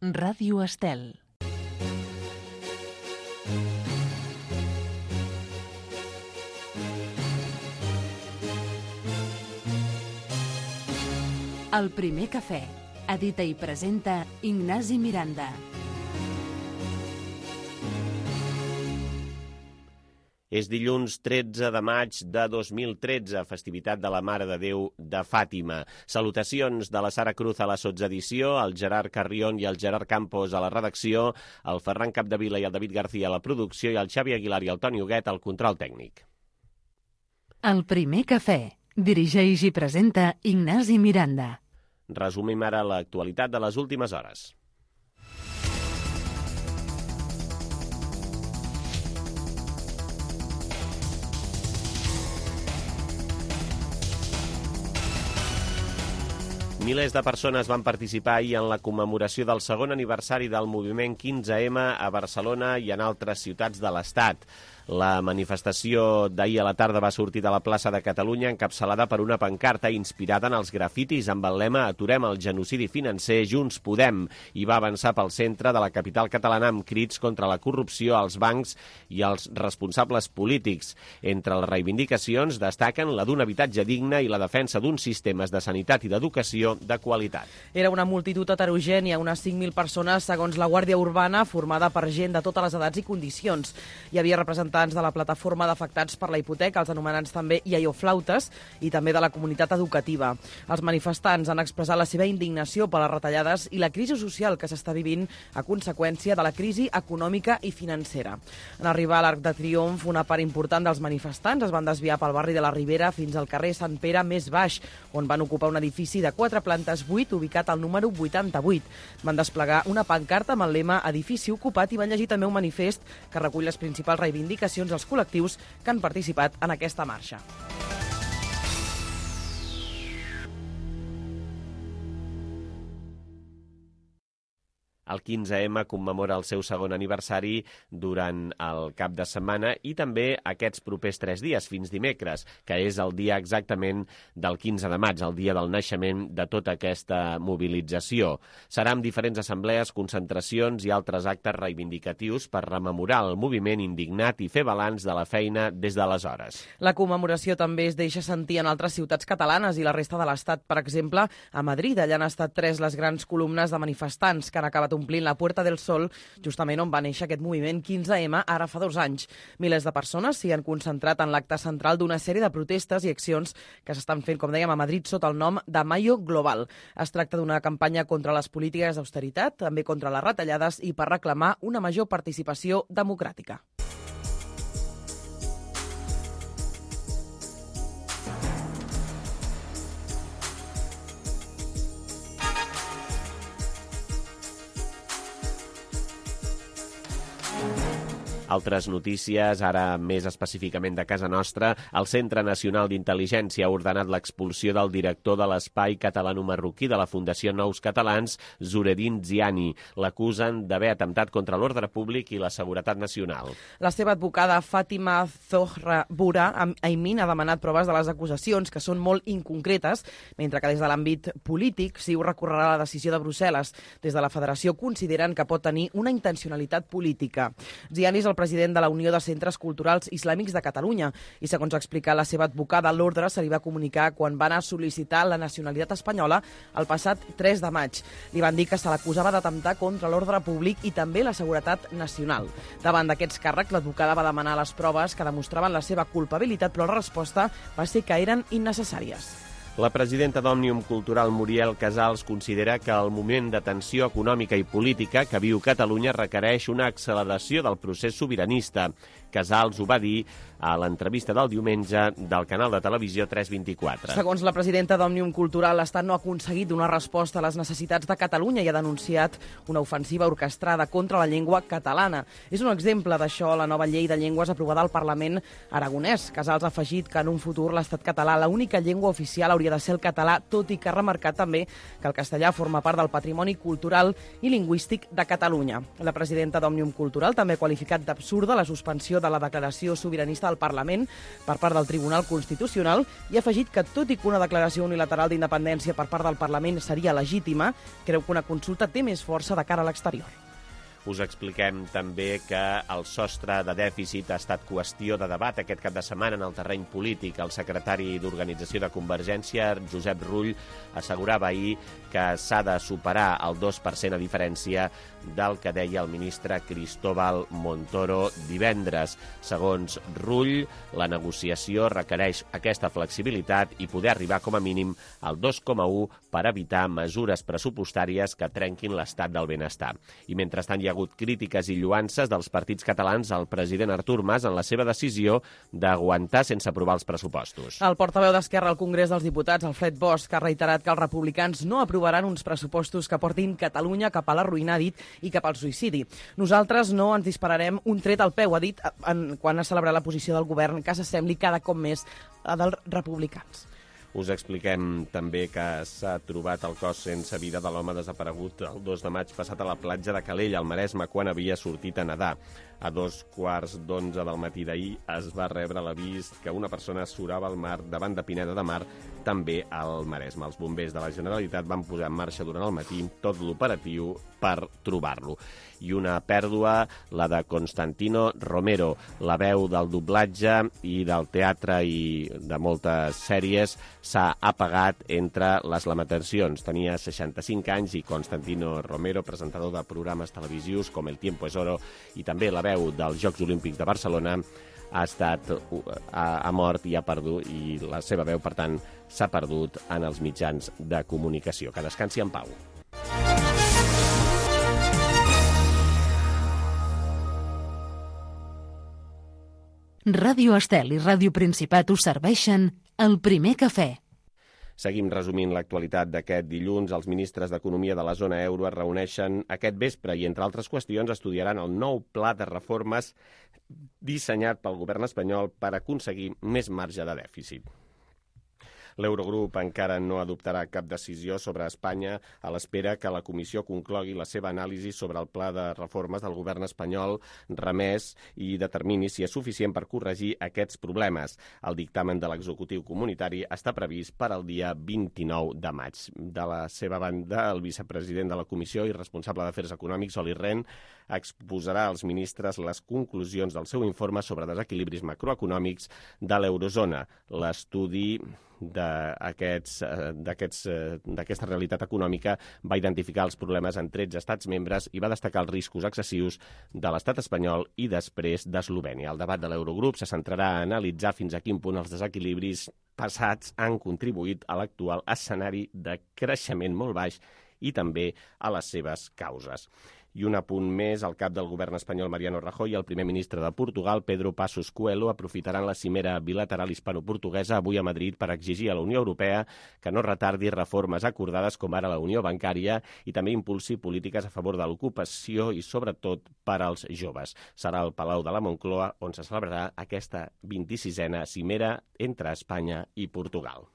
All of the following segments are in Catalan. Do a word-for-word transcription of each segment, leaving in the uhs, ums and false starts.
Ràdio Estel. El primer cafè. Edita i presenta Ignasi Miranda. És dilluns tretze de maig de dos mil tretze, festivitat de la Mare de Déu de Fàtima. Salutacions de la Sara Cruz a la sotsedició, el Gerard Carrion i el Gerard Campos a la redacció, el Ferran Capdevila i el David García a la producció i el Xavi Aguilar i el Toni Huguet al control tècnic. El primer cafè. Dirigeix i presenta Ignasi Miranda. Resumim ara l'actualitat de les últimes hores. Milers de persones van participar ahir en la commemoració del segon aniversari del moviment quinze ema a Barcelona i en altres ciutats de l'Estat. La manifestació d'ahir a la tarda va sortir de la plaça de Catalunya encapçalada per una pancarta inspirada en els grafitis amb el lema «Aturem el genocidi financer, Junts Podem», i va avançar pel centre de la capital catalana amb crits contra la corrupció als bancs i als responsables polítics. Entre les reivindicacions destaquen la d'un habitatge digne i la defensa d'uns sistemes de sanitat i d'educació de qualitat. Era una multitud heterogènia, unes cinc mil persones segons la Guàrdia Urbana, formada per gent de totes les edats i condicions. Hi havia representants de la plataforma d'afectats per la hipoteca, els anomenats també iaioflautes, i també de la comunitat educativa. Els manifestants han expressat la seva indignació per les retallades i la crisi social que s'està vivint a conseqüència de la crisi econòmica i financera. En arribar a l'Arc de Triomf, una part important dels manifestants es van desviar pel barri de la Ribera fins al carrer Sant Pere més baix, on van ocupar un edifici de quatre plantes buit ubicat al número vuitanta-vuit. Van desplegar una pancarta amb el lema «Edifici ocupat» i van llegir també un manifest que recull les principals reivindicacions als col·lectius que han participat en aquesta marxa. El quinze ema commemora el seu segon aniversari durant el cap de setmana i també aquests propers tres dies, fins dimecres, que és el dia exactament del quinze de maig, el dia del naixement de tota aquesta mobilització. Serà amb diferents assemblees, concentracions i altres actes reivindicatius per rememorar el moviment indignat i fer balanç de la feina des d'aleshores. La commemoració també es deixa sentir en altres ciutats catalanes i la resta de l'Estat. Per exemple, a Madrid, allà han estat tres les grans columnes de manifestants que han acabat omplint la Puerta del Sol, justament on va néixer aquest moviment quinze ema ara fa dos anys. Milers de persones s'hi han concentrat en l'acte central d'una sèrie de protestes i accions que s'estan fent, com dèiem, a Madrid sota el nom de Mayo Global. Es tracta d'una campanya contra les polítiques d'austeritat, també contra les retallades i per reclamar una major participació democràtica. Altres notícies, ara més específicament de casa nostra. El Centre Nacional d'Intel·ligència ha ordenat l'expulsió del director de l'Espai Catalano-Marroquí de la Fundació Nous Catalans, Zureddin Ziani. L'acusen d'haver atemptat contra l'ordre públic i la seguretat nacional. La seva advocada Fàtima Zohra Bura Aymin ha demanat proves de les acusacions, que són molt inconcretes, mentre que des de l'àmbit polític s'hi recorrerà la decisió de Brussel·les. Des de la Federació consideren que pot tenir una intencionalitat política. Ziani és el president de la Unió de Centres Culturals Islàmics de Catalunya i, segons ha explicat la seva advocada, l'ordre se li va comunicar quan va anar a sol·licitar la nacionalitat espanyola el passat tres de maig. Li van dir que se l'acusava d'atemptar contra l'ordre públic i també la seguretat nacional. Davant d'aquests càrrecs, l'advocada va demanar les proves que demostraven la seva culpabilitat, però la resposta va ser que eren innecessàries. La presidenta d'Òmnium Cultural, Muriel Casals, considera que el moment de tensió econòmica i política que viu Catalunya requereix una acceleració del procés sobiranista. Casals ho va dir a l'entrevista del diumenge del canal de televisió tres vint-i-quatre. Segons la presidenta d'Òmnium Cultural, l'Estat no ha aconseguit donar resposta a les necessitats de Catalunya i ha denunciat una ofensiva orquestrada contra la llengua catalana. És un exemple d'això la nova llei de llengües aprovada al Parlament aragonès. Casals ha afegit que en un futur l'estat català, l'única llengua oficial, hauria hauria de ser el català, tot i que ha remarcat també que el castellà forma part del patrimoni cultural i lingüístic de Catalunya. La presidenta d'Òmnium Cultural també ha qualificat d'absurda la suspensió de la declaració sobiranista del Parlament per part del Tribunal Constitucional i ha afegit que, tot i que una declaració unilateral d'independència per part del Parlament seria legítima, creu que una consulta té més força de cara a l'exterior. Us expliquem també que el sostre de dèficit ha estat qüestió de debat aquest cap de setmana en el terreny polític. El secretari d'Organització de Convergència, Josep Rull, assegurava ahir que s'ha de superar el dos per cent a diferència del que deia el ministre Cristóbal Montoro divendres. Segons Rull, la negociació requereix aquesta flexibilitat i poder arribar com a mínim al dos coma u per evitar mesures pressupostàries que trenquin l'estat del benestar. I mentrestant hi ha hagut crítiques i lluances dels partits catalans al president Artur Mas en la seva decisió d'aguantar sense aprovar els pressupostos. El portaveu d'Esquerra al Congrés dels Diputats, Alfred Bosch, ha reiterat que els republicans no aprovaran uns pressupostos que portin Catalunya cap a la ruïna, ha dit, i cap al suïcidi. Nosaltres no ens dispararem un tret al peu, ha dit, en, quan ha celebrat la posició del govern, que s'assembli cada cop més a dels republicans. Us expliquem també que s'ha trobat el cos sense vida de l'home desaparegut el dos de maig passat a la platja de Calella, al Maresme, quan havia sortit a nedar. A dos quarts d'onze del matí d'ahir es va rebre l'avís que una persona surava al mar davant de Pineda de Mar, també al Maresme. Els bombers de la Generalitat van posar en marxa durant el matí tot l'operatiu per trobar-lo. I una pèrdua, la de Constantino Romero, la veu del doblatge i del teatre i de moltes sèries, s'ha apagat entre les lamentacions. Tenia seixanta-cinc anys i Constantino Romero, presentador de programes televisius com El Tiempo es Oro i també la veu dels Jocs Olímpics de Barcelona, ha estat ha, ha mort i ha perdut, i la seva veu, per tant, s'ha perdut en els mitjans de comunicació. Que descansi en pau. Ràdio Estel i Ràdio Principat us serveixen El Primer Cafè. Seguim resumint l'actualitat d'aquest dilluns. Els ministres d'Economia de la zona euro es reuneixen aquest vespre i, entre altres qüestions, estudiaran el nou pla de reformes dissenyat pel govern espanyol per aconseguir més marge de dèficit. L'Eurogrup encara no adoptarà cap decisió sobre Espanya a l'espera que la Comissió conclogui la seva anàlisi sobre el pla de reformes del govern espanyol remès i determini si és suficient per corregir aquests problemes. El dictamen de l'executiu comunitari està previst per al dia vint-i-nou de maig. De la seva banda, el vicepresident de la Comissió i responsable d'Afers Econòmics, Olli Rehn, exposarà als ministres les conclusions del seu informe sobre desequilibris macroeconòmics de l'eurozona. L'estudi d'aquesta realitat econòmica va identificar els problemes en tretze estats membres i va destacar els riscos excessius de l'estat espanyol i després d'Eslovènia. El debat de l'Eurogrup se centrarà a analitzar fins a quin punt els desequilibris passats han contribuït a l'actual escenari de creixement molt baix i també a les seves causes. I un apunt més, el cap del govern espanyol, Mariano Rajoy, i el primer ministre de Portugal, Pedro Passos Coelho, aprofitaran la cimera bilateral hispano-portuguesa avui a Madrid per exigir a la Unió Europea que no retardi reformes acordades com ara la Unió Bancària i també impulsi polítiques a favor de l'ocupació i, sobretot, per als joves. Serà al Palau de la Moncloa on se celebrarà aquesta vint-i-sisena cimera entre Espanya i Portugal.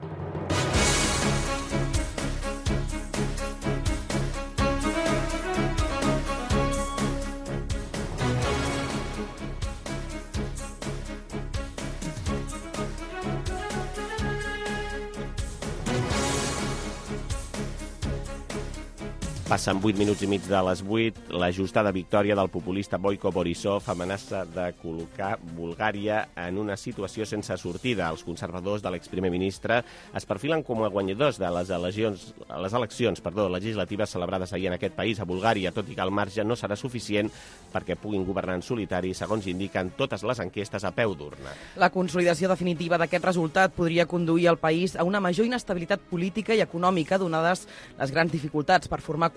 Passen vuit minuts i mig de les vuit. L'ajustada victòria del populista Boyko Borisov amenaça de col·locar Bulgària en una situació sense sortida. Els conservadors de l'exprimer ministre es perfilen com a guanyadors de les eleccions, les eleccions perdó, legislatives celebrades ahir en aquest país, a Bulgària, tot i que el marge no serà suficient perquè puguin governar en solitari, segons indiquen totes les enquestes a peu d'urna. La consolidació definitiva d'aquest resultat podria conduir el país a una major inestabilitat política i econòmica, donades les grans dificultats per formar coalició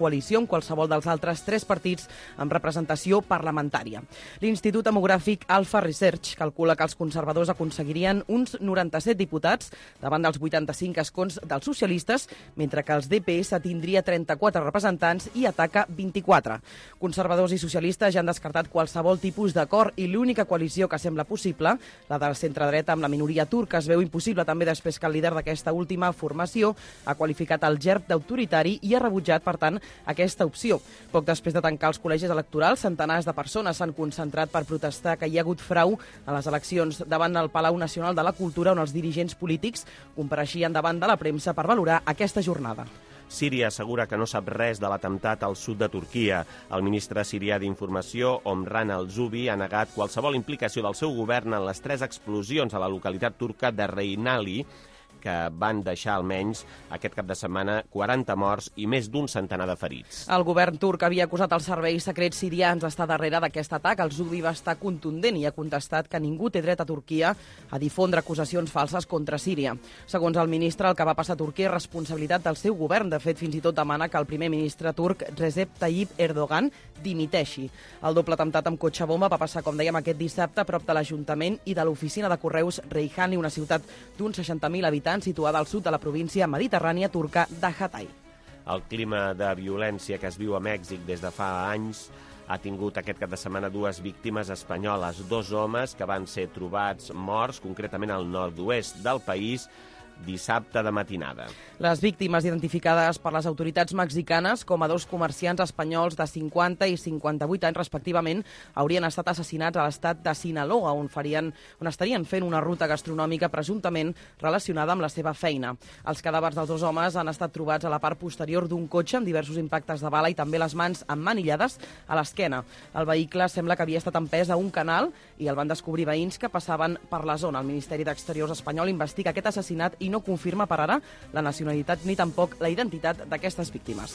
coalició amb qualsevol dels altres tres partits amb representació parlamentària. L'Institut Demogràfic Alpha Research calcula que els conservadors aconseguirien uns noranta-set diputats davant dels vuitanta-cinc escons dels socialistes, mentre que els D P S tindria trenta-quatre representants i ataca vint-i-quatre. Conservadors i socialistes ja han descartat qualsevol tipus d'acord i l'única coalició que sembla possible, la del centre-dreta amb la minoria turca, es veu impossible també després que el líder d'aquesta última formació ha qualificat el gerb d'autoritari i ha rebutjat, per tant, aquesta opció. Poc després de tancar els col·legis electorals, centenars de persones s'han concentrat per protestar que hi ha hagut frau a les eleccions davant el Palau Nacional de la Cultura, on els dirigents polítics compareixien davant de la premsa per valorar aquesta jornada. Síria assegura que no sap res de l'atemptat al sud de Turquia. El ministre sirià d'Informació, Omran Al-Zubi, ha negat qualsevol implicació del seu govern en les tres explosions a la localitat turca de Reynali, que van deixar almenys aquest cap de setmana quaranta morts i més d'un centenar de ferits. El govern turc havia acusat els serveis secrets sirians d'estar darrere d'aquest atac. El Zubi va estar contundent i ha contestat que ningú té dret a Turquia a difondre acusacions falses contra Síria. Segons el ministre, el que va passar a Turquia és responsabilitat del seu govern. De fet, fins i tot demana que el primer ministre turc, Recep Tayyip Erdogan, dimiteixi. El doble atemptat amb cotxe bomba va passar, com dèiem, aquest dissabte a prop de l'Ajuntament i de l'oficina de correus Reyhani, una ciutat d'uns seixanta mil habitants situada al sud de la província mediterrània turca de Hatay. El clima de violència que es viu a Mèxic des de fa anys ha tingut aquest cap de setmana dues víctimes espanyoles, dos homes que van ser trobats morts, concretament al nord-oest del país, dissabte de matinada. Les víctimes identificades per les autoritats mexicanes com a dos comerciants espanyols de cinquanta i cinquanta-vuit anys respectivament haurien estat assassinats a l'estat de Sinaloa, on, farien, on estarien fent una ruta gastronòmica presumptament relacionada amb la seva feina. Els cadàvers dels dos homes han estat trobats a la part posterior d'un cotxe amb diversos impactes de bala i també les mans emmanillades a l'esquena. El vehicle sembla que havia estat empès a un canal i el van descobrir veïns que passaven per la zona. El Ministeri d'Exteriors espanyol investiga aquest assassinat i no confirma per ara la nacionalitat ni tampoc la identitat d'aquestes víctimes.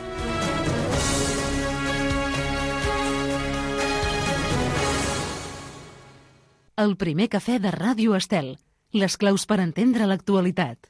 El primer cafè de Ràdio Estel. Les claus per entendre l'actualitat.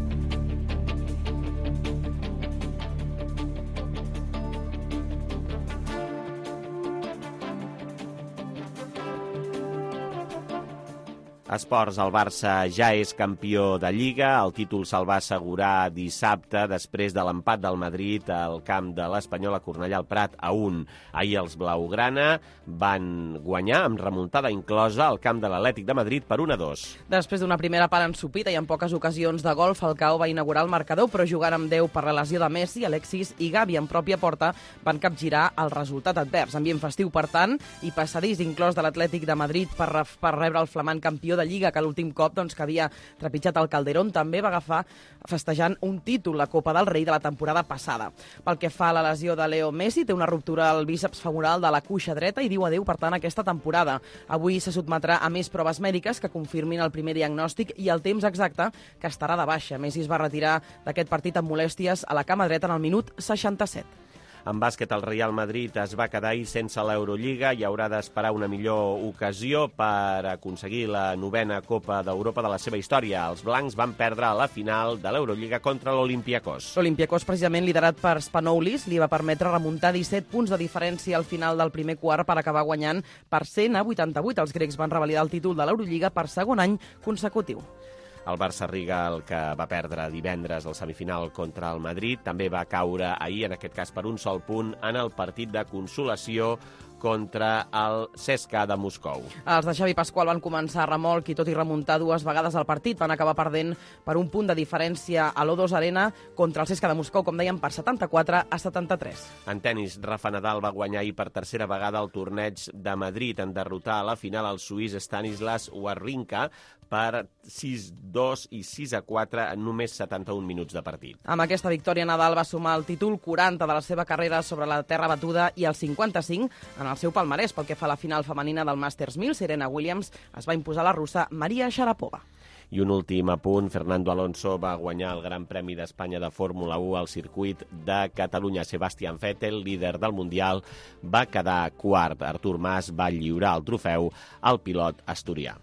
Esports, el Barça ja és campió de Lliga. El títol se'l va assegurar dissabte després de l'empat del Madrid al camp de l'Espanyol a Cornellà al Prat a un. Ahir els blaugrana van guanyar amb remuntada inclosa al camp de l'Atlètic de Madrid per un a dos. Després d'una primera part ensopita i en poques ocasions de gol, Falcao va inaugurar el marcador, però jugant amb deu per la lesió de Messi, Alexis i Gavi en pròpia porta van capgirar el resultat advers. Ambient festiu, per tant, i passadís inclòs de l'Atlètic de Madrid per, per rebre el flamant campió de Lliga, que l'últim cop doncs, que havia trepitjat el Calderón també va agafar festejant un títol, la Copa del Rei de la temporada passada. Pel que fa a la lesió de Leo Messi, té una ruptura al bíceps femoral de la cuixa dreta i diu adéu, per tant, aquesta temporada. Avui se sotmetrà a més proves mèdiques que confirmin el primer diagnòstic i el temps exacte que estarà de baixa. Messi es va retirar d'aquest partit amb molèsties a la cama dreta en el minut seixanta-set. En bàsquet, el Real Madrid es va quedar ahir sense l'Eurolliga i haurà d'esperar una millor ocasió per aconseguir la novena Copa d'Europa de la seva història. Els blancs van perdre a la final de l'Eurolliga contra l'Olympiakos. L'Olympiakos, precisament liderat per Spanoulis, li va permetre remuntar disset punts de diferència al final del primer quart per acabar guanyant per cent a vuitanta-vuit. Els grecs van revalidar el títol de l'Eurolliga per segon any consecutiu. El Barça Riga, el que va perdre divendres al semifinal contra el Madrid, també va caure ahir, en aquest cas per un sol punt, en el partit de consolació contra el C S K A de Moscou. Els de Xavi Pasqual van començar a remolc i tot i remuntar dues vegades al partit van acabar perdent per un punt de diferència a l'O dos Arena contra el C S K A de Moscou, com dèiem, per setanta-quatre a setanta-tres. En tenis, Rafa Nadal va guanyar ahir per tercera vegada el torneig de Madrid en derrotar a la final el suís Stanislas Wawrinka per sis a dos i sis a quatre en només setanta-un minuts de partit. Amb aquesta victòria, Nadal va sumar el títol quaranta de la seva carrera sobre la terra batuda i el cinquanta-cinc en el seu palmarès. Pel que fa a la final femenina del Masters mil, Serena Williams es va imposar la russa Maria Sharapova. I un últim apunt, Fernando Alonso va guanyar el Gran Premi d'Espanya de Fórmula u al circuit de Catalunya. Sebastian Vettel, líder del Mundial, va quedar quart. Artur Mas va lliurar el trofeu al pilot asturià.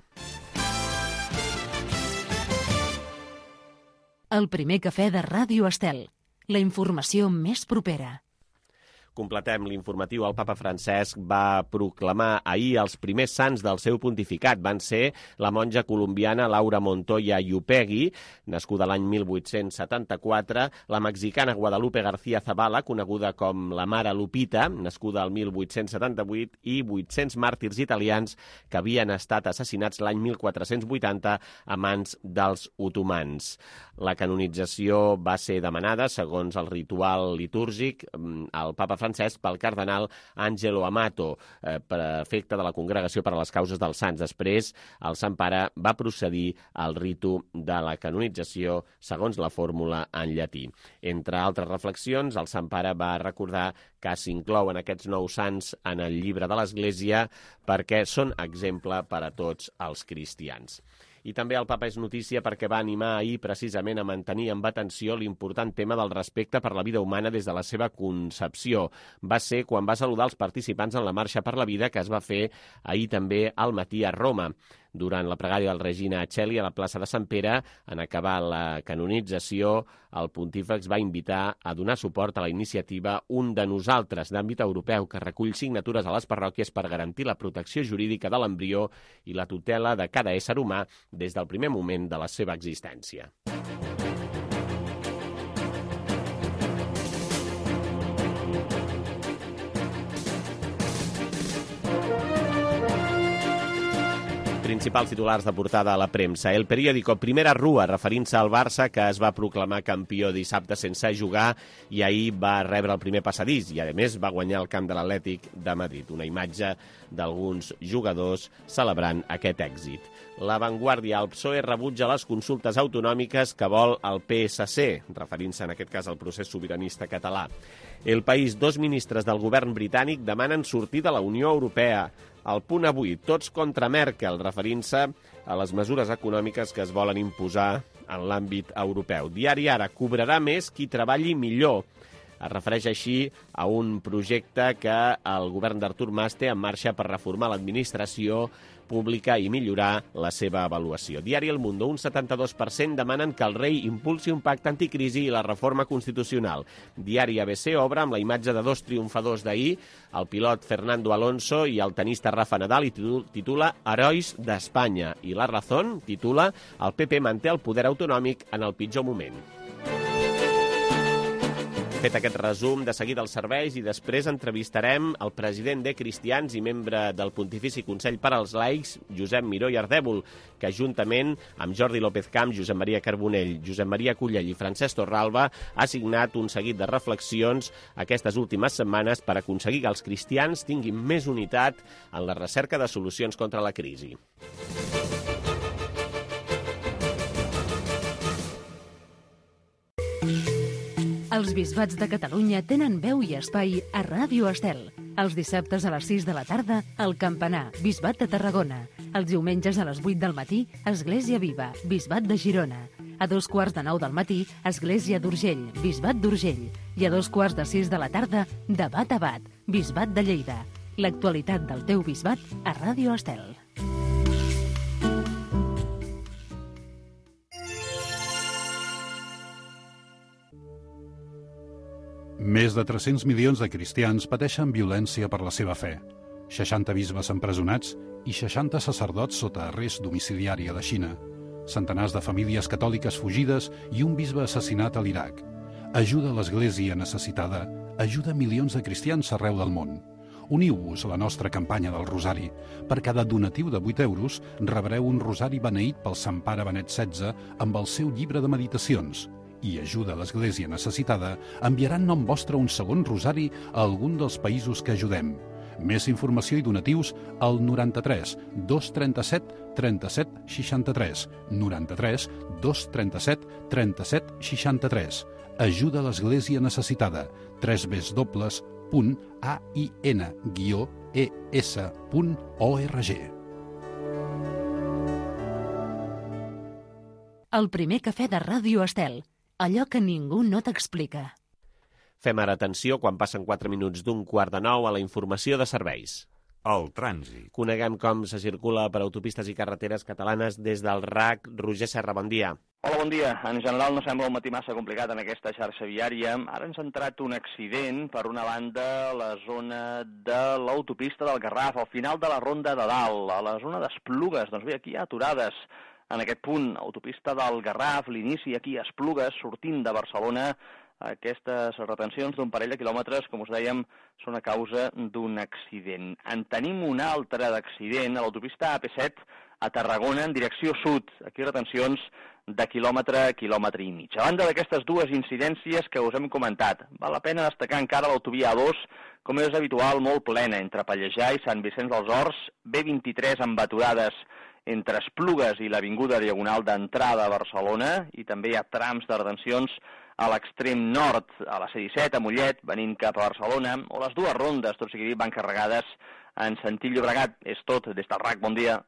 El primer cafè de Ràdio Estel. La informació més propera. Completem l'informatiu. El papa Francesc va proclamar ahir els primers sants del seu pontificat. Van ser la monja colombiana Laura Montoya Yupegui, nascuda l'any mil vuit-cents setanta-quatre, la mexicana Guadalupe García Zavala, coneguda com la Mare Lupita, nascuda al mil vuit-cents setanta-vuit, i vuit-cents màrtirs italians que havien estat assassinats l'any mil quatre-cents vuitanta a mans dels otomans. La canonització va ser demanada, segons el ritual litúrgic, al papa Francesc pel cardenal Angelo Amato, eh, prefecte de la Congregació per a les Causes dels Sants. Després, el Sant Pare va procedir al ritu de la canonització segons la fórmula en llatí. Entre altres reflexions, el Sant Pare va recordar que s'inclouen aquests nous sants en el llibre de l'Església perquè són exemple per a tots els cristians. I també el papa és notícia perquè va animar ahir precisament a mantenir amb atenció l'important tema del respecte per la vida humana des de la seva concepció. Va ser quan va saludar els participants en la Marxa per la Vida que es va fer ahir també al matí a Roma. Durant la pregària del Regina Coeli a la plaça de Sant Pere, en acabar la canonització, el pontífex va invitar a donar suport a la iniciativa Un de Nosaltres, d'àmbit europeu, que recull signatures a les parròquies per garantir la protecció jurídica de l'embrió i la tutela de cada ésser humà des del primer moment de la seva existència. Principals titulars de portada a la premsa. El periòdico Primera Rua, referint-se al Barça, que es va proclamar campió dissabte sense jugar i ahir va rebre el primer passadís i, a més, va guanyar el camp de l'Atlètic de Madrid. Una imatge d'alguns jugadors celebrant aquest èxit. La Vanguardia, el P S O E rebutja les consultes autonòmiques que vol el P S C, referint-se en aquest cas al procés sobiranista català. El País, dos ministres del govern britànic demanen sortir de la Unió Europea. El Punt avui, tots contra Merkel, referint-se a les mesures econòmiques que es volen imposar en l'àmbit europeu. Diari Ara, cobrarà més qui treballi millor. Es refereix així a un projecte que el govern d'Artur Mas té en marxa per reformar l'administració pública i millorar la seva avaluació. Diari El Mundo, un setanta-dos per cent demanen que el rei impulsi un pacte anticrisi i la reforma constitucional. Diari A B C obre amb la imatge de dos triomfadors d'ahir, el pilot Fernando Alonso i el tenista Rafa Nadal, i titula Herois d'Espanya. I La Razón titula El P P manté el poder autonòmic en el pitjor moment. Fet aquest resum, de seguida els serveis i després entrevistarem el president de Cristians i membre del Pontifici Consell per als Laics, Josep Miró i Ardèvol, que juntament amb Jordi López Camp, Josep Maria Carbonell, Josep Maria Cullell i Francesc Torralba ha signat un seguit de reflexions aquestes últimes setmanes per aconseguir que els cristians tinguin més unitat en la recerca de solucions contra la crisi. Els bisbats de Catalunya tenen veu i espai a Ràdio Estel. Els dissabtes a les sis de la tarda, el Campanar, Bisbat de Tarragona. Els diumenges a les vuit del matí, Església Viva, Bisbat de Girona. A dos quarts de nou del matí, Església d'Urgell, Bisbat d'Urgell. I a dos quarts de sis de la tarda, Debat a Bat, Bisbat de Lleida. L'actualitat del teu bisbat a Ràdio Estel. Més de tres-cents milions de cristians pateixen violència per la seva fe. seixanta bisbes empresonats i seixanta sacerdots sota arrest domiciliari a la Xina. Centenars de famílies catòliques fugides i un bisbe assassinat a l'Iraq. Ajuda a l'Església necessitada, ajuda milions de cristians arreu del món. Uniu-vos a la nostra campanya del Rosari. Per cada donatiu de vuit euros rebreu un rosari beneït pel Sant Pare Benet setze amb el seu llibre de meditacions. I ajuda a l'Església necessitada, enviaran nom vostre un segon rosari a algun dels països que ajudem. Més informació i donatius al noranta-tres dos trenta-set trenta-set seixanta-tres, noranta-tres dos trenta-set trenta-set seixanta-tres. Ajuda a l'Església necessitada, w w w punt a i n guió e s punt org. El primer cafè de Ràdio Estel. Allò que ningú no t'explica. Fem ara atenció quan passen quatre minuts d'un quart de nou a la informació de serveis. El trànsit. Coneguem com se circula per autopistes i carreteres catalanes des del R A C. Roger Serra, bon dia. Hola, bon dia. En general no sembla un matí massa complicat en aquesta xarxa viària. Ara ens ha entrat un accident, per una banda, a la zona de l'autopista del Garraf, al final de la Ronda de Dalt, a la zona d'Esplugues. Doncs bé, aquí hi ha aturades en aquest punt. Autopista del Garraf, l'inici aquí a Esplugues, sortint de Barcelona. Aquestes retencions d'un parell de quilòmetres, com us dèiem, són a causa d'un accident. En tenim un altre d'accident a l'autopista A P set a Tarragona en direcció sud. Aquí retencions de quilòmetre a quilòmetre i mig. A banda d'aquestes dues incidències que us hem comentat, val la pena destacar encara l'autovia A dos, com és habitual, molt plena entre Pallejà i Sant Vicenç dels Horts, B vint-i-tres amb aturades entre Esplugues i l'avinguda Diagonal d'entrada a Barcelona, i també hi ha trams de retencions a l'extrem nord, a la C disset, a Mollet, venint cap a Barcelona, o les dues rondes, tot sigui dit, van carregades en sentit Llobregat. És tot, des del R A C, bon dia.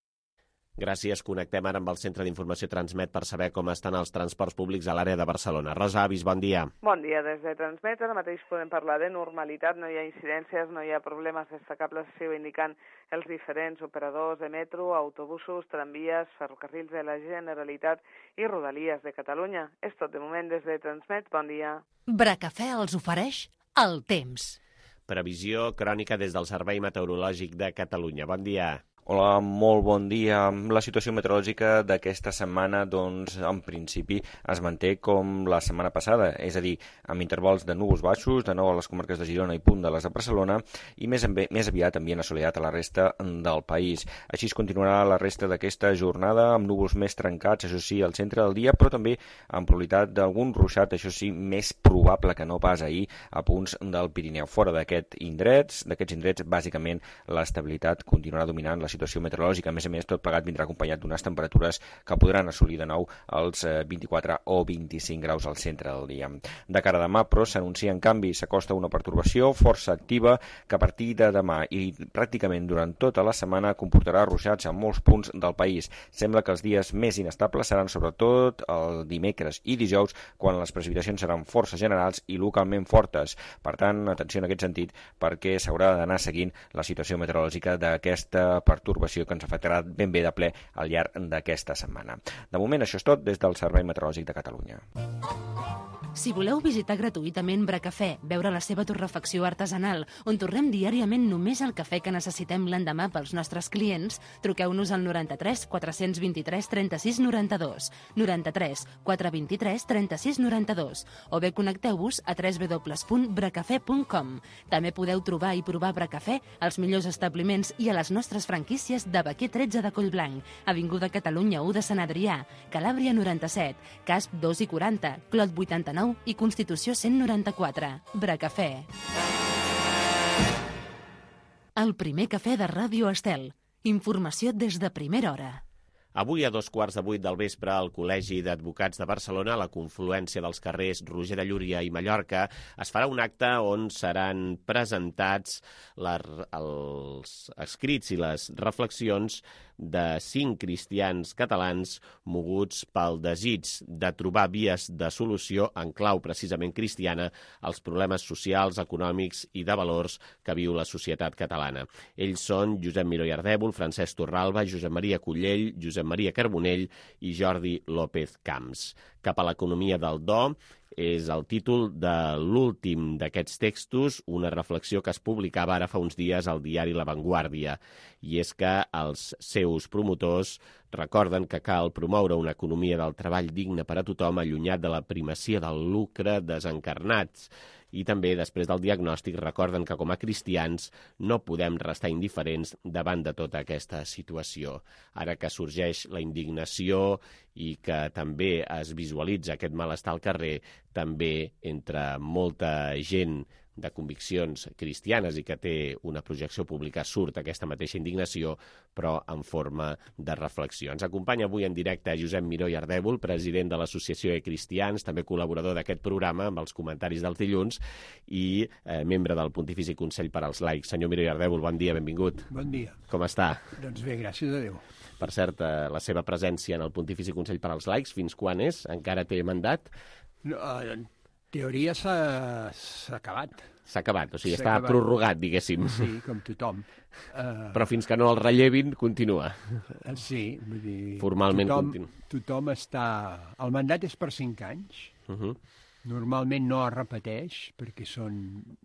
Gràcies. Connectem ara amb el Centre d'Informació Transmet per saber com estan els transports públics a l'àrea de Barcelona. Rosa Avis, bon dia. Bon dia. Des de Transmet ara mateix podem parlar de normalitat, no hi ha incidències, no hi ha problemes destacables, s'hi va indicant els diferents operadors de metro, autobusos, tramvies, ferrocarrils de la Generalitat i Rodalies de Catalunya. És tot de moment des de Transmet. Bon dia. Bracafè els ofereix el temps. Previsió crònica des del Servei Meteorològic de Catalunya. Bon dia. Hola, molt bon dia. La situació meteorològica d'aquesta setmana, doncs, en principi es manté com la setmana passada, és a dir, amb intervals de núvols baixos, de nou a les comarques de Girona i punt de les de Barcelona, i més, en, més aviat ambient assolellat a la resta del país. Així es continuarà la resta d'aquesta jornada, amb núvols més trencats, això sí, al centre del dia, però també amb probabilitat d'algun ruixat, això sí, més probable que no pas ahir, a punts del Pirineu. Fora d'aquest indrets, d'aquests indrets, bàsicament, l'estabilitat continuarà dominant la situació meteorològica. A més a més, tot plegat vindrà acompanyat d'unes temperatures que podran assolir de nou els vint-i-quatre o vint-i-cinc graus al centre del dia. De cara a demà, però, s'anuncia en canvi, s'acosta una pertorbació força activa que a partir de demà i pràcticament durant tota la setmana comportarà ruixats a molts punts del país. Sembla que els dies més inestables seran sobretot el dimecres i dijous, quan les precipitacions seran força generals i localment fortes. Per tant, atenció en aquest sentit, perquè s'haurà d'anar seguint la situació meteorològica d'aquesta pertorbació pertorbació que ens afectarà ben bé de ple al llarg d'aquesta setmana. De moment, això és tot des del Servei Meteorològic de Catalunya. Si voleu visitar gratuïtament Bracafè, veure la seva torrefacció artesanal, on torrem diàriament només el cafè que necessitem l'endemà pels nostres clients, truqueu-nos al noranta-tres quatre vint-i-tres trenta-sis noranta-dos, noranta-tres quatre vint-i-tres trenta-sis noranta-dos, o bé connecteu-vos a w w w punt bracafè punt com. També podeu trobar i provar Bracafè als millors establiments i a les nostres franquícies de Baquer tretze de Collblanc, Avinguda Catalunya u de Sant Adrià, Calàbria noranta-set, Casp dos i quaranta, Clot vuitanta-nou i Constitució cent noranta-quatre. Bracafè. El primer cafè de Ràdio Estel. Informació des de primera hora. Avui a dos quarts de vuit del vespre al Col·legi d'Advocats de Barcelona, a la confluència dels carrers Roger de Llúria i Mallorca, es farà un acte on seran presentats la, els escrits i les reflexions de cinc cristians catalans moguts pel desig de trobar vies de solució en clau precisament cristiana als problemes socials, econòmics i de valors que viu la societat catalana. Ells són Josep Miró i Ardèvol, Francesc Torralba, Josep Maria Cullell, Josep Maria Carbonell i Jordi López Camps. Cap a l'economia del do és el títol de l'últim d'aquests textos, una reflexió que es publicava ara fa uns dies al diari La Vanguardia. I és que els seus promotors recorden que cal promoure una economia del treball digne per a tothom, allunyat de la primacia del lucre desencarnat. I també, després del diagnòstic, recorden que com a cristians no podem restar indiferents davant de tota aquesta situació. Ara que sorgeix la indignació i que també es visualitza aquest malestar al carrer, també entre molta gent de conviccions cristianes i que té una projecció pública, surt aquesta mateixa indignació, però en forma de reflexió. Ens acompanya avui en directe Josep Miró i Ardèvol, president de l'Associació de Cristians, també col·laborador d'aquest programa amb els comentaris dels dilluns i eh, membre del Pontifici Consell per als Laics. Senyor Miró i Ardèvol, bon dia, benvingut. Bon dia. Com està? Doncs bé, gràcies a Déu. Per cert, eh, la seva presència en el Pontifici Consell per als Laics, fins quan és? Encara té mandat? No, en teoria s'ha acabat. S'ha acabat, o sigui, S'ha està acabat. prorrogat, diguéssim. Sí, com tothom. Uh, Però fins que no el rellevin, continua. sí, vull dir... Formalment tothom, continua. Tothom està... El mandat és per cinc anys. Uh -huh. Normalment no es repeteix, perquè són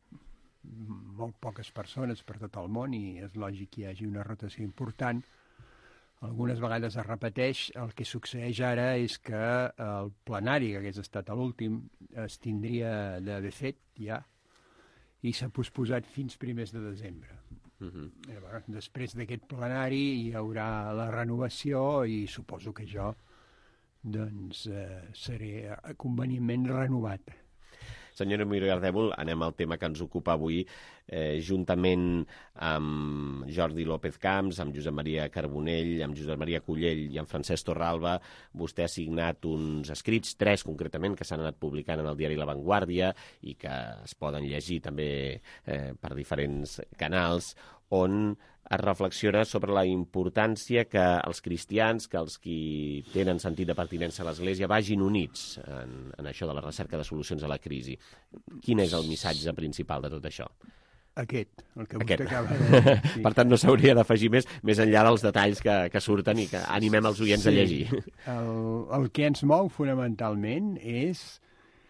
molt poques persones per tot el món i és lògic que hi hagi una rotació important. Algunes vegades es repeteix. El que succeeix ara és que el plenari, que hagués estat l'últim, es tindria d'haver fet ja i s'ha posposat fins primers de desembre. Uh-huh. Llavors, després d'aquest plenari hi haurà la renovació i suposo que jo doncs, eh, seré convenientment renovat. Senyora Miro i Ardèvol, anem al tema que ens ocupa avui, eh, juntament amb Jordi López Camps, amb Josep Maria Carbonell, amb Josep Maria Cullell i amb Francesc Torralba. Vostè ha signat uns escrits, tres concretament, que s'han anat publicant en el diari La Vanguardia i que es poden llegir també eh, per diferents canals, on es reflexiona sobre la importància que els cristians, que els qui tenen sentit de pertinença a l'Església, vagin units en, en això de la recerca de solucions a la crisi. Quin és el missatge principal de tot això? Aquest, el que Aquest. vostè acaba de dir. Sí. Per tant, no s'hauria d'afegir més, més enllà dels detalls que, que surten i que animem els oients sí. a llegir. El, el que ens mou fonamentalment és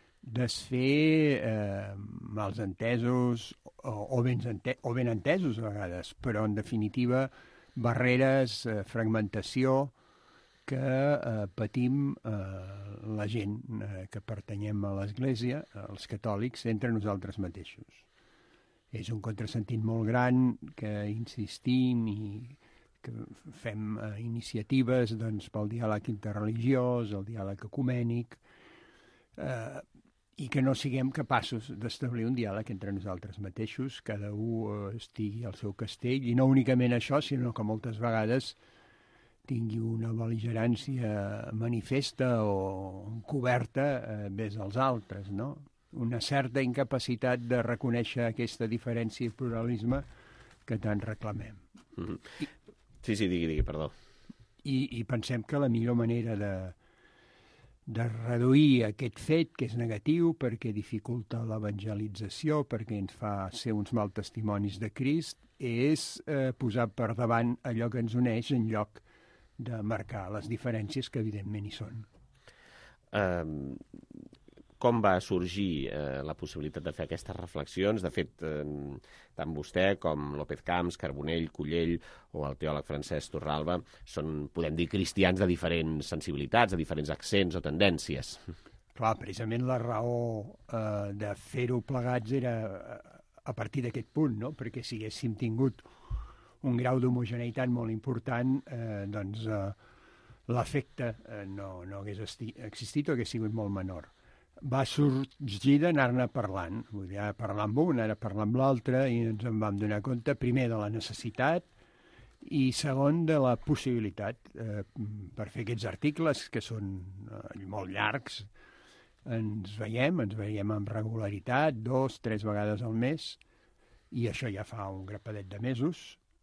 desfer eh, mals entesos o, o, ben ente, o ben entesos a vegades, però en definitiva barreres, eh, fragmentació que eh, patim eh, la gent eh, que pertanyem a l'Església, els catòlics, entre nosaltres mateixos. És un contrasentit molt gran que insistim i que fem eh, iniciatives doncs, pel diàleg interreligiós, el diàleg ecumènic, eh, i que no siguem capaços d'establir un diàleg entre nosaltres mateixos, cada un estigui al seu castell, i no únicament això, sinó que moltes vegades tingui una bel·ligerància manifesta o encoberta eh, vers als altres, no? Una certa incapacitat de reconèixer aquesta diferència i pluralisme que tant reclamem. Mm-hmm. Sí, sí, digui, digui, perdó. I, i pensem que la millor manera de de reduir aquest fet, que és negatiu, perquè dificulta l'evangelització, perquè ens fa ser uns mal testimonis de Crist, és eh, posar per davant allò que ens uneix en lloc de marcar les diferències que evidentment hi són. Uh, com va sorgir eh, la possibilitat de fer aquestes reflexions? De fet, eh, tant vostè com López Camps, Carbonell, Cullell o el teòleg Francesc Torralba són, podem dir, cristians de diferents sensibilitats, de diferents accents o tendències. Clar, precisament la raó eh, de fer-ho plegats era a partir d'aquest punt, no? Perquè si haguéssim tingut un grau d'homogeneïtat molt important, eh, doncs eh, l'efecte eh, no, no hagués existit o hagués sigut molt menor. Va sorgir d'anar-ne parlant, vull dir, ara parlar amb un, ara parlar amb l'altre, i ens en vam donar compte, primer, de la necessitat, i segon, de la possibilitat eh, per fer aquests articles, que són eh, molt llargs. Ens veiem, ens veiem amb regularitat, dos, tres vegades al mes, i això ja fa un grapadet de mesos,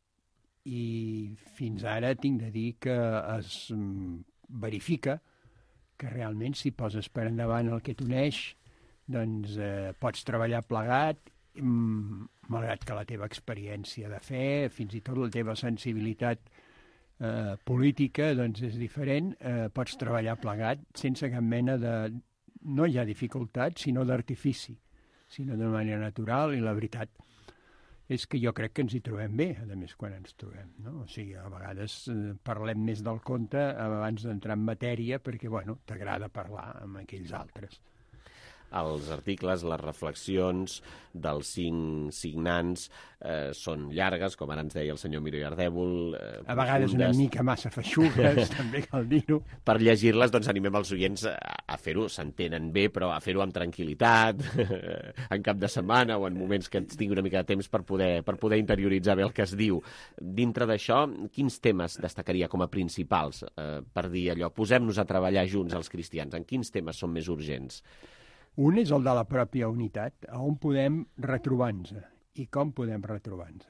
i fins ara tinc de dir que es verifica que realment si poses per endavant el que t'uneix, doncs eh, pots treballar plegat, mm, malgrat que la teva experiència de fe, fins i tot la teva sensibilitat eh, política, doncs és diferent, eh, pots treballar plegat sense cap mena de, no hi ha dificultat, sinó d'artifici, sinó de manera natural, i la veritat és que jo crec que ens hi trobem bé, a més, quan ens trobem, no? O sigui, a vegades eh, parlem més del conte abans d'entrar en matèria perquè, bueno, t'agrada parlar amb aquells altres. Els articles, les reflexions dels cinc signants eh, són llargues, com ara ens deia el senyor Miro i Ardèvol. Eh, a vegades una mica massa feixugues, també cal dir-ho. Per llegir-les, doncs, animem els oients a, a fer-ho, s'entenen bé, però a fer-ho amb tranquil·litat, en cap de setmana o en moments que ens tingui una mica de temps per poder, per poder interioritzar bé el que es diu. Dintre d'això, quins temes destacaria com a principals eh, per dir allò? Posem-nos a treballar junts els cristians. En quins temes són més urgents? Un és el de la pròpia unitat, on podem retrobar-nos i com podem retrobar-nos.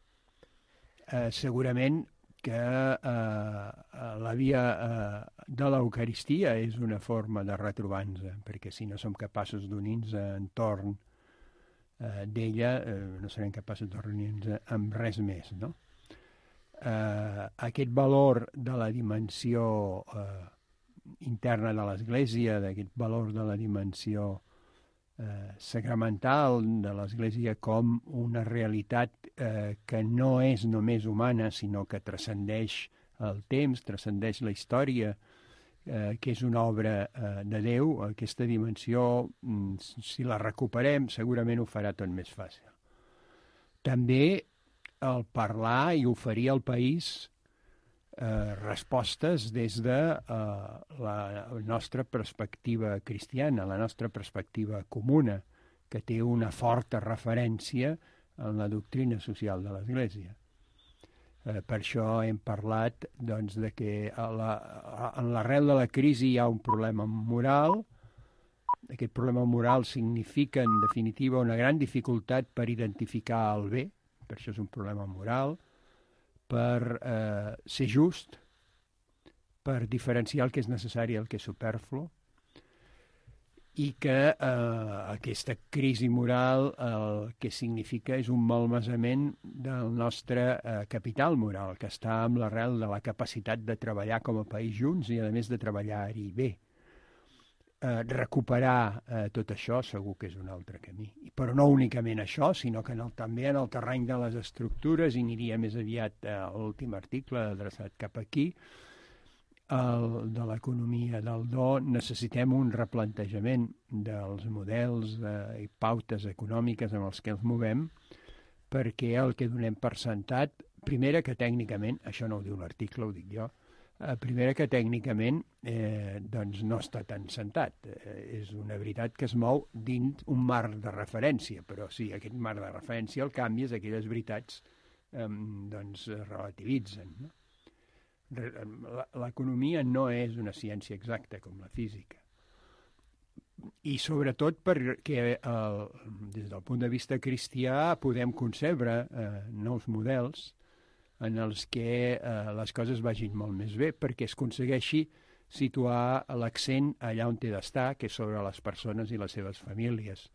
Eh, segurament que eh, la via eh, de l'Eucaristia és una forma de retrobar-nos, perquè si no som capaços d'unir-nos entorn eh, d'ella eh, no serem capaços de reunir-nos amb res més, no? Eh, aquest valor de la dimensió eh, interna de l'Església, d'aquest valor de la dimensió eh, sacramental de l'Església com una realitat eh, que no és només humana, sinó que transcendeix el temps, transcendeix la història, eh, que és una obra eh, de Déu. Aquesta dimensió, si la recuperem, segurament ho farà tot més fàcil. També el parlar i oferir al país eh, respostes des de eh, la nostra perspectiva cristiana, la nostra perspectiva comuna, que té una forta referència en la doctrina social de l'Església. Eh, per això hem parlat doncs, de que a la, a, en l'arrel de la crisi hi ha un problema moral. Aquest problema moral significa, en definitiva, una gran dificultat per identificar el bé, per això és un problema moral, per eh, ser just, per diferenciar el que és necessari i el que és superflu, i que eh, aquesta crisi moral el que significa és un malmesament del nostre eh, capital moral, que està amb l'arrel de la capacitat de treballar com a país junts i, a més, de treballar-hi bé. Eh, recuperar eh, tot això segur que és un altre camí. Però no únicament això, sinó que en el, també en el terreny de les estructures, i aniria més aviat a l'últim article adreçat cap aquí, el, de l'economia del do, necessitem un replantejament dels models eh, i pautes econòmiques amb els que els movem, perquè el que donem per sentat, primera que tècnicament, això no ho diu l'article, ho dic jo, Eh, primera que tècnicament eh, doncs no està tan sentat. Eh, és una veritat que es mou dins un marc de referència, però sí, aquest marc de referència el canvi és aquelles veritats eh, doncs relativitzen. No? L'economia no és una ciència exacta com la física. I sobretot perquè eh, des del punt de vista cristià podem concebre eh, nous models en els que eh, les coses vagin molt més bé, perquè es aconsegueixi situar l'accent allà on té d'estar, que és sobre les persones i les seves famílies,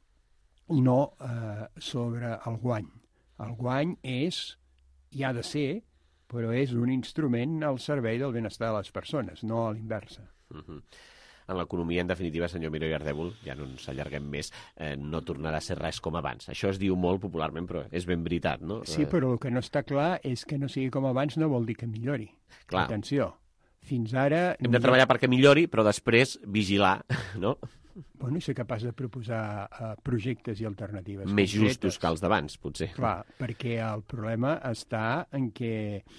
i no eh, sobre el guany. El guany és, i ha de ser, però és un instrument al servei del benestar de les persones, no a l'inversa. Uh-huh. En l'economia, en definitiva, senyor Miró i Ardèvol, ja no ens allarguem més, eh, no tornarà a ser res com abans. Això es diu molt popularment, però és ben veritat, no? Sí, però el que no està clar és que no sigui com abans no vol dir que millori. Clar. Atenció, fins ara... Hem de treballar perquè millori, però després vigilar, no? Bueno, i ser capaç de proposar uh, projectes i alternatives més concretes. Justos que els d'abans, potser. Clar, perquè el problema està en què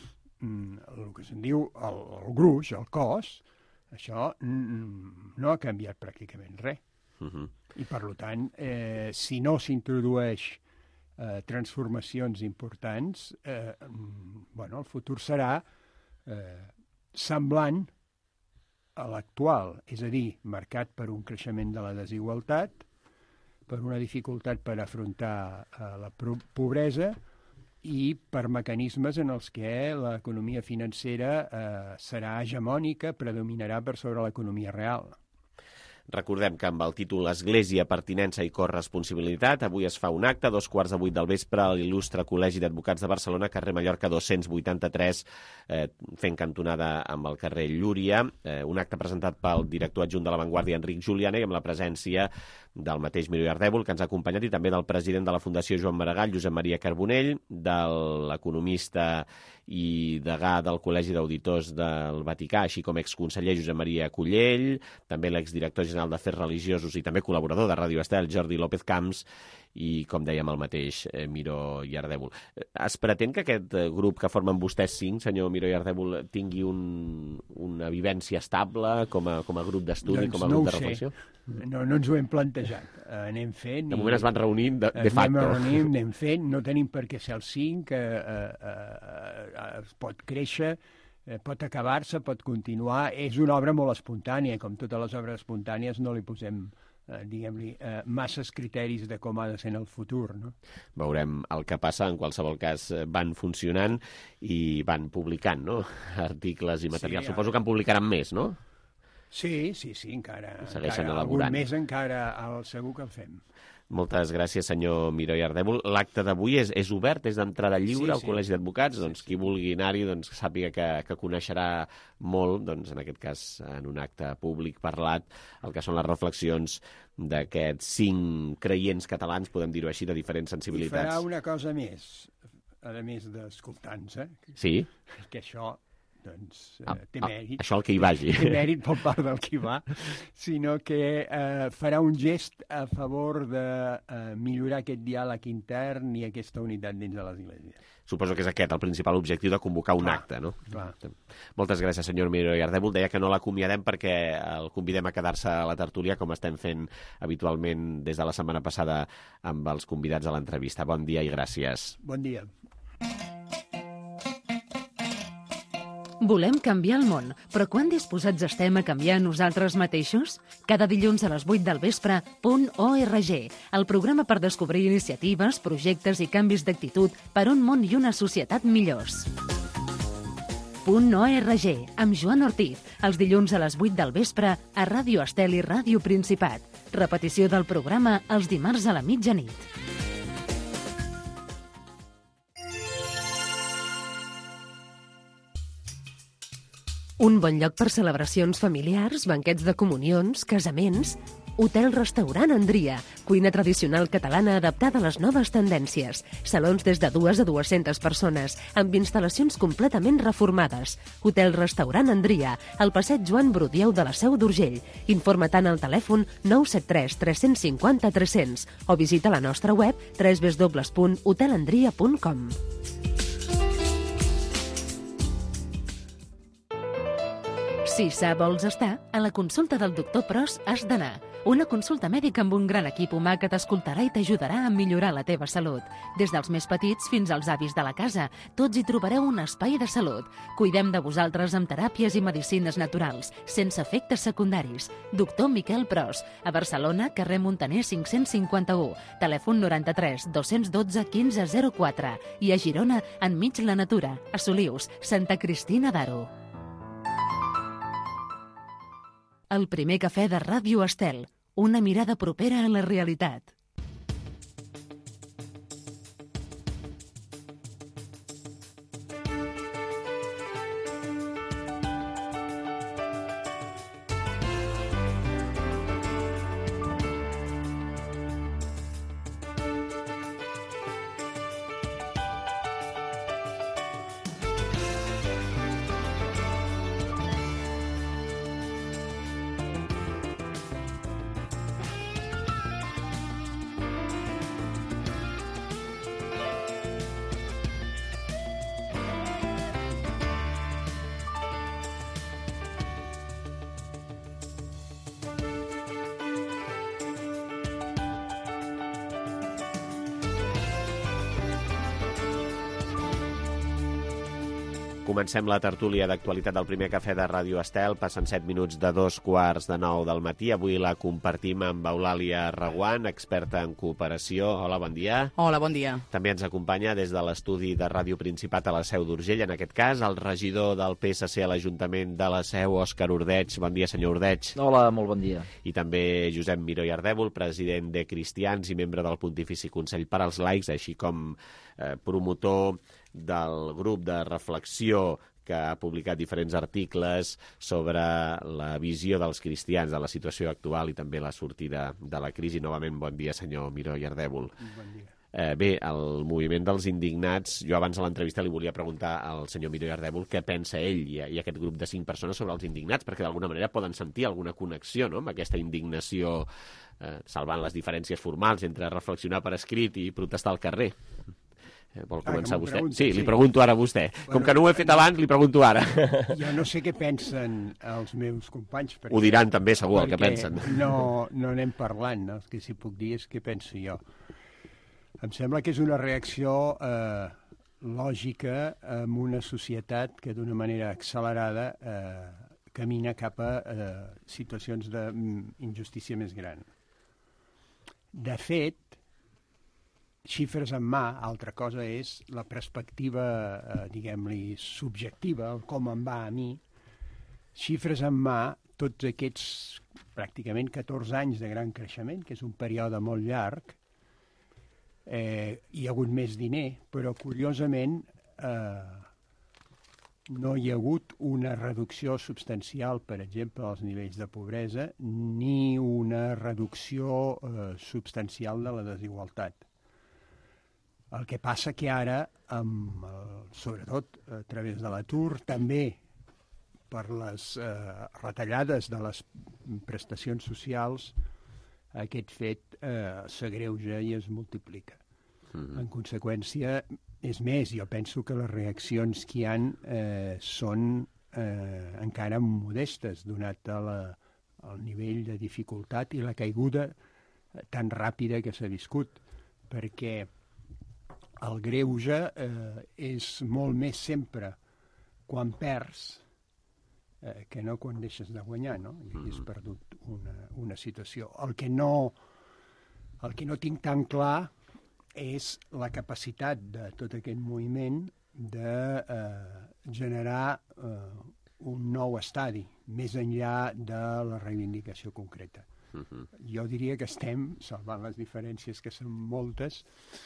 mm, el que se'n diu el, el gruix, el cos, això mm, no ha canviat pràcticament res. Uh-huh. I, per tant, eh, si no s'introdueix eh, transformacions importants, eh, bueno, el futur serà eh, semblant a l'actual, és a dir, marcat per un creixement de la desigualtat, per una dificultat per afrontar eh, la pobresa i per mecanismes en els que l'economia financera eh, serà hegemònica, predominarà per sobre l'economia real. Recordem que amb el títol Església, pertinença i corresponsabilitat, avui es fa un acte a dos quarts de vuit del vespre a l'il·lustre Col·legi d'Advocats de Barcelona, carrer Mallorca dos-cents vuitanta-tres, eh, fent cantonada amb el carrer Llúria. Eh, un acte presentat pel director adjunt de La Vanguardia, Enric Juliana, i amb la presència del mateix Miró i Ardèvol, que ens ha acompanyat, i també del president de la Fundació Joan Maragall, Josep Maria Carbonell, de l'economista i degà del Col·legi d'Auditors del Vaticà, així com exconseller Josep Maria Cullell, també l'exdirector general d'Afers Religiosos i també col·laborador de Ràdio Estel, Jordi López Camps, i, com dèiem, el mateix eh, Miró i Ardèvol. Es pretén que aquest eh, grup que formen vostès cinc, senyor Miró i Ardèvol, tingui un, una vivència estable com a, com a grup d'estudi, doncs com a no grup de sé. reflexió? No, no ens ho hem plantejat. Uh, anem fent... De moment es van reunint de, de facto. Anem reunint, anem fent, no tenim per què ser els cinc, uh, uh, uh, es pot créixer, uh, pot acabar-se, pot continuar. És una obra molt espontània, com totes les obres espontànies no li posem eh, diguem-li, eh, masses criteris de com ha de ser en el futur, no? Veurem el que passa. En qualsevol cas, van funcionant i van publicant, no?, articles i materials. Sí, suposo que en publicaran més, no? Sí, sí, sí, encara. Segueixen encara elaborant. Algun més encara el, segur que el fem. Moltes gràcies, senyor Miró i Ardèvol. L'acte d'avui és, és obert, és d'entrada lliure Sí, al sí. Col·legi d'Advocats, doncs Sí, sí. qui vulgui anar-hi doncs, sàpiga que, que coneixerà molt, doncs, en aquest cas, en un acte públic parlat, el que són les reflexions d'aquests cinc creients catalans, podem dir-ho així, de diferents I sensibilitats. farà una cosa més, a més d'escoltar-nos, eh? Sí? que això doncs, Ah, eh, té ah, mèrit. això el que hi vagi. Té mèrit per part del que hi va, sinó que eh, farà un gest a favor de eh, millorar aquest diàleg intern i aquesta unitat dins de l'Església. Suposo que és aquest el principal objectiu de convocar un Clar, acte, no? clar. Moltes gràcies, senyor Miró i Ardèvol. Deia que no l'acomiadem perquè el convidem a quedar-se a la tertúlia, com estem fent habitualment des de la setmana passada amb els convidats a l'entrevista. Bon dia i gràcies. Bon dia. Volem canviar el món, però quan disposats estem a canviar nosaltres mateixos? Cada dilluns a les vuit del vespre, punt org, el programa per descobrir iniciatives, projectes i canvis d'actitud per un món i una societat millors. Punt org, amb Joan Ortiz, els dilluns a les vuit del vespre a Ràdio Estel i Ràdio Principat. Repetició del programa els dimarts a la mitjanit. Un bon lloc per celebracions familiars, banquets de comunions, casaments... Hotel-restaurant Andria, cuina tradicional catalana adaptada a les noves tendències. Salons des de dues a dues-centes persones, amb instal·lacions completament reformades. Hotel-restaurant Andria, al passeig Joan Brudieu de la Seu d'Urgell. Informa tant al telèfon nou set tres tres cinc zero tres cents o visita la nostra web w w w punt hotelandria punt com. Si sa vols estar, a la consulta del doctor Pros has d'anar. Una consulta mèdica amb un gran equip humà que t'escoltarà i t'ajudarà a millorar la teva salut. Des dels més petits fins als avis de la casa, tots hi trobareu un espai de salut. Cuidem de vosaltres amb teràpies i medicines naturals, sense efectes secundaris. Doctor Miquel Pros, a Barcelona, carrer Montaner cinc-cents cinquanta-u, telèfon noranta-tres dos-cents dotze quinze zero quatre i a Girona, enmig la natura, a Solius, Santa Cristina d'Aro. El primer cafè de Ràdio Estel, una mirada propera a la realitat. Comencem la tertúlia d'actualitat del primer cafè de Ràdio Estel. Passen set minuts de dos quarts de nou del matí. Avui la compartim amb Eulàlia Reguant, experta en cooperació. Hola, bon dia. Hola, bon dia. També ens acompanya des de l'estudi de Ràdio Principat a la Seu d'Urgell, en aquest cas, el regidor del P S C a l'Ajuntament de la Seu, Òscar Ordeig. Bon dia, senyor Ordeig. Hola, molt bon dia. I també Josep Miró i Ardèvol, president de Cristians i membre del Pontifici Consell per als Laics, així com eh, promotor del grup de reflexió que ha publicat diferents articles sobre la visió dels cristians de la situació actual i també la sortida de la crisi. Novament, bon dia, senyor Miró i Ardèvol. Bon dia. Eh, bé, el moviment dels indignats, jo abans de l'entrevista li volia preguntar al senyor Miró i Ardèvol què pensa ell i, i aquest grup de cinc persones sobre els indignats, perquè d'alguna manera poden sentir alguna connexió, no?, amb aquesta indignació, eh, salvant les diferències formals entre reflexionar per escrit i protestar al carrer. Vol començar ah, vostè? Pregunta, sí, li sí. pregunto ara a vostè. Bueno, com que no ho he fet abans, li pregunto ara. Jo no sé què pensen els meus companys. Ho diran també, segur, el que pensen. No, no anem parlant, no? El que sí puc dir és què penso jo. Em sembla que és una reacció eh, lògica en una societat que d'una manera accelerada eh, camina cap a eh, situacions d'injustícia més gran. De fet, xifres en mà, altra cosa és la perspectiva, eh, diguem-li, subjectiva, com em va a mi. Xifres en mà, tots aquests pràcticament catorze anys de gran creixement, que és un període molt llarg, eh, hi ha hagut més diner, però curiosament eh, no hi ha hagut una reducció substancial, per exemple, als nivells de pobresa, ni una reducció eh, substancial de la desigualtat. El que passa que ara, amb el, sobretot a través de l'atur, també per les eh, retallades de les prestacions socials, aquest fet eh, s'agreuja i es multiplica. Mm-hmm. En conseqüència, és més, jo penso que les reaccions que hi ha eh, són eh, encara modestes, donat a la, el nivell de dificultat i la caiguda tan ràpida que s'ha viscut, perquè el greuge eh, és molt més sempre quan perds eh, que no quan deixes de guanyar, no? I aquí has perdut una, una situació. El que no, el que no tinc tan clar és la capacitat de tot aquest moviment de eh, generar eh, un nou estadi, més enllà de la reivindicació concreta. Uh-huh. Jo diria que estem, salvant les diferències que són moltes,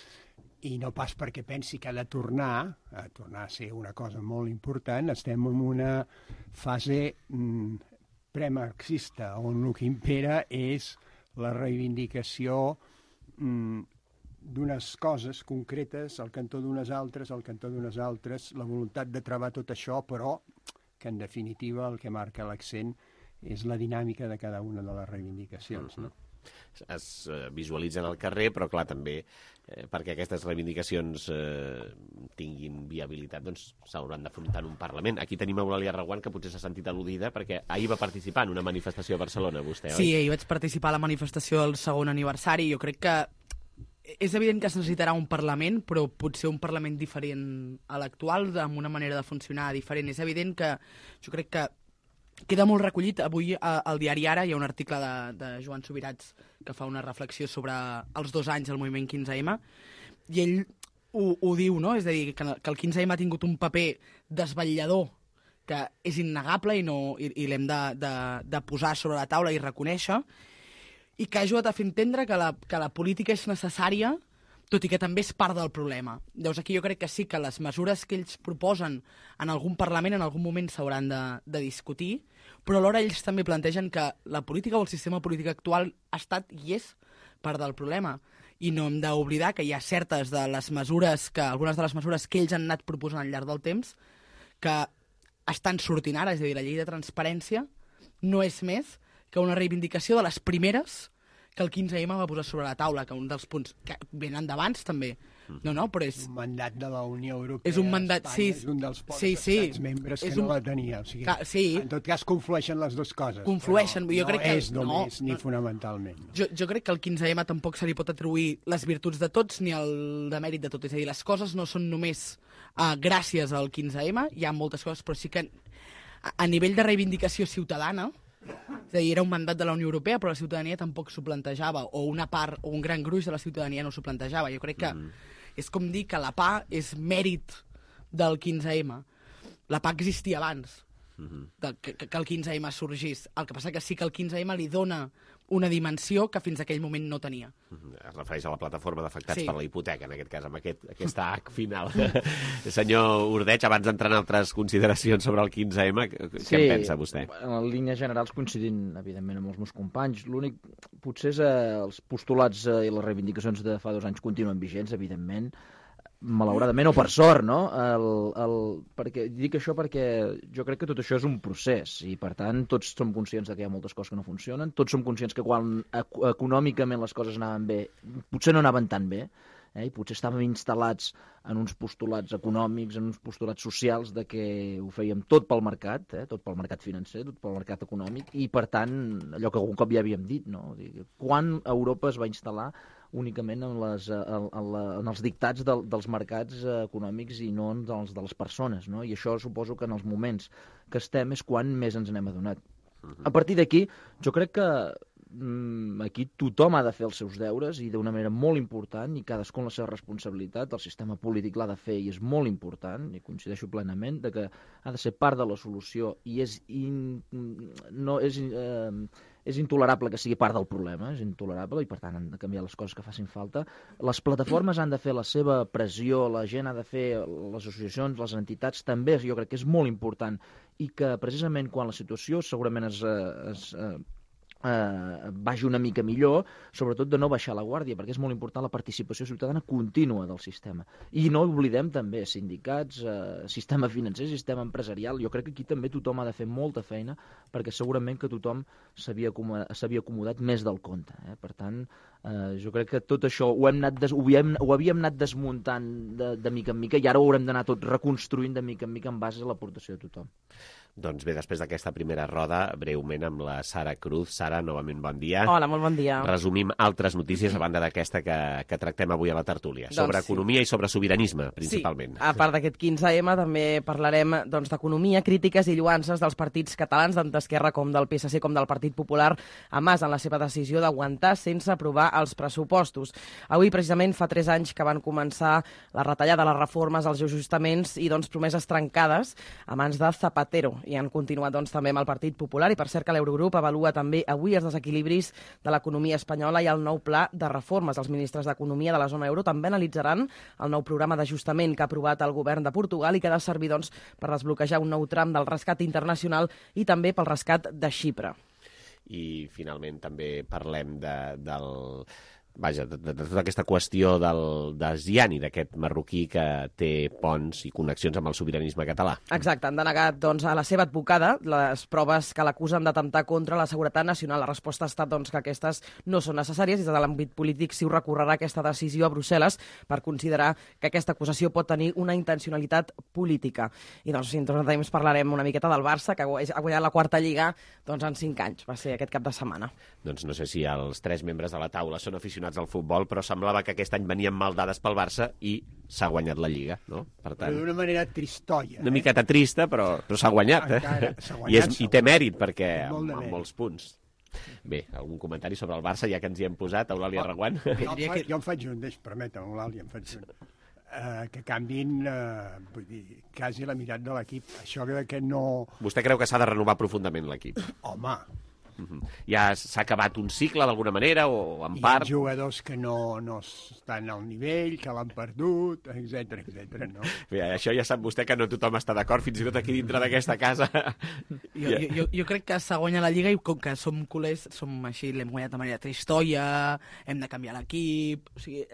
i no pas perquè pensi que ha de tornar, a tornar a ser una cosa molt important, estem en una fase mm, premarxista, on el que impera és la reivindicació mm, d'unes coses concretes, al cantó d'unes altres, al cantó d'unes altres, la voluntat de treballar tot això, però que en definitiva el que marca l'accent és la dinàmica de cada una de les reivindicacions, no? Es eh, visualitzen al carrer, però clar, també eh, perquè aquestes reivindicacions eh, tinguin viabilitat, doncs s'hauran d'afrontar en un Parlament. Aquí tenim Eulàlia Reguant, que potser s'ha sentit al·ludida, perquè ahir va participar en una manifestació a Barcelona, vostè, oi? Sí, ahir vaig participar a la manifestació del segon aniversari. Jo crec que és evident que es necessitarà un Parlament, però potser un Parlament diferent a l'actual, amb una manera de funcionar diferent. És evident que jo crec que queda molt recollit. Avui al diari Ara hi ha un article de, de Joan Subirats que fa una reflexió sobre els dos anys del moviment quinze ema, i ell ho, ho diu, no? És a dir, que, que el quinze ema ha tingut un paper desvetllador que és innegable i, no, i, i l'hem de, de, de posar sobre la taula i reconèixer, i que ha ajudat a fer entendre que la, que la política és necessària, tot i que també és part del problema. Llavors aquí jo crec que sí que les mesures que ells proposen en algun Parlament en algun moment s'hauran de, de discutir, però alhora ells també plantegen que la política o el sistema polític actual ha estat i és part del problema. I no hem d'oblidar que hi ha certes de les mesures, que algunes de les mesures que ells han anat proposant al llarg del temps, que estan sortint ara, és a dir, la llei de transparència no és més que una reivindicació de les primeres que el quinze ema va posar sobre la taula, que un dels punts que venen d'abans també. No, no, però és... Un mandat de la Unió Europea, és un mandat, Espanya, sí, és un dels pocs sí, sí, estats membres que un... no la tenia. O sigui, que, sí. En tot cas, conflueixen les dues coses. Conflueixen, jo no crec que... és només, no, ni no. fonamentalment. No. Jo, jo crec que al quinze ema tampoc se li pot atribuir les virtuts de tots ni el demèrit de tot. És a dir, les coses no són només uh, gràcies al quinze ema, hi ha moltes coses, però sí que a, a nivell de reivindicació ciutadana, és a dir, era un mandat de la Unió Europea, però la ciutadania tampoc s'ho plantejava, o una part, o un gran gruix de la ciutadania no s'ho plantejava. Jo crec que mm. és com dir que la pah és mèrit del quinze ema. La pah existia abans mm-hmm. de, que, que el quinze ema sorgís. El que passa que sí que el quinze ema li dona una dimensió que fins a aquell moment no tenia. Es refereix a la plataforma d'afectats sí. per la hipoteca, en aquest cas, amb aquest, aquesta H final. Senyor Ordeig, abans d'entrar en altres consideracions sobre el quinze ema, què sí, en pensa vostè? En línies generals coincidint, evidentment, amb els meus companys. L'únic, potser, és eh, els postulats eh, i les reivindicacions de fa dos anys continuen vigents, evidentment, malauradament o per sort, no? El, el, perquè, dic això perquè jo crec que tot això és un procés i, per tant, tots som conscients de que hi ha moltes coses que no funcionen, tots som conscients que quan econòmicament les coses anaven bé, potser no anaven tan bé, eh? I potser estàvem instal·lats en uns postulats econòmics, en uns postulats socials de que ho fèiem tot pel mercat, eh? Tot pel mercat financer, tot pel mercat econòmic, i, per tant, allò que algun cop ja havíem dit, no? Quan Europa es va instal·lar únicament en, les, en, en, la, en els dictats de, dels mercats econòmics i no en els de les persones, no? I això suposo que en els moments que estem és quan més ens n'hem adonat. A partir d'aquí, jo crec que mm, aquí tothom ha de fer els seus deures i d'una manera molt important, i cadascú amb la seva responsabilitat. El sistema polític l'ha de fer i és molt important, i coincideixo plenament, de que ha de ser part de la solució i és, in, no, és, eh, és intolerable que sigui part del problema, és intolerable i per tant han de canviar les coses que facin falta. Les plataformes han de fer la seva pressió, la gent ha de fer, les associacions, les entitats també, jo crec que és molt important i que precisament quan la situació segurament es, es, es Eh, vagi una mica millor, sobretot de no baixar la guàrdia, perquè és molt important la participació ciutadana contínua del sistema. I no oblidem també sindicats, eh, sistema financer, sistema empresarial. Jo crec que aquí també tothom ha de fer molta feina, perquè segurament que tothom s'havia acomodat, s'havia acomodat més del compte. Eh? Per tant, eh, jo crec que tot això ho, hem anat des, ho, havíem, ho havíem anat desmuntant de, de mica en mica i ara ho haurem d'anar tot reconstruint de mica en mica en base a l'aportació de tothom. Doncs bé, després d'aquesta primera roda, breument amb la Sara Cruz. Sara, novament bon dia. Hola, molt bon dia. Resumim altres notícies a banda d'aquesta que, que tractem avui a la tertúlia. Doncs sobre economia sí. i sobre sobiranisme, principalment. Sí, a part d'aquest quinze ema també parlarem doncs, d'economia, crítiques i lluances dels partits catalans, tant d'Esquerra com del P S C com del Partit Popular, a Mas en la seva decisió d'aguantar sense aprovar els pressupostos. Avui, precisament, fa tres anys que van començar la retallada, les reformes, els ajustaments i doncs, promeses trencades a mans de Zapatero. I han continuat doncs, també amb el Partit Popular i per cert que l'Eurogrup avalua també avui els desequilibris de l'economia espanyola i el nou pla de reformes. Els ministres d'Economia de la zona euro també analitzaran el nou programa d'ajustament que ha aprovat el govern de Portugal i que ha de servir doncs, per desbloquejar un nou tram del rescat internacional i també pel rescat de Xipre. I finalment també parlem de, del... Vaja, de, de, de tota aquesta qüestió del, de Ziani, d'aquest marroquí que té ponts i connexions amb el sobiranisme català. Exacte, han denegat doncs, a la seva advocada les proves que l'acusen d'atemptar contra la seguretat nacional. La resposta ha estat doncs, que aquestes no són necessàries i des de l'àmbit polític s'hi recorrerà aquesta decisió a Brussel·les per considerar que aquesta acusació pot tenir una intencionalitat política. I doncs, si en torna temps parlarem una miqueta del Barça, que ha guanyat la quarta lliga doncs, en cinc anys. Va ser aquest cap de setmana. Doncs no sé si els tres membres de la taula són aficionats al futbol, però semblava que aquest any venien mal dades pel Barça i s'ha guanyat la Lliga, no? Per tant, d'una manera tristoia. Una eh? miqueta trista, però, però s'ha guanyat, eh? Encara, guanyat, I, és, i té mèrit, perquè amb, amb molts punts. Bé, algun comentari sobre el Barça, ja que ens hi hem posat, Eulàlia Reguant? Jo, jo, fa, jo en faig un, deix, permetem, Eulàlia, en faig un. Uh, que canvin, uh, vull dir, quasi la meitat de l'equip. Això que no... Vostè creu que s'ha de renovar profundament l'equip? Home... Uh-huh. Ja s'ha acabat un cicle d'alguna manera o en part? Hi ha jugadors que no, no estan al nivell, que l'han perdut, etcètera, etcètera, no? Bé, això ja sap vostè que no tothom està d'acord, fins i tot aquí dintre d'aquesta casa. Jo, jo, jo, jo crec que s'ha guanyat la Lliga i com que som culers, som així, l'hem guanyat de manera tristoia, hem de canviar l'equip... O sigui,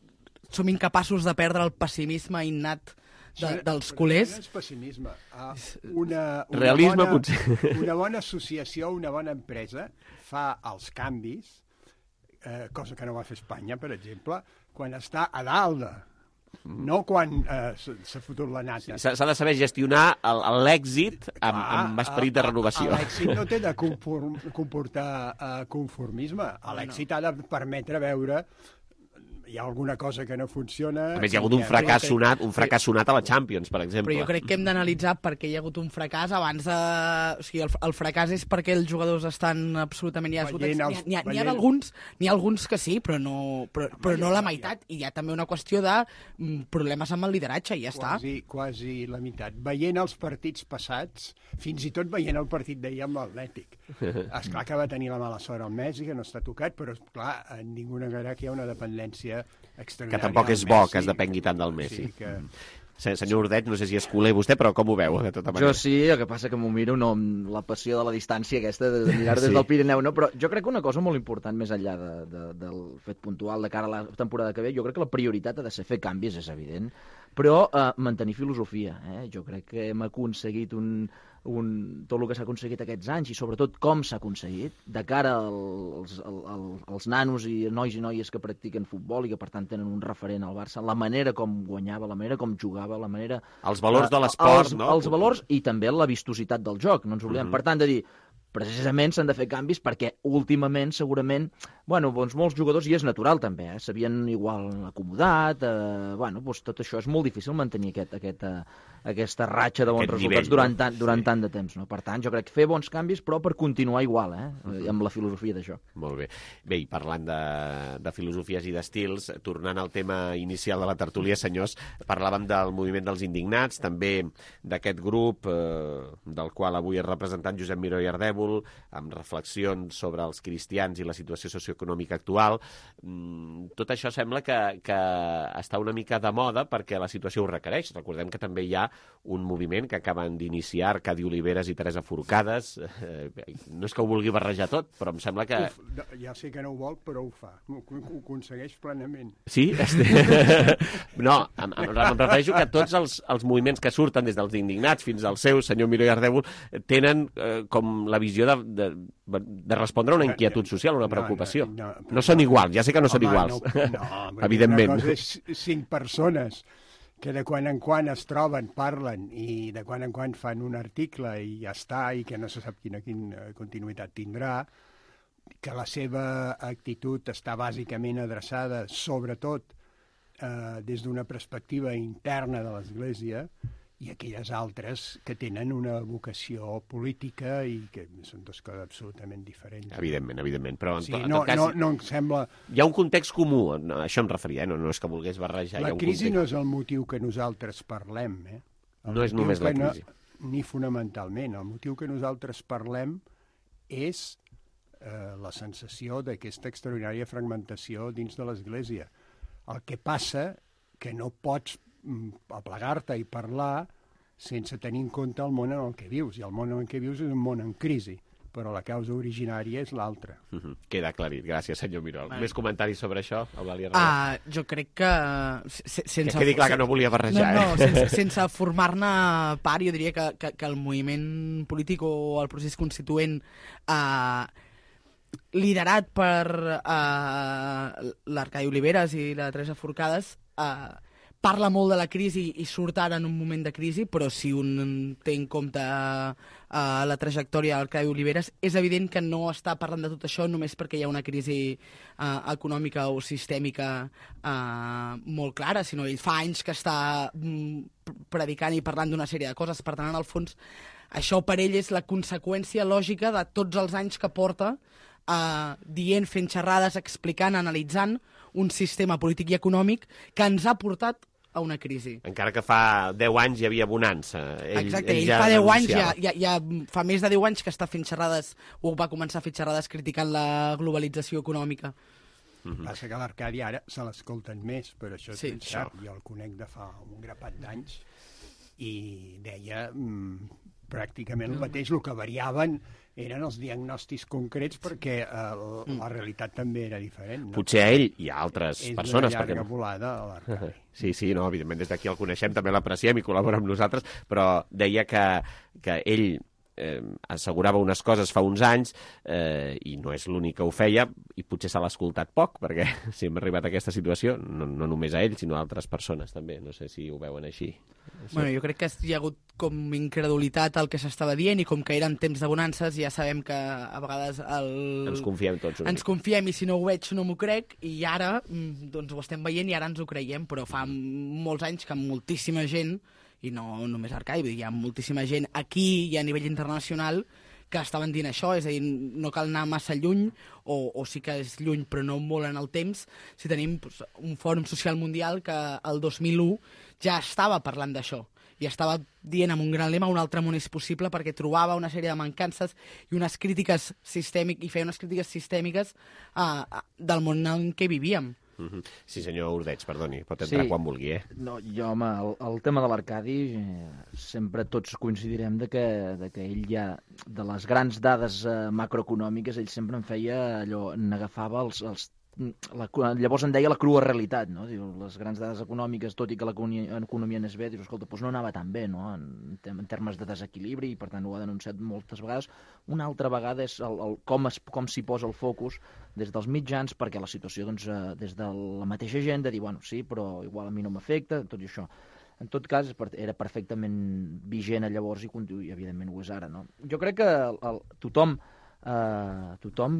som incapaços de perdre el pessimisme innat de, dels culers. No és pessimisme. Uh, una, una, Realisme, bona, potser. Una bona associació, una bona empresa fa els canvis, eh, cosa que no va fer Espanya, per exemple, quan està a dalt de... No quan eh, s'ha fotut la nata. S'ha de saber gestionar l'èxit amb, amb esperit de renovació. L'èxit no té de conform, comportar uh, conformisme. L'èxit ha de permetre veure... Hi ha alguna cosa que no funciona... A més, hi ha hagut un fracàs sonat, un fracàs sonat a la Champions, per exemple. Però jo crec que hem d'analitzar per què hi ha hagut un fracàs abans de... O sigui, el, el fracàs és perquè els jugadors estan absolutament... N'hi ha, els... ha, ha, ha alguns, n'hi ha alguns que sí, però no, però, però no la meitat. I hi ha també una qüestió de problemes amb el lideratge, i ja està. Quasi, quasi la meitat. Veient els partits passats, fins i tot veient el partit d'ahir amb l'Atlètic. Esclar que va tenir la mala sort al Messi, que no està tocat, però, clar, ningú negarà que hi ha una dependència que tampoc és bo que es depengui tant del Messi. Sí, que... Senyor Ordeig, no sé si és culer vostè, però com ho veu, de tota manera? Jo sí, el que passa que m'ho miro no amb la passió de la distància aquesta, de mirar des sí. del Pirineu, no? Però jo crec que una cosa molt important, més enllà de, de, del fet puntual de cara a la temporada que ve, jo crec que la prioritat ha de ser fer canvis, és evident, però eh, mantenir filosofia. Eh? Jo crec que hem aconseguit un, un, tot el que s'ha aconseguit aquests anys i sobretot com s'ha aconseguit de cara als, als, als nanos i nois i noies que practiquen futbol i que per tant tenen un referent al Barça, la manera com guanyava, la manera com jugava, la manera... Els valors de l'esport, no? Els valors i també la vistositat del joc, no ens oblidem. Uh-huh. Per tant, de dir, precisament s'han de fer canvis perquè últimament segurament Bueno, doncs molts jugadors, i és natural també, eh? S'havien igual acomodat, eh, bueno, doncs tot això és molt difícil mantenir aquest, aquest, eh, aquesta ratxa de bons Aquest resultats nivell, durant, no? tant, durant Sí. tant de temps. No? Per tant, jo crec que fer bons canvis, però per continuar igual, eh? Uh-huh. Amb la filosofia d'això. Molt bé. Bé, i parlant de, de filosofies i d'estils, tornant al tema inicial de la tertúlia, senyors, parlàvem del moviment dels indignats, també d'aquest grup eh, del qual avui és representant Josep Miró i Ardèvol, amb reflexions sobre els cristians i la situació socioeconòmica actual. Mm, tot això sembla que, que està una mica de moda perquè la situació ho requereix. Recordem que també hi ha un moviment que acaben d'iniciar Arcadi Oliveres i Teresa Forcades. Eh, no és que ho vulgui barrejar tot, però em sembla que... Uf, no, ja sé que no ho vol, però ho fa. Ho, ho aconsegueix plenament. Sí? No, em, em, em refereixo que tots els, els moviments que surten des dels indignats fins al seu, senyor Miró i Ardèvol, tenen eh, com la visió de, de, de respondre a una inquietud social, una preocupació. No, no, no, no són iguals, ja sé que no són home, iguals. No, no, evidentment. Una cosa és cinc persones que de quan en quan es troben, parlen i de quan en quan fan un article i ja està, i que no se sap quina, quina continuïtat tindrà, que la seva actitud està bàsicament adreçada, sobretot eh, des d'una perspectiva interna de l'Església, i aquelles altres que tenen una vocació política i que són dues coses absolutament diferents. Evidentment, evidentment. Però en, Sí, en no, tot cas, no, no em sembla... hi ha un context comú, no, això em referia, eh? no, no és que volgués barrejar. La hi ha un crisi context... no és el motiu que nosaltres parlem, eh? El No és motiu només la que no- crisi. Ni fonamentalment. El motiu que nosaltres parlem és eh, la sensació d'aquesta extraordinària fragmentació dins de l'Església. El que passa que no pots mm, aplegar-te i parlar sense tenir en compte el món en el que vius. I el món en què vius és un món en crisi, però la causa originària és l'altra. Uh -huh. Queda aclarit. Gràcies, senyor Miró. Vale. Més comentaris sobre això, Eulàlia Herrera? Uh, jo crec que... se- sense, Que quedi clar que no volia barrejar, no, no, eh? sense, sense formar-ne part, jo diria que, que, que el moviment polític o el procés constituent uh, liderat per uh, l'Arcadi Oliveres i la Teresa Forcades uh, parla molt de la crisi i surt ara en un moment de crisi, però si un té en compte uh, la trajectòria d'Arcadi Oliveres, és evident que no està parlant de tot això només perquè hi ha una crisi uh, econòmica o sistèmica uh, molt clara, sinó ell fa anys que està mm, predicant i parlant d'una sèrie de coses. Per tant, en el fons, això per ell és la conseqüència lògica de tots els anys que porta uh, dient, fent xerrades, explicant, analitzant un sistema polític i econòmic que ens ha portat a una crisi. Encara que fa deu anys hi havia bonança. Ell, Exacte, ell, ell ja fa deu anys, ja, denunciava. ja, ja fa més de deu anys que està fent xerrades, o va començar a fer xerrades criticant la globalització econòmica. Mm-hmm. Passa que l'Arcadi ara se l'escolten més, però això és Sí, ben cert. Jo el conec de fa un grapat d'anys i deia mm, pràcticament el mateix. El que variaven eren els diagnòstics concrets perquè eh, la realitat també era diferent. No? Potser a ell i a altres És persones. una llarga perquè no. volada a l'Arcadi. Sí, sí, no, evidentment des d'aquí el coneixem, també l'apreciem i col·labora amb nosaltres, però deia que, que ell eh, assegurava unes coses fa uns anys eh, i no és l'únic que ho feia i potser se l'ha escoltat poc, perquè si hem arribat a aquesta situació, no, no només a ell, sinó a altres persones també. No sé si ho veuen així. Bueno, jo crec que hi ha hagut com incredulitat al que s'estava dient i com que eren temps de bonances ja sabem que a vegades el... Ens confiem tots. una ens mica. confiem i si no ho veig no m'ho crec i ara mm, doncs ho estem veient i ara ens ho creiem, però fa molts anys que moltíssima gent, i no només Arcadi, vull dir, hi ha moltíssima gent aquí i a nivell internacional que estaven dient això, és a dir, no cal anar massa lluny, o, o sí que és lluny però no molt en el temps, si tenim doncs, un fòrum social mundial que el dos mil u ja estava parlant d'això, i estava dient amb un gran lema un altre món és possible perquè trobava una sèrie de mancances i unes crítiques sistèmiques, i feia unes crítiques sistèmiques uh, del món en què vivíem. Mm-hmm. Sí, senyor Ordeig, perdoni, pot entrar Sí. quan vulgui, eh? No, jo, home, el, el tema de l'Arcadi, eh, sempre tots coincidirem de que, de que ell ja, de les grans dades eh, macroeconòmiques, ell sempre en feia allò, n'agafava els, els la, llavors en deia la crua realitat, no? Diu, les grans dades econòmiques, tot i que l'economia anés bé, dius, escolta, doncs no anava tan bé, no? En, en termes de desequilibri, i per tant ho ha denunciat moltes vegades. Una altra vegada és el, el, com, es, com s'hi posa el focus des dels mitjans, perquè la situació, doncs, eh, des de la mateixa gent, de dir, bueno, sí, però igual a mi no m'afecta, tot i això. En tot cas, era perfectament vigent llavors i, i evidentment ho és ara, no? Jo crec que el, el, tothom, eh, tothom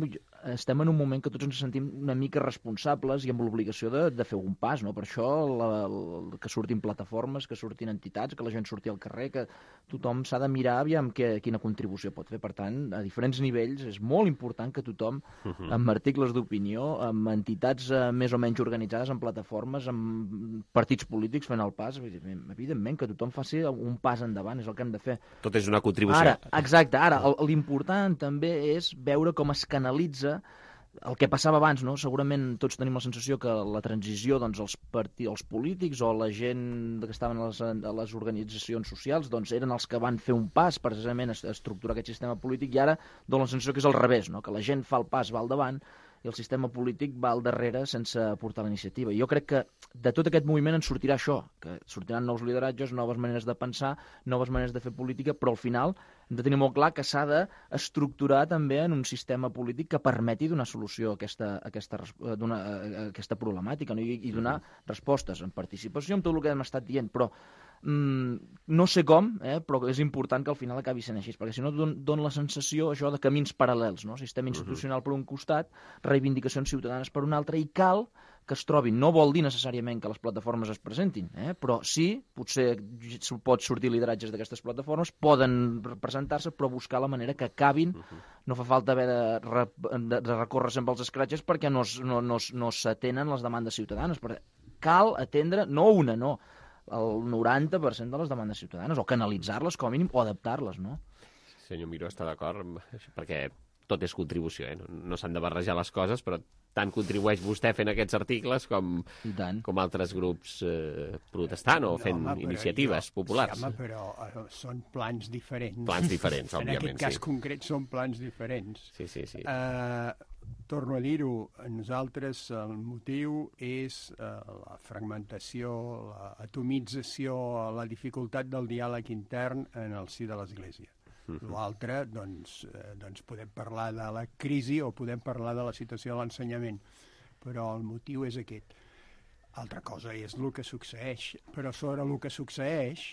estem en un moment que tots ens sentim una mica responsables i amb l'obligació de, de fer un pas, no? Per això la, la, que surtin plataformes, que surtin entitats, que la gent surti al carrer, que tothom s'ha de mirar aviam que, quina contribució pot fer. Per tant, a diferents nivells és molt important que tothom, uh-huh. amb articles d'opinió, amb entitats eh, més o menys organitzades, amb plataformes, amb partits polítics fent el pas, evidentment, evidentment que tothom faci un pas endavant, és el que hem de fer. Tot és una contribució. Ara, exacte, ara, l'important també és veure com es canalitza el que passava abans, no? Segurament tots tenim la sensació que la transició, doncs, els, partits, els polítics o la gent que estaven a les, a les organitzacions socials, doncs, eren els que van fer un pas precisament a estructurar aquest sistema polític, i ara dona la sensació que és al revés, no? Que la gent fa el pas, va al davant, i el sistema polític va al darrere sense aportar la iniciativa. Jo crec que de tot aquest moviment en sortirà això, que sortiran nous lideratges, noves maneres de pensar, noves maneres de fer política, però al final hem de tenir molt clar que s'ha d'estructurar també en un sistema polític que permeti donar solució a aquesta, a aquesta, a donar, a aquesta problemàtica, no? I, i donar respostes en participació, amb tot el que hem estat dient, però Mm, no sé com, eh, però és important que al final acabi sent així, perquè si no don, dona la sensació això de camins paral·lels, no? Sistema institucional per un costat, reivindicacions ciutadanes per un altre, i cal que es trobin. No vol dir necessàriament que les plataformes es presentin, eh? Però sí, potser pot sortir lideratges d'aquestes plataformes, poden presentar-se, però buscar la manera que acabin. No fa falta haver de, de, de recórrer sempre als escratxes perquè no, no, no, no s'atenen les demandes ciutadanes. Perquè cal atendre, no una, no, el noranta per cent de les demandes ciutadanes, o canalitzar-les com a mínim, o adaptar-les, no? Senyor Miró està d'acord, perquè tot és contribució, eh? No, no s'han de barrejar les coses, però tant contribueix vostè fent aquests articles com, com altres grups eh, protestant o fent no, home, iniciatives jo, populars. Sí, home, però uh, són plans diferents. Plans diferents, òbviament, sí. En aquest cas sí. concret són plans diferents. Sí, sí, sí. Uh, torno a dir-ho, nosaltres el motiu és uh, la fragmentació, l'atomització, la dificultat del diàleg intern en el si de l'Església. L'altre, doncs, eh, doncs podem parlar de la crisi o podem parlar de la situació de l'ensenyament, però el motiu és aquest. Altra cosa és el que succeeix, però sobre el que succeeix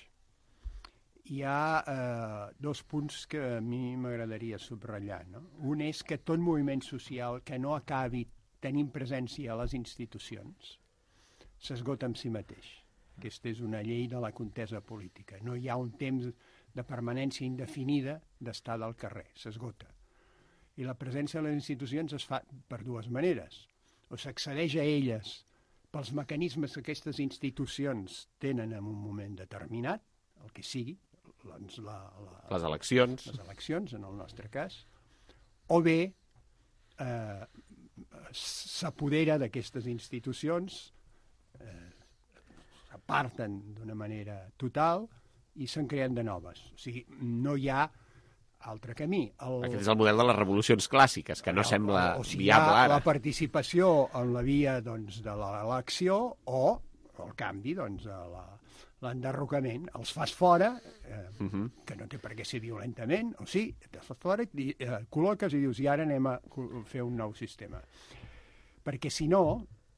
hi ha eh, dos punts que a mi m'agradaria subratllar, no? Un és que tot moviment social que no acabi tenint presència a les institucions s'esgota en si mateix. Aquesta és una llei de la contesa política. No hi ha un temps de permanència indefinida d'estar del carrer, s'esgota. I la presència de les institucions es fa per dues maneres. O s'accedeix a elles pels mecanismes que aquestes institucions tenen en un moment determinat, el que sigui, doncs la, la, les eleccions, les eleccions, en el nostre cas, o bé eh, s'apodera d'aquestes institucions, eh, s'aparten d'una manera total i se'n creen de noves. O sigui, no hi ha altre camí. El... Aquest és el model de les revolucions clàssiques, que no el, sembla o sigui, viable ara. La participació en la via doncs, de l'elecció o el canvi, doncs, l'enderrocament. Els fas fora, eh, uh-huh. que no té per què ser violentament, o sí, te fas fora, i, eh, col·loques i dius, i ara anem a fer un nou sistema. Perquè si no,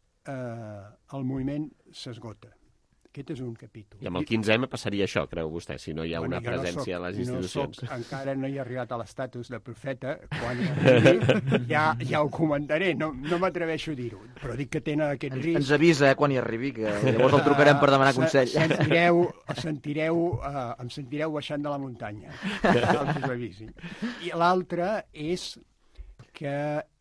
eh, el moviment s'esgota. Aquest és un capítol. I amb el quinze ema passaria això, creu vostè, si no hi ha bueno, una presència no soc, a les institucions? No soc, encara no hi he arribat a l'estatus de profeta, quan arribi, ja, ja ho comentaré, no, no m'atreveixo a dir-ho, però dic que tenen aquest ens, risc. Ens avisa, eh, quan hi arribi, que llavors el trucarem per demanar consell. Sentireu, sentireu, uh, em sentireu baixant de la muntanya, que us avisi. I l'altre és que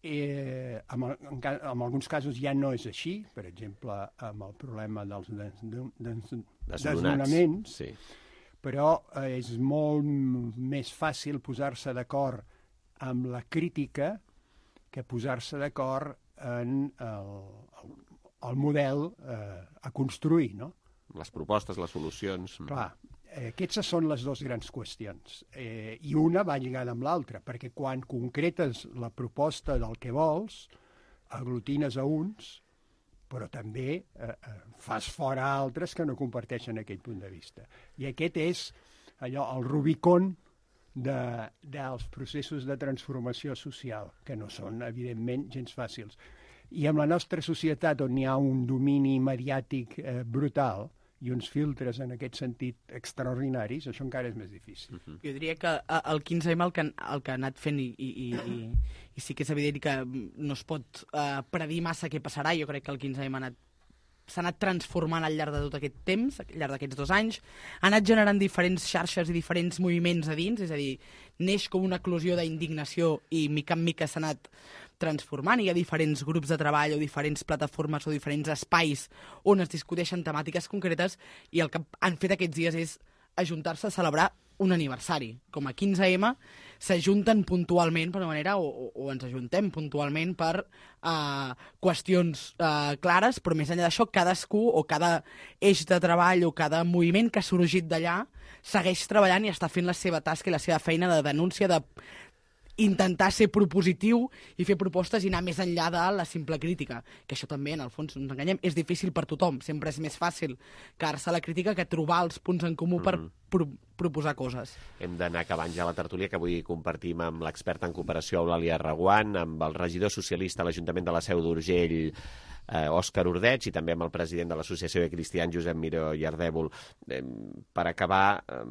eh, en, en, en alguns casos ja no és així, per exemple, amb el problema dels des, des, desnonaments, sí. Però eh, és molt més fàcil posar-se d'acord amb la crítica que posar-se d'acord en el, el, el model eh, a construir, no? Les propostes, les solucions... Clar, eh, aquestes són les dues grans qüestions. Eh, I una va lligada amb l'altra, perquè quan concretes la proposta del que vols, aglutines a uns, però també eh, fas fora altres que no comparteixen aquell punt de vista. I aquest és allò, el Rubicon de, dels processos de transformació social, que no són, evidentment, gens fàcils. I amb la nostra societat, on hi ha un domini mediàtic eh, brutal, i uns filtres en aquest sentit extraordinaris, això encara és més difícil. Uh-huh. Jo diria que el quinze ema el que, el que ha anat fent, i, i, i, i sí que és evident que no es pot uh, predir massa què passarà, jo crec que el quinze ema ha anat s'ha anat transformant al llarg de tot aquest temps, al llarg d'aquests dos anys, ha anat generant diferents xarxes i diferents moviments a dins, és a dir, neix com una eclosió d'indignació i mica en mica s'ha anat transformant, i hi ha diferents grups de treball o diferents plataformes o diferents espais on es discuteixen temàtiques concretes, i el que han fet aquests dies és ajuntar-se a celebrar un aniversari. Com a quinze ema s'ajunten puntualment, per una manera, o, o, o ens ajuntem puntualment per uh, qüestions uh, clares, però més enllà d'això, cadascú o cada eix de treball o cada moviment que ha sorgit d'allà segueix treballant i està fent la seva tasca i la seva feina de denúncia, de intentar ser propositiu i fer propostes i anar més enllà de la simple crítica, que això també, en el fons, no ens enganyem, és difícil per tothom. Sempre és més fàcil quedar-se a la crítica que trobar els punts en comú per pro proposar coses. Hem d'anar acabant ja la tertúlia, que avui compartim amb l'experta en cooperació Eulàlia Reguant, amb el regidor socialista a l'Ajuntament de la Seu d'Urgell, eh, Òscar Ordeig, i també amb el president de l'Associació de Cristians, Josep Miró i Ardèvol. Eh, per acabar, eh,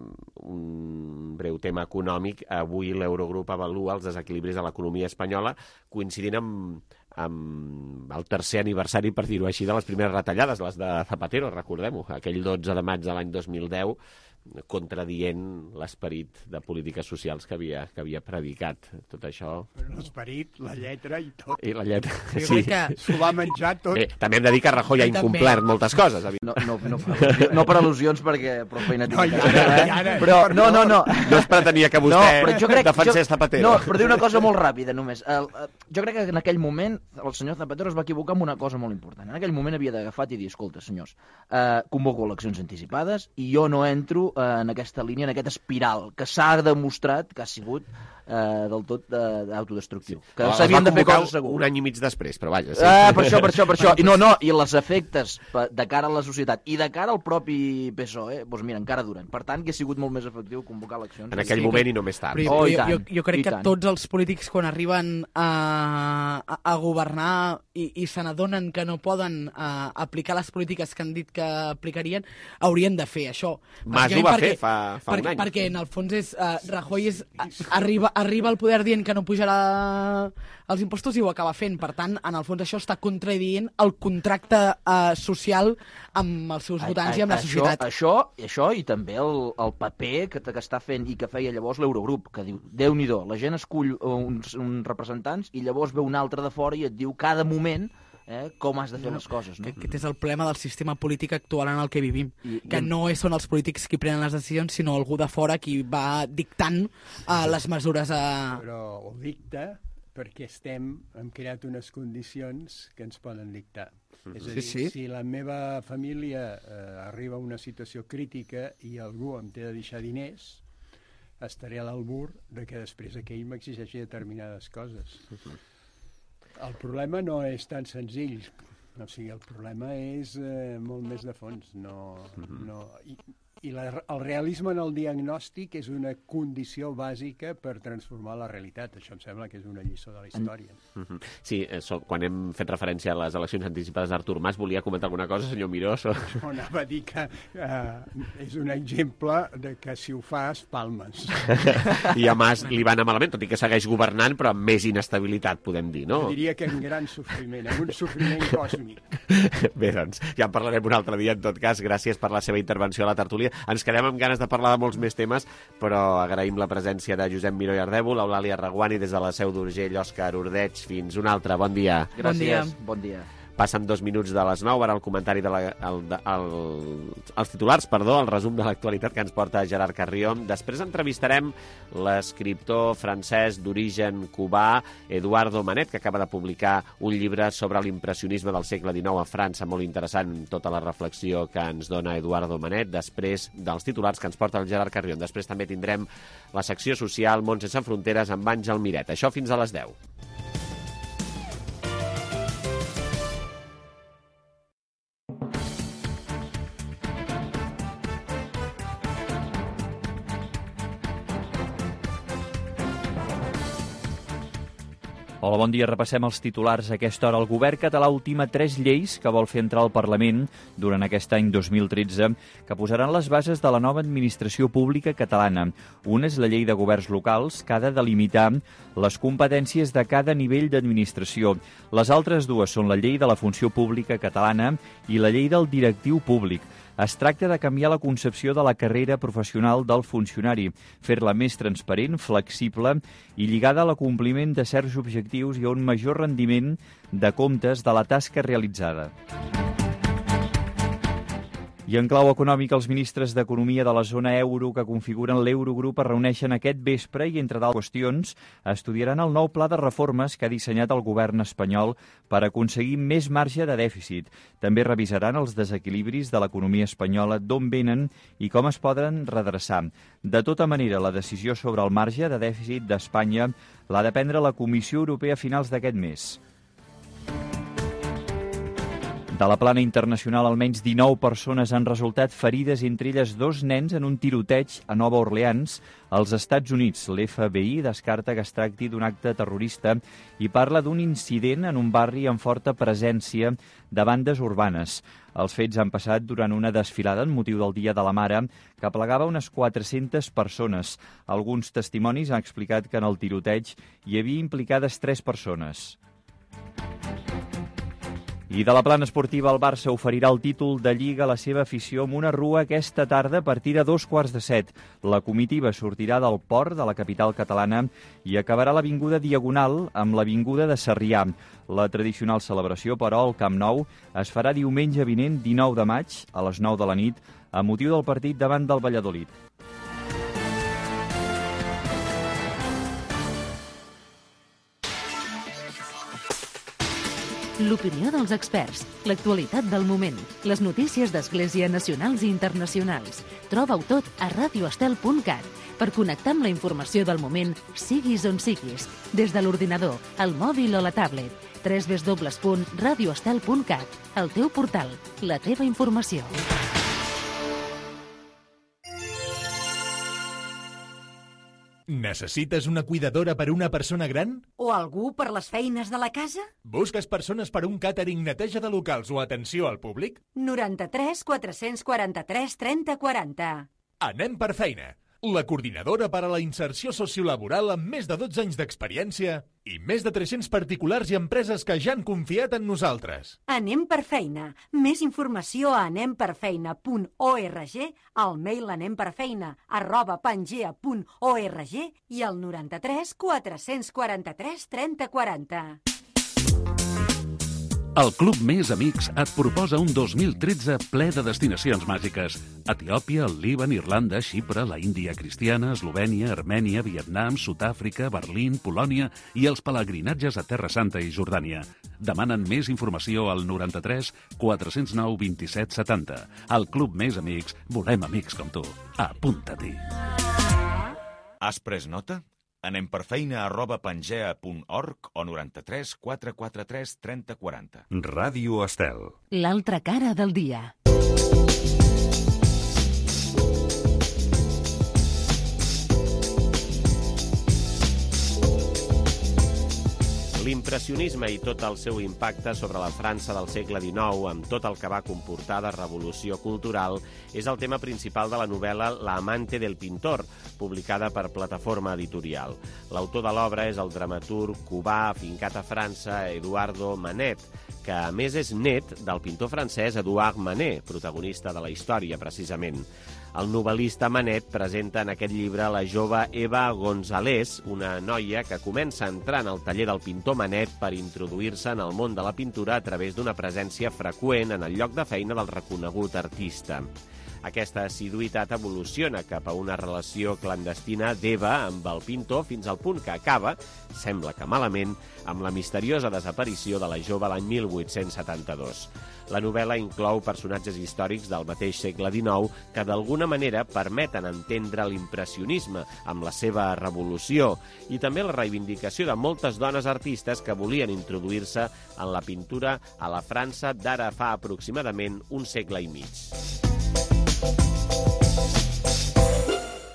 un breu tema econòmic. Avui l'Eurogrup avalua els desequilibris de l'economia espanyola, coincidint amb, amb el tercer aniversari, per dir-ho així, de les primeres retallades, les de Zapatero, recordem-ho, aquell dotze de maig de l'any dos mil deu, contradient l'esperit de polítiques socials que havia, que havia predicat. Tot això... L'esperit, la lletra i tot. I la lletra, jo sí. Que s'ho va menjar tot. Bé, també hem de dir que Rajoy ha incomplert moltes coses. No, no, no, no per al·lusions, perquè prou feina tinc. No, ja, ja, ja, però, no, no, no. No es pretenia que vostè no, jo crec, defensés jo, Zapatero. No, però dir una cosa molt ràpida, només. El, jo crec que en aquell moment el senyor Zapatero es va equivocar amb una cosa molt important. En aquell moment havia d'agafar i dir, escolta, senyors, eh, convoco eleccions anticipades i jo no entro en aquesta línia, en aquest espiral, que s'ha demostrat que ha sigut eh, del tot eh, autodestructiu. Que oh, s'havien de fer coses segur. Un any i mig després, però vaja. Sí. Eh, per això, per això, per això. I no, no, i els efectes de cara a la societat i de cara al propi P S O E, doncs mira, encara duren. Per tant, que ha sigut molt més efectiu convocar eleccions. En aquell sí, moment i no més tard. Però, oh, jo, tant, jo, jo crec que tant. tots els polítics, quan arriben a, a, a governar i, i se n'adonen que no poden uh, aplicar les polítiques que han dit que aplicarien, haurien de fer això. Mas ho va perquè, fer fa, fa perquè, un any. Perquè en el fons és, uh, Rajoy és, uh, arriba, arriba al poder dient que no pujarà els impostos i ho acaba fent. Per tant, en el fons això està contradient el contracte uh, social amb els seus votants a, a, i amb la societat. Això, això, això i també el, el paper que, que està fent i que feia llavors l'Eurogrup, que diu, Déu-n'hi-do, la gent escull uns, uns representants i llavors ve un altre de fora i et diu cada moment eh, com has de fer no, les coses. No? Aquest és el problema del sistema polític actual en el que vivim, I, que i... no són els polítics qui prenen les decisions, sinó algú de fora qui va dictant uh, les mesures a... Però ho dicta perquè estem, hem creat unes condicions que ens poden dictar. Mm-hmm. És a dir, sí, sí. si la meva família eh, arriba a una situació crítica i algú em té de deixar diners, estaré a l'albur de que després aquell m'exigeixi determinades coses. Mm-hmm. El problema no és tan senzill, o sigui, el problema és eh, molt més de fons. No, mm-hmm. no, i i la, el realisme en el diagnòstic és una condició bàsica per transformar la realitat. Això em sembla que és una lliçó de la història. Mm-hmm. Sí, so, quan hem fet referència a les eleccions anticipades d'Artur Mas, volia comentar alguna cosa, senyor Miró? So... Això anava a dir que eh, és un exemple de que si ho fas, palmes. I a Mas li va anar malament, tot i que segueix governant, però amb més inestabilitat, podem dir, no? Jo diria que amb gran sofriment, amb un sofriment còsmic. Bé, doncs, ja en parlarem un altre dia, en tot cas. Gràcies per la seva intervenció a la tertúlia. Ens quedem amb ganes de parlar de molts més temes, però agraïm la presència de Josep Miró i Ardèvol, Eulàlia Reguant i des de la Seu d'Urgell, Òscar Ordeig. Fins un altre. Bon dia. Gràcies. Bon dia. Bon dia. Passen dos minuts de les nou, ara el comentari de la, el, el, els titulars, perdó, el resum de l'actualitat que ens porta Gerard Carrió. Després entrevistarem l'escriptor francès d'origen cubà, Eduardo Manet, que acaba de publicar un llibre sobre l'impressionisme del segle dinou a França, molt interessant, tota la reflexió que ens dona Eduardo Manet, després dels titulars que ens porta el Gerard Carrió. Després també tindrem la secció social Món sense fronteres amb Àngel Miret. Això fins a les deu. Hola, bon dia. Repassem els titulars a aquesta hora. El govern català ultima tres lleis que vol fer entrar al Parlament durant aquest any dos mil tretze que posaran les bases de la nova administració pública catalana. Una és la llei de governs locals, que ha de delimitar les competències de cada nivell d'administració. Les altres dues són la llei de la funció pública catalana i la llei del directiu públic. Es tracta de canviar la concepció de la carrera professional del funcionari, fer-la més transparent, flexible i lligada a l'acompliment de certs objectius i a un major rendiment de comptes de la tasca realitzada. I en clau econòmic, els ministres d'Economia de la zona euro que configuren l'Eurogrup es reuneixen aquest vespre i, entre d'altres qüestions, estudiaran el nou pla de reformes que ha dissenyat el govern espanyol per aconseguir més marge de dèficit. També revisaran els desequilibris de l'economia espanyola, d'on venen i com es poden redreçar. De tota manera, la decisió sobre el marge de dèficit d'Espanya l'ha de prendre la Comissió Europea a finals d'aquest mes. De la plana internacional, almenys dinou persones han resultat ferides, entre elles dos nens, en un tiroteig a Nova Orleans, als Estats Units. L'F B I descarta que es tracti d'un acte terrorista i parla d'un incident en un barri amb forta presència de bandes urbanes. Els fets han passat durant una desfilada en motiu del Dia de la Mare que aplegava unes quatre-centes persones. Alguns testimonis han explicat que en el tiroteig hi havia implicades tres persones. I de la plana esportiva, el Barça oferirà el títol de Lliga a la seva afició amb una rua aquesta tarda a partir de dos quarts de set. La comitiva sortirà del port de la capital catalana i acabarà l'Avinguda Diagonal amb l'Avinguda de Sarrià. La tradicional celebració, però, al Camp Nou es farà diumenge vinent, dinou de maig, a les nou de la nit, a motiu del partit davant del Valladolid. L'opinió dels experts, l'actualitat del moment, les notícies d'Església nacionals i internacionals. Troba-ho tot a radio estel punt cat per connectar amb la informació del moment, siguis on siguis, des de l'ordinador, el mòbil o la tablet. w w w punt radio estel punt cat, el teu portal, la teva informació. Necessites una cuidadora per a una persona gran? O algú per les feines de la casa? Busques persones per a un càtering, neteja de locals o atenció al públic? noranta-tres quatre-cents quaranta-tres trenta quaranta. Anem per feina. La coordinadora per a la inserció sociolaboral amb més de dotze anys d'experiència i més de tres-cents particulars i empreses que ja han confiat en nosaltres. Anem per feina. Més informació a anem per feina punt org, al mail anemperfeina arroba pangea punt org i al noranta-tres quatre-cents quaranta-tres trenta quaranta. El Club Més Amics et proposa un dos mil tretze ple de destinacions màgiques. Etiòpia, el Líban, Irlanda, Xipre, la Índia cristiana, Eslovènia, Armènia, Vietnam, Sud-àfrica, Berlín, Polònia i els pelegrinatges a Terra Santa i Jordània. Demanen més informació al noranta-tres quatre-cents nou vint-i-set setanta. Al Club Més Amics volem amics com tu. Apunta-t'hi. Has pres nota? Anem per feina arroba pangea punt org o noranta-tres quatre quaranta-tres trenta quaranta. Ràdio Estel. L'altra cara del dia. L'impressionisme i tot el seu impacte sobre la França del segle dinou, amb tot el que va comportar de revolució cultural, és el tema principal de la novel·la La amante del pintor, publicada per Plataforma Editorial. L'autor de l'obra és el dramaturg cubà afincat a França, Eduardo Manet, que a més és net del pintor francès Edouard Manet, protagonista de la història, precisament. El novel·lista Manet presenta en aquest llibre la jove Eva González, una noia que comença a entrar en el taller del pintor Manet per introduir-se en el món de la pintura a través d'una presència freqüent en el lloc de feina del reconegut artista. Aquesta assiduïtat evoluciona cap a una relació clandestina d'Eva amb el pintor fins al punt que acaba, sembla que malament, amb la misteriosa desaparició de la jove l'any mil vuit-cents setanta-dos. La novel·la inclou personatges històrics del mateix segle dinou que d'alguna manera permeten entendre l'impressionisme amb la seva revolució i també la reivindicació de moltes dones artistes que volien introduir-se en la pintura a la França d'ara fa aproximadament un segle i mig.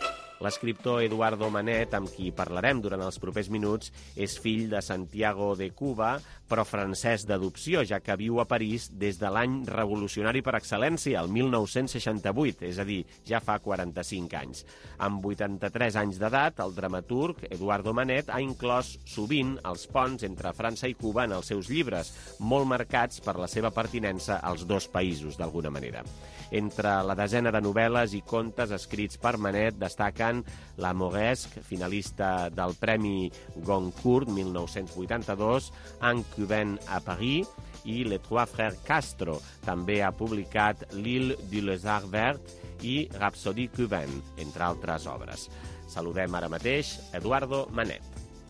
L'escriptor Eduardo Manet, amb qui parlarem durant els propers minuts, és fill de Santiago de Cuba, però francès d'adopció, ja que viu a París des de l'any revolucionari per excel·lència, el mil nou-cents seixanta-vuit, és a dir, ja fa quaranta-cinc anys. Amb vuitanta-tres anys d'edat, el dramaturg Eduardo Manet ha inclòs sovint els ponts entre França i Cuba en els seus llibres, molt marcats per la seva pertinença als dos països, d'alguna manera. Entre la desena de novel·les i contes escrits per Manet destaquen La Mauresque, finalista del Premi Goncourt mil nou-cents vuitanta-dos, Un Cubain a Paris i Les Trois Frères Castro. També ha publicat L'Île du Lézard Vert i Rhapsodie Cubaine, entre altres obres. Saludem ara mateix Eduardo Manet.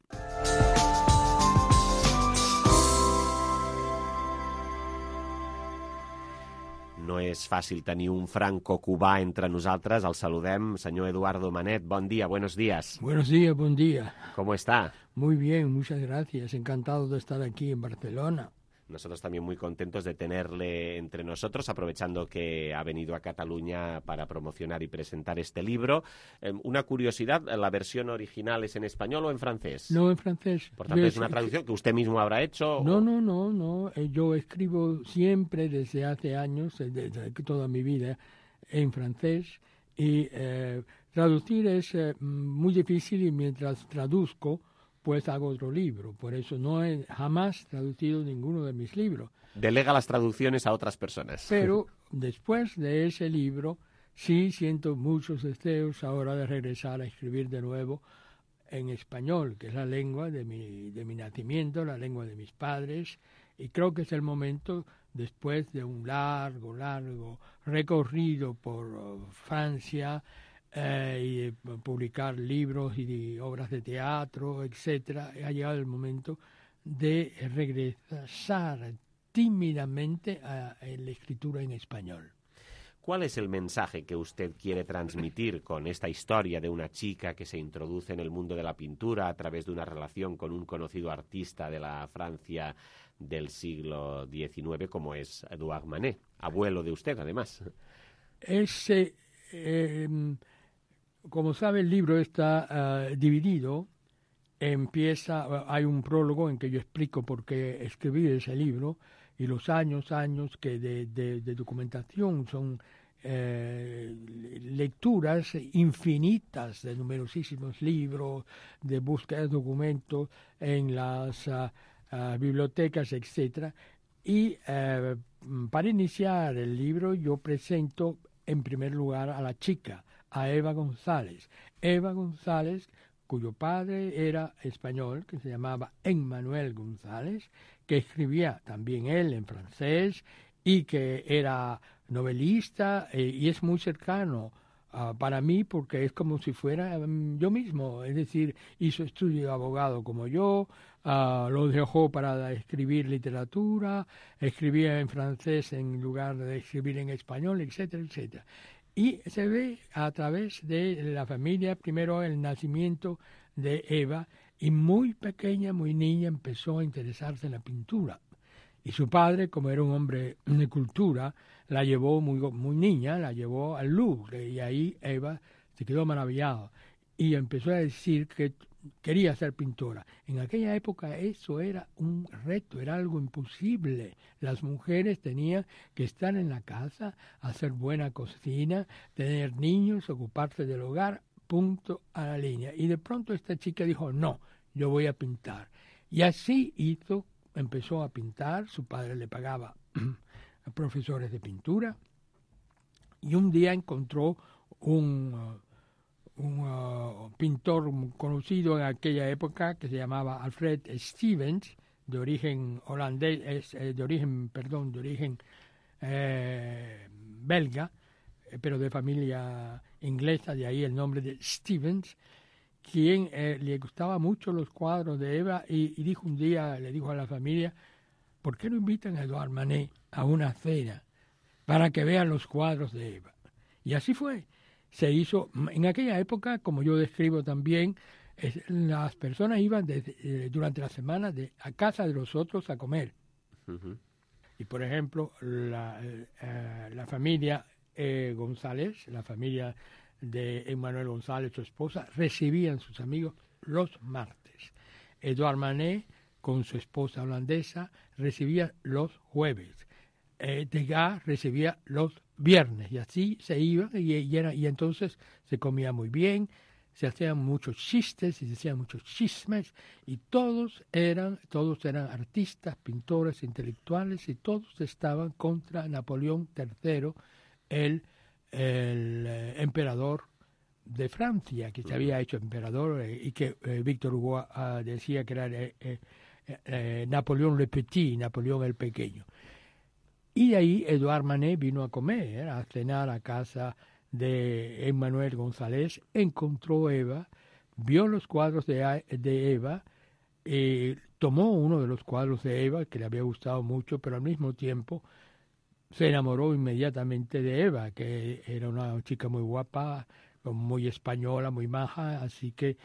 No és fàcil tenir un franco-cubà entre nosaltres. El saludem, senyor Eduardo Manet. Bon dia, buenos días. Buenos días, buen día. ¿Cómo está? Muy bien, muchas gracias. Encantado de estar aquí en Barcelona. Nosotros también muy contentos de tenerle entre nosotros, aprovechando que ha venido a Cataluña para promocionar y presentar este libro. Eh, una curiosidad, ¿la versión original es en español o en francés? No, en francés. Por tanto, Yo es una traducción que usted mismo habrá hecho. No, no, no, no. Yo escribo siempre desde hace años, desde toda mi vida, en francés. Y eh, traducir es eh, muy difícil y mientras traduzco, pues hago otro libro. Por eso no he jamás traducido ninguno de mis libros. Delega las traducciones a otras personas. Pero después de ese libro, sí siento muchos deseos ahora de regresar a escribir de nuevo en español, que es la lengua de mi, de mi nacimiento, la lengua de mis padres, y creo que es el momento, después de un largo, largo recorrido por uh, Francia, Eh, y de publicar libros y de obras de teatro, etcétera, ha llegado el momento de regresar tímidamente a, a la escritura en español. ¿Cuál es el mensaje que usted quiere transmitir con esta historia de una chica que se introduce en el mundo de la pintura a través de una relación con un conocido artista de la Francia del siglo diecinueve como es Edouard Manet, abuelo de usted, además? Ese... Eh, Como sabe, el libro está uh, dividido. Empieza, uh, hay un prólogo en que yo explico por qué escribí ese libro y los años, años que de, de, de documentación son eh, lecturas infinitas de numerosísimos libros, de búsqueda de documentos en las uh, uh, bibliotecas, etcétera. Y uh, para iniciar el libro yo presento en primer lugar a la chica, a Eva González. Eva González, cuyo padre era español, que se llamaba Emmanuel González, que escribía también él en francés y que era novelista eh, y es muy cercano uh, para mí porque es como si fuera um, yo mismo, es decir, hizo estudio de abogado como yo, uh, lo dejó para escribir literatura, escribía en francés en lugar de escribir en español, etcétera, etcétera. Y se ve a través de la familia, primero el nacimiento de Eva, y muy pequeña, muy niña, empezó a interesarse en la pintura. Y su padre, como era un hombre de cultura, la llevó muy, muy niña, la llevó al Louvre, y ahí Eva se quedó maravillada. Y empezó a decir que quería ser pintora. En aquella época eso era un reto, era algo imposible. Las mujeres tenían que estar en la casa, hacer buena cocina, tener niños, ocuparse del hogar, punto a la línea. Y de pronto esta chica dijo, no, yo voy a pintar. Y así hizo, empezó a pintar, su padre le pagaba a profesores de pintura, y un día encontró un... Uh, un uh, pintor conocido en aquella época que se llamaba Alfred Stevens, de origen holandés, eh, de origen, perdón, de origen eh, belga, eh, pero de familia inglesa, de ahí el nombre de Stevens, quien eh, le gustaba mucho los cuadros de Eva y, y dijo un día, le dijo a la familia, ¿por qué no invitan a Edouard Manet a una cena para que vean los cuadros de Eva? Y así fue. Se hizo, en aquella época, como yo describo también, es, las personas iban de, de, durante la semana de, a casa de los otros a comer. Uh-huh. Y, por ejemplo, la, eh, la familia eh, González, la familia de Emmanuel González, su esposa, recibían sus amigos los martes. Edouard Manet, con su esposa holandesa, recibía los jueves. Eh, Degas recibía los viernes, y así se iban, y, y, era, y entonces se comía muy bien, se hacían muchos chistes y se hacían muchos chismes, y todos eran, todos eran artistas, pintores, intelectuales, y todos estaban contra Napoleón tercero, el, el eh, emperador de Francia, que se había hecho emperador, eh, y que eh, Víctor Hugo uh, decía que era eh, eh, eh, Napoleón le Petit, Napoleón el pequeño. Y de ahí Edouard Manet vino a comer, a cenar a casa de Emmanuel González, encontró Eva, vio los cuadros de, de Eva, eh, tomó uno de los cuadros de Eva, que le había gustado mucho, pero al mismo tiempo se enamoró inmediatamente de Eva, que era una chica muy guapa, muy española, muy maja, así que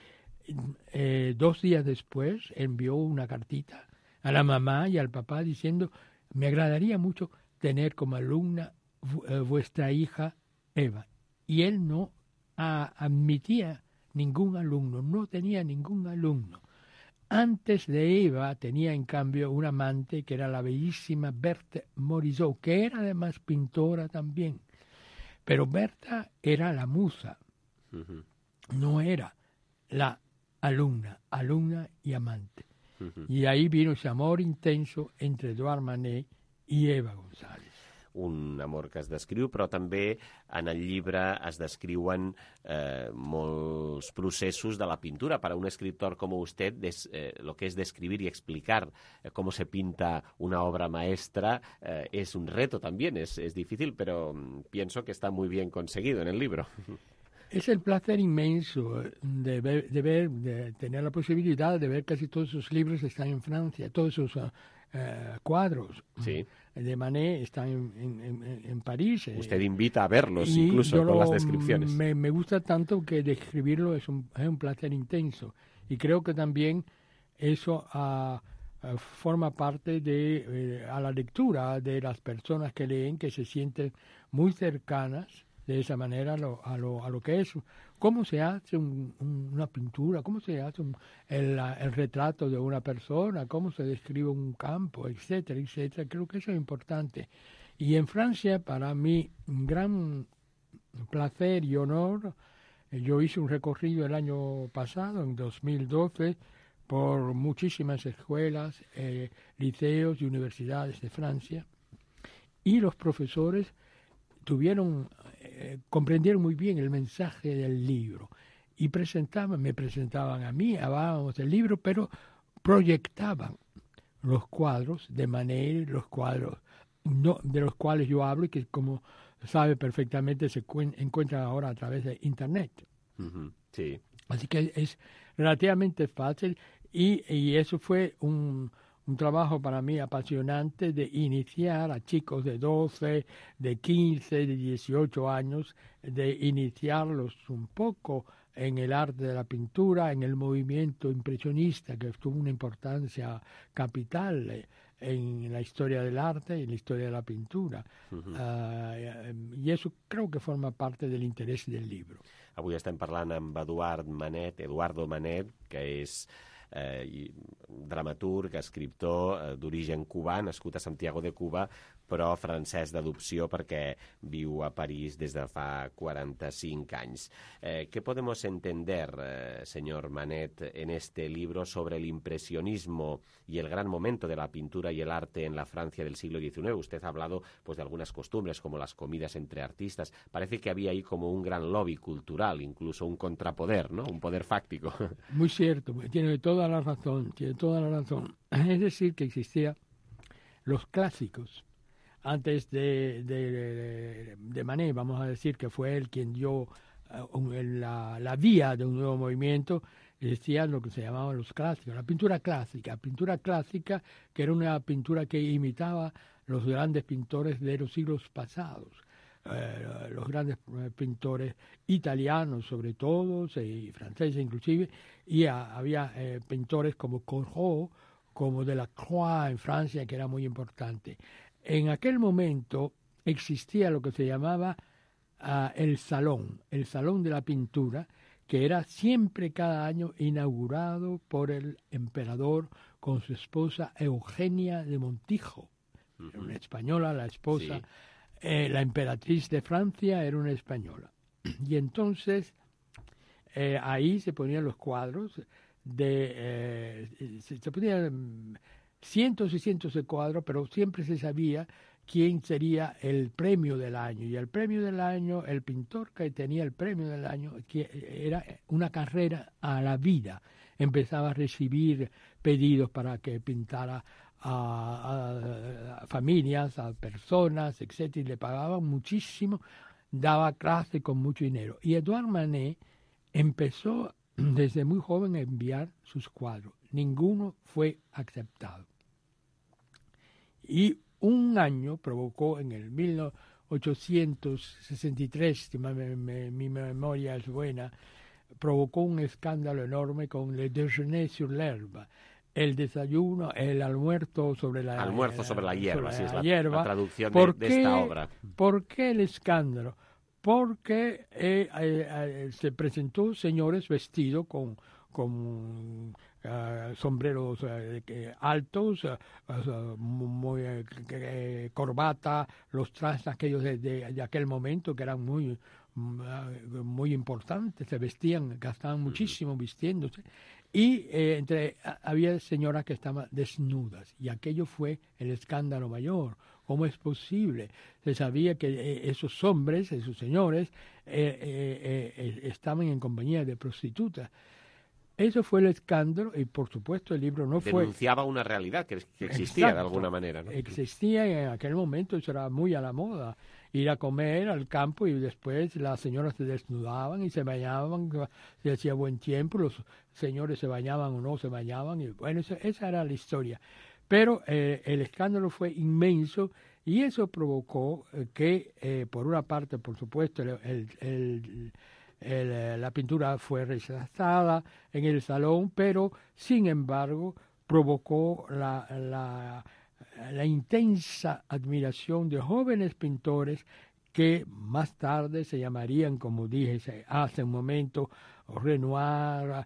eh, dos días después envió una cartita a la mamá y al papá diciendo: me agradaría mucho tener como alumna uh, vuestra hija Eva. Y él no uh, admitía ningún alumno, no tenía ningún alumno. Antes de Eva tenía en cambio una amante que era la bellísima Berthe Morisot, que era además pintora también. Pero Bertha era la musa, uh-huh. no era la alumna, alumna y amante. Uh-huh. I ahí vino ese amor intenso entre Edouard Manet i Eva González. Un amor que es descriu, però també en el llibre es descriuen eh, molts processos de la pintura. Para un escritor como usted, des, eh, lo que es describir y explicar eh, cómo se pinta una obra maestra eh, es un reto también, es, es difícil, pero mm, pienso que está muy bien conseguido en el libro. Es el placer inmenso de ver, de ver, de tener la posibilidad de ver casi todos esos libros están en Francia, todos esos uh, cuadros sí. de Manet están en, en, en, en París. Usted invita a verlos incluso con lo, las descripciones. Me, me gusta tanto que describirlo es un, es un placer intenso, y creo que también eso uh, uh, forma parte de eh, a la lectura de las personas que leen, que se sienten muy cercanas de esa manera a lo, a lo, a lo que es, cómo se hace un, un, una pintura, cómo se hace un, el, el retrato de una persona, cómo se describe un campo, etcétera, etcétera. Creo que eso es importante. Y en Francia, para mí, un gran placer y honor, yo hice un recorrido el año pasado, en dos mil doce, por muchísimas escuelas, eh, liceos y universidades de Francia, y los profesores tuvieron, eh, comprendieron muy bien el mensaje del libro y presentaban, me presentaban a mí, hablábamos del libro, pero proyectaban los cuadros de Manet, los cuadros no, de los cuales yo hablo y que, como sabe perfectamente, se encuentran ahora a través de Internet. Uh-huh. Sí. Así que es relativamente fácil, y, y eso fue un... un trabajo para mí apasionante de iniciar a chicos de doce, de quince, de dieciocho años, de iniciarlos un poco en el arte de la pintura, en el movimiento impresionista, que tuvo una importancia capital en la historia del arte y en la historia de la pintura. Uh-huh. uh, I eso creo que forma parte del interès del libro. Avui estem parlant amb Eduard Manet, Eduardo Manet, que és Eh, dramaturg, escriptor eh, d'origen cubà, nascut a Santiago de Cuba, però francès d'adopció perquè viu a París des de fa cuarenta-cinc anys. Eh, ¿Qué podemos entender, eh, señor Manet, en este libro sobre el impresionismo y el gran momento de la pintura y el arte en la Francia del siglo diecinueve? Usted ha hablado pues, de algunas costumbres, como las comidas entre artistas. Parece que había ahí como un gran lobby cultural, incluso un contrapoder, ¿no? Un poder fáctico. Muy cierto, tiene toda la razón, tiene toda la razón. Es decir, que existían los clásicos. Antes de, de, de, de Manet, vamos a decir que fue él quien dio uh, la, la vía de un nuevo movimiento, existían lo que se llamaban los clásicos, la pintura clásica, pintura clásica que era una pintura que imitaba los grandes pintores de los siglos pasados, uh, los grandes pintores italianos sobre todo, y franceses inclusive, y uh, había uh, pintores como Corot, como Delacroix en Francia, que era muy importante. En aquel momento existía lo que se llamaba uh, el salón, el salón de la pintura, que era siempre cada año inaugurado por el emperador con su esposa Eugenia de Montijo, uh-huh. una española, la esposa, sí. eh, la emperatriz de Francia era una española. Y entonces eh, ahí se ponían los cuadros, de eh, se, se ponían cientos y cientos de cuadros, pero siempre se sabía quién sería el premio del año. Y el premio del año, el pintor que tenía el premio del año, que era una carrera a la vida. Empezaba a recibir pedidos para que pintara a, a, a familias, a personas, etcétera, y le pagaban muchísimo, daba clases con mucho dinero. Y Edouard Manet empezó desde muy joven a enviar sus cuadros. Ninguno fue aceptado. Y un año provocó en el mil ochocientos sesenta y tres, si me, me, mi memoria es buena, provocó un escándalo enorme con Le Déjeuner sur l'herbe, el desayuno, el almuerzo sobre la, almuerzo la, sobre la hierba, sobre sí, es la, la, hierba. la traducción ¿Por de, qué, de esta obra. ¿Por qué el escándalo? Porque eh, eh, eh, se presentó señores vestidos con, con uh, sombreros uh, altos, uh, uh, muy uh, uh, corbata, los trajes aquellos de, de, de aquel momento que eran muy, uh, muy importantes, se vestían, gastaban muchísimo vistiéndose. Y eh, entre había señoras que estaban desnudas, y aquello fue el escándalo mayor. ¿Cómo es posible? Se sabía que eh, esos hombres, esos señores, eh, eh, eh, estaban en compañía de prostitutas. Eso fue el escándalo, y por supuesto el libro no fue... Denunciaba una realidad que, que existía. Exacto, de alguna manera, ¿no? Existía, y en aquel momento eso era muy a la moda. Ir a comer al campo y después las señoras se desnudaban y se bañaban, si hacía buen tiempo, los señores se bañaban o no se bañaban, y bueno, esa, esa era la historia. Pero eh, el escándalo fue inmenso, y eso provocó eh, que, eh, por una parte, por supuesto, el, el, el, el, la pintura fue rechazada en el salón, pero, sin embargo, provocó la, la, la intensa admiración de jóvenes pintores que más tarde se llamarían, como dije hace un momento, Renoir,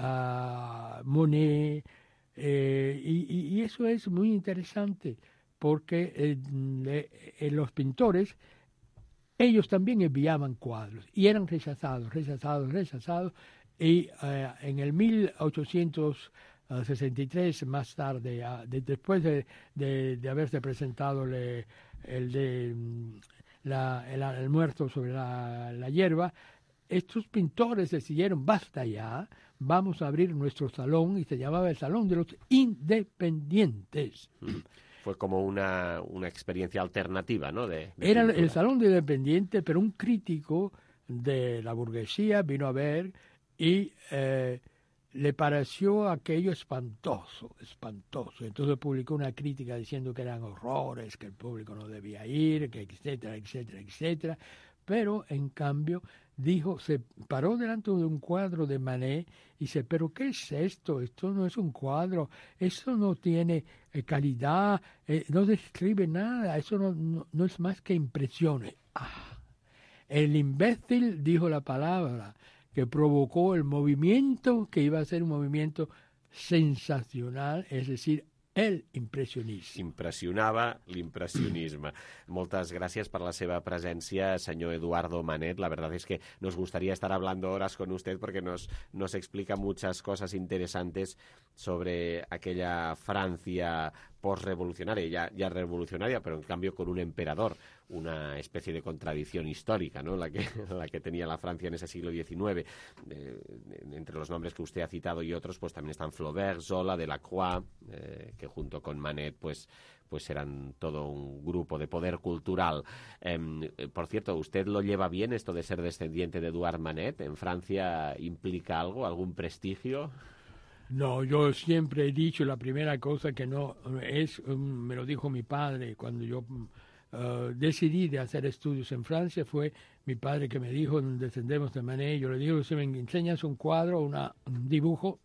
uh, Monet, eh, y, y eso es muy interesante, porque eh, eh, los pintores, ellos también enviaban cuadros, y eran rechazados, rechazados, rechazados, y eh, en el mil ochocientos sesenta y tres, más tarde, de, después de, de, de haberse presentado le, el de la, el, el muerto sobre la, la hierba, estos pintores decidieron, basta ya, vamos a abrir nuestro salón, y se llamaba el Salón de los Independientes. Fue como una, una experiencia alternativa, ¿no? De, de Era pintura. El Salón de Independientes, pero un crítico de la burguesía vino a ver y eh, le pareció aquello espantoso, espantoso. Entonces publicó una crítica diciendo que eran horrores, que el público no debía ir, que etcétera, etcétera, etcétera. Pero, en cambio, dijo, se paró delante de un cuadro de Manet y dice, ¿pero qué es esto? Esto no es un cuadro, eso no tiene eh, calidad, eh, no describe nada, eso no, no, no es más que impresiones. Ah, el imbécil dijo la palabra que provocó el movimiento, que iba a ser un movimiento sensacional, es decir, el impressionisme. Impressionava l'impressionisme. Moltes gràcies per la seva presència, señor Eduardo Manet. La verdad es que nos gustaría estar hablando horas con usted porque nos, nos explica muchas cosas interesantes sobre aquella Francia postrevolucionaria, ya, ya revolucionaria, pero en cambio con un emperador, una especie de contradicción histórica, ¿no? La que, la que tenía la Francia en ese siglo diecinueve. Eh, entre los nombres que usted ha citado y otros, pues también están Flaubert, Zola, Delacroix, eh, que junto con Manet, pues, pues eran todo un grupo de poder cultural. Eh, por cierto, ¿usted lo lleva bien esto de ser descendiente de Edouard Manet? ¿En Francia implica algo, algún prestigio? No, yo siempre he dicho la primera cosa que no es, um, me lo dijo mi padre cuando yo uh, decidí de hacer estudios en Francia, fue mi padre que me dijo, descendemos de Manet, yo le digo, si me enseñas un cuadro, una, un dibujo,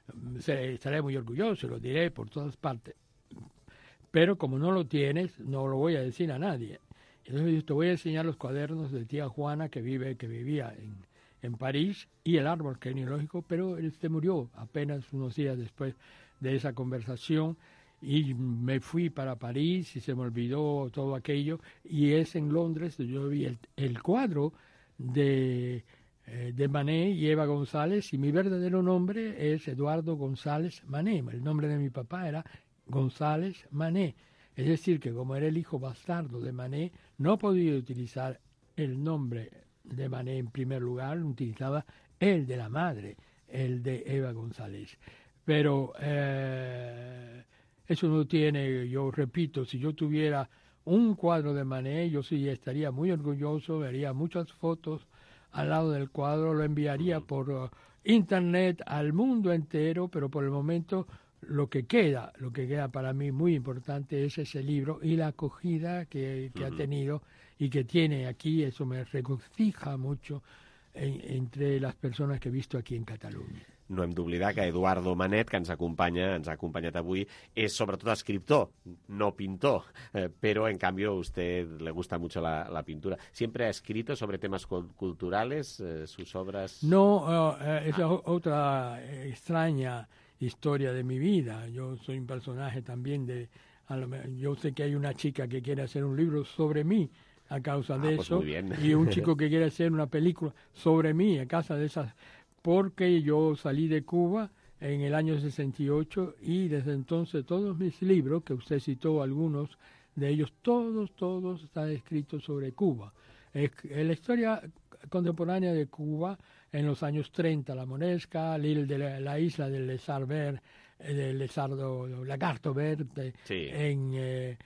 estaré muy orgulloso, lo diré por todas partes, pero como no lo tienes, no lo voy a decir a nadie. Entonces yo te voy a enseñar los cuadernos de tía Juana que vive que vivía en, en París y el árbol genealógico, pero él se murió apenas unos días después de esa conversación y me fui para París y se me olvidó todo aquello y es en Londres donde yo vi el, el cuadro de, eh, de Manet y Eva González y mi verdadero nombre es Eduardo González Manet. El nombre de mi papá era González Manet. Es decir, que como era el hijo bastardo de Manet, no podía utilizar el nombre de Manet en primer lugar, utilizaba el de la madre, el de Eva González. Pero eh, eso no tiene, yo repito, si yo tuviera un cuadro de Manet, yo sí estaría muy orgulloso, vería muchas fotos al lado del cuadro, lo enviaría por uh, internet al mundo entero, pero por el momento lo que queda, lo que queda para mí muy importante es ese libro y la acogida que, que uh-huh. ha tenido y que tiene aquí, eso me regocija mucho en, entre las persones que he visto aquí en Catalunya. No hem d'oblidar que Eduardo Manet, que ens acompanya, ens ha acompanyat avui, és sobretot escriptor, no pintor, eh, pero en cambio a usted le gusta mucho la, la pintura. ¿Siempre ha escrito sobre temas culturales, eh, sus obras? No, uh, eh, es ah. otra extraña historia de mi vida. Yo soy un personaje también de... Yo sé que hay una chica que quiere hacer un libro sobre mí a causa ah, de pues eso, muy bien. Y un chico que quiere hacer una película sobre mí a causa de esas... Porque yo salí de Cuba en el año sesenta y ocho y desde entonces todos mis libros, que usted citó algunos de ellos, todos, todos están escritos sobre Cuba. Es, la historia contemporánea de Cuba en los años treinta, la Monesca, la, de la, la isla del Lesar Verde, del Lesardo, Lagarto Verde, sí. en, eh,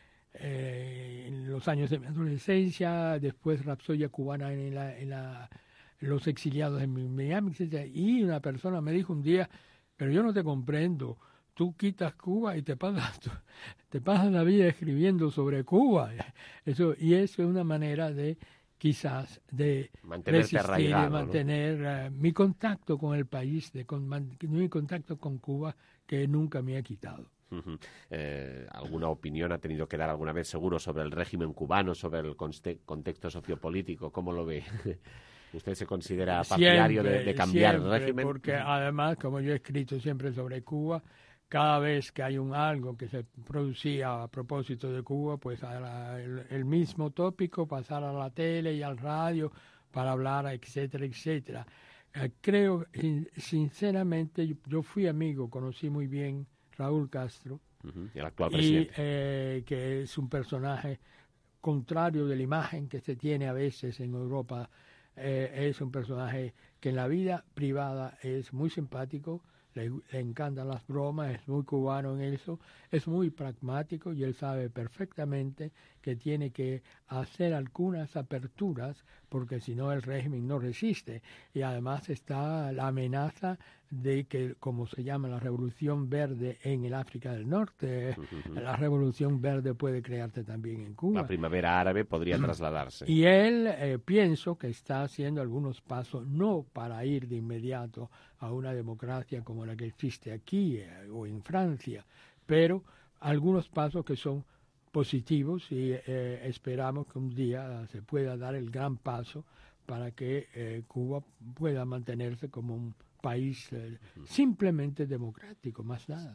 eh, en los años de mi adolescencia, después Rapsodia Cubana en la... En la los exiliados en Miami, etcétera. Y una persona me dijo un día, pero yo no te comprendo, tú quitas Cuba y te pasas, te pasas la vida escribiendo sobre Cuba. Eso, y eso es una manera de, quizás, de mantenerte arraigado, de mantener ¿no? uh, mi contacto con el país, de con, man, mi contacto con Cuba, que nunca me ha quitado. Uh-huh. Eh, ¿Alguna opinión ha tenido que dar alguna vez seguro sobre el régimen cubano, sobre el contexto sociopolítico? ¿Cómo lo ve? ¿Usted se considera partidario siempre, de, de cambiar siempre, el régimen? Porque además, como yo he escrito siempre sobre Cuba, cada vez que hay un algo que se producía a propósito de Cuba, pues a el, el mismo tópico, pasar a la tele y al radio para hablar, etcétera, etcétera. Eh, creo, sinceramente, yo, yo fui amigo, conocí muy bien Raúl Castro, uh-huh, el actual presidente. Y, eh, que es un personaje contrario de la imagen que se tiene a veces en Europa. Eh, es un personaje que en la vida privada es muy simpático, le, le encantan las bromas, es muy cubano en eso, es muy pragmático y él sabe perfectamente que tiene que hacer algunas aperturas porque si no el régimen no resiste. Y además está la amenaza de que, como se llama la revolución verde en el África del Norte, uh-huh. la revolución verde puede crearse también en Cuba. La primavera árabe podría trasladarse. Y él, eh, pienso que está haciendo algunos pasos, no para ir de inmediato a una democracia como la que existe aquí eh, o en Francia, pero algunos pasos que son positivos y eh, esperamos que un día se pueda dar el gran paso para que eh, Cuba pueda mantenerse como un país eh, simplemente democrático, más nada.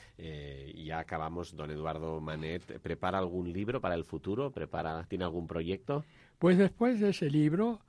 Eh, ya acabamos, don Eduardo Manet. ¿Prepara algún libro para el futuro? ¿Prepara, ¿Tiene algún proyecto? Pues después de ese libro,